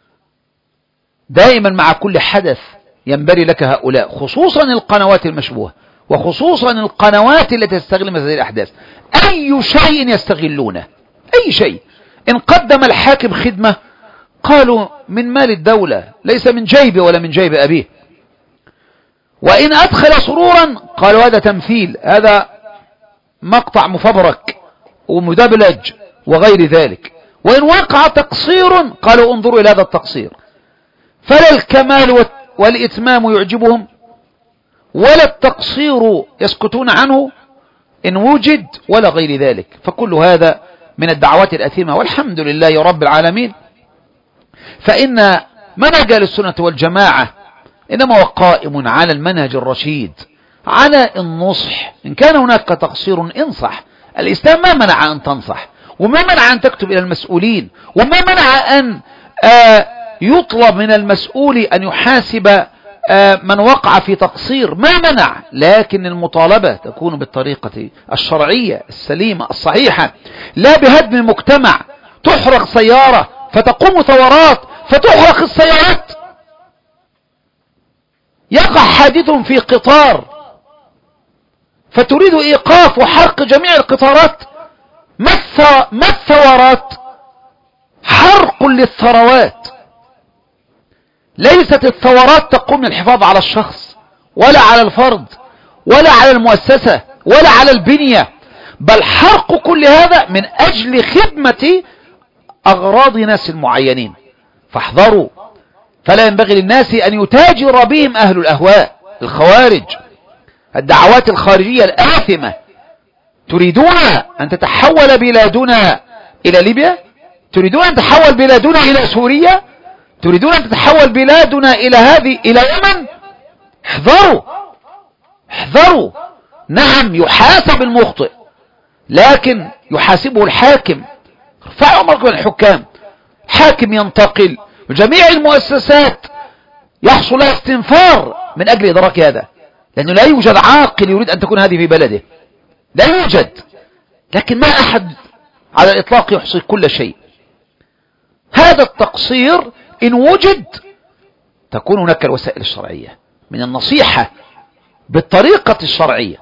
دائما مع كل حدث ينبري لك هؤلاء، خصوصا القنوات المشبوهة، وخصوصا القنوات التي تستغل مثل هذه الأحداث. أي شيء يستغلونه، أي شيء. إن قدم الحاكم خدمة قالوا من مال الدولة ليس من جيبه ولا من جيب أبيه. وإن أدخل سرورا قالوا هذا تمثيل، هذا مقطع مفبرك ومدبلج وغير ذلك. وإن وقع تقصير قالوا انظروا إلى هذا التقصير. فلا الكمال والإتمام يعجبهم ولا التقصير يسكتون عنه إن وجد ولا غير ذلك. فكل هذا من الدعوات الأثيمة، والحمد لله رب العالمين. فإن منهج السنة والجماعة إنما هو قائم على المنهج الرشيد، على النصح. إن كان هناك تقصير انصح. الإسلام ما منع أن تنصح، وما منع أن تكتب إلى المسؤولين، وما منع أن آه يطلب من المسؤول أن يحاسب آه من وقع في تقصير، ما منع. لكن المطالبة تكون بالطريقة الشرعية السليمة الصحيحة، لا بهدم مجتمع. تحرق سيارة فتقوم ثورات فتحرق السيارات، يقع حادث في قطار فتريد إيقاف وحرق جميع القطارات. ما الثورات؟ حرق للثروات. ليست الثورات تقوم للحفاظ على الشخص ولا على الفرد ولا على المؤسسة ولا على البنية، بل حرق كل هذا من أجل خدمة أغراض ناس معينين. فاحذروا، فلا ينبغي للناس أن يتاجر بهم أهل الأهواء الخوارج، الدعوات الخارجية الآثمة. تريدون أن تتحول بلادنا إلى ليبيا؟ تريدون أن تتحول بلادنا إلى سوريا؟ تريدون أن تتحول بلادنا إلى هذه إلى يمن؟ احذروا احذروا. نعم يحاسب المخطئ، لكن يحاسبه الحاكم. ارفعوا أمركم الحكام، حاكم ينتقل، وجميع المؤسسات يحصل لها استنفار من أجل إدراك هذا، لأنه لا يوجد عاقل يريد أن تكون هذه في بلده، لا يوجد. لكن ما أحد على الإطلاق يحصي كل شيء. هذا التقصير إن وجد تكون هناك الوسائل الشرعية من النصيحة بالطريقة الشرعية.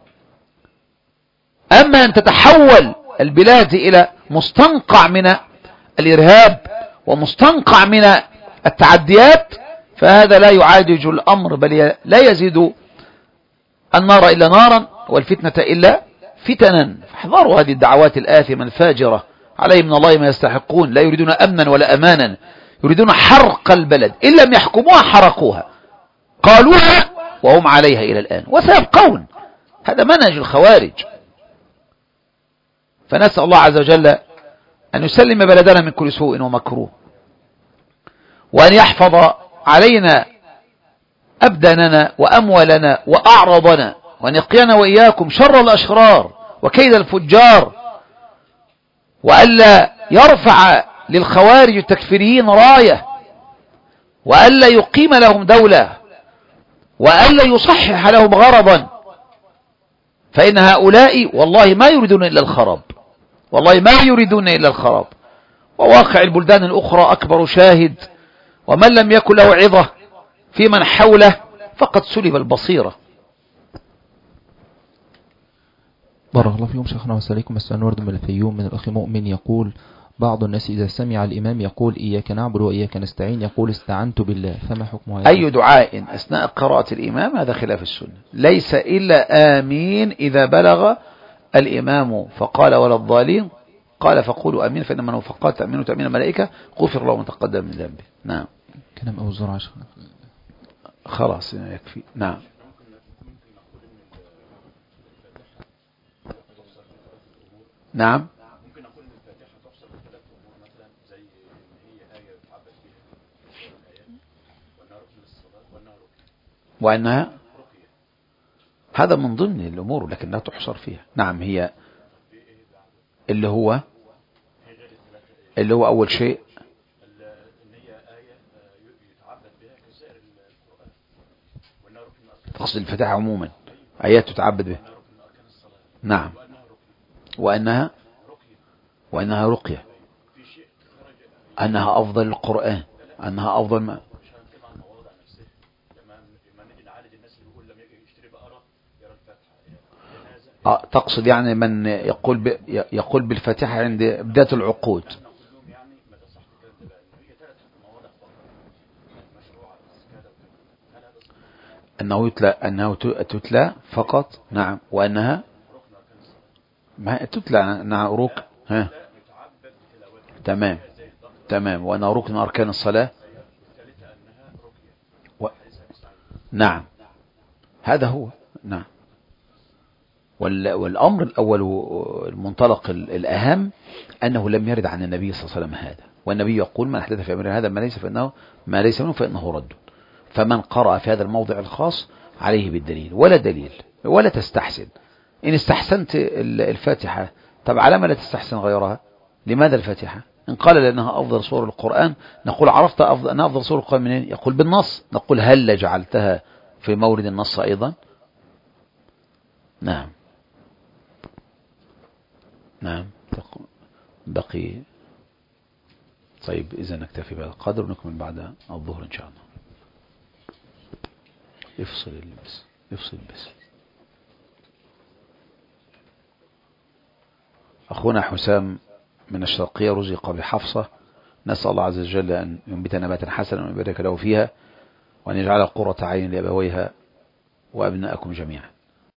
أما أن تتحول البلاد إلى مستنقع من الإرهاب ومستنقع من التعديات، فهذا لا يعالج الأمر، بل لا يزيد النار إلا نارا والفتنة إلا فتنا. فاحذروا هذه الدعوات الآثمة الفاجرة، عليهم من الله ما يستحقون. لا يريدون أمنا ولا أمانا، يريدون حرق البلد. إن لم يحكموها حرقوها، قالوها وهم عليها إلى الآن وسيبقون. هذا منهج الخوارج. فنسأل الله عز وجل أن يسلم بلدنا من كل سوء ومكروه، وأن يحفظ علينا أبداننا وأموالنا وأعراضنا، وأن يقينا وإياكم شر الأشرار وكيد الفجار، وألا يرفع للخوارج التكفيريين راية، وألا يقيم لهم دولة، وألا يصحح لهم غرضا. فإن هؤلاء والله ما يريدون إلا الخراب، والله ما يريدون إلا الخراب. وواقع البلدان الأخرى أكبر شاهد. ومن لم يكن له عظة في من حوله فقد سلب البصيرة. بارك الله فيكم شيخنا وسليكم. السؤال ورد من الفيوم من الأخ مؤمن يقول: بعض الناس إذا سمع الإمام يقول إياك نعبد وإياك نستعين يقول استعنت بالله، فما حكم هذا؟ أي دعاء أثناء قراءة الإمام هذا خلاف السنة. ليس إلا آمين إذا بلغ الإمام فقال ولا الضالين، قال فقولوا أمين فإنما من فقال تأمين تأمين الملائكة غفر له من تقدم من ذنبه. نعم. كلام أبو الزرع شيخنا. خلاص يكفي. نعم. نعم. وأنها هذا من ضمن الأمور لكن لا تحصر فيها. نعم. هي اللي هو اللي هو أول شيء تقصد الفاتحة عموما آيات تتعبد بها. نعم. وأنها وأنها رقية، أنها أفضل القرآن، أنها أفضل ما آه تقصد يعني من يقول ب... يقول بالفاتحة عند بداية العقود. أنه يتلى أنه تتلى فقط. نعم. وأنها ما تتلى. نعم. رك ها تمام تمام. وأنها ركن أركان الصلاة. و... نعم هذا هو. نعم. والأمر الأول المنطلق الأهم أنه لم يرد عن النبي صلى الله عليه وسلم هذا، والنبي يقول من أحدث في أمرنا هذا ما ليس فإنه ما ليس منه فإنه رد. فمن قرأ في هذا الموضع الخاص عليه بالدليل ولا دليل ولا تستحسن. إن استحسنت الفاتحة طب على ما لا تستحسن غيرها؟ لماذا الفاتحة؟ إن قال لأنها أفضل سور القرآن نقول عرفت أفضل أنها أفضل سور القرآن منين؟ يقول بالنص. نقول هل جعلتها في مورد النص أيضا؟ نعم نعم. بقي طيب إذا نكتفي بهذا القدر ونكمل بعد الظهر إن شاء الله. افصل اللبس افصل بس. أخونا حسام من الشرقية رزق بحفصة، نسأل الله عز وجل أن ينبت نباتا حسنا ويبارك له فيها وأن يجعل قرة عين لأبويها وأبنائكم جميعا.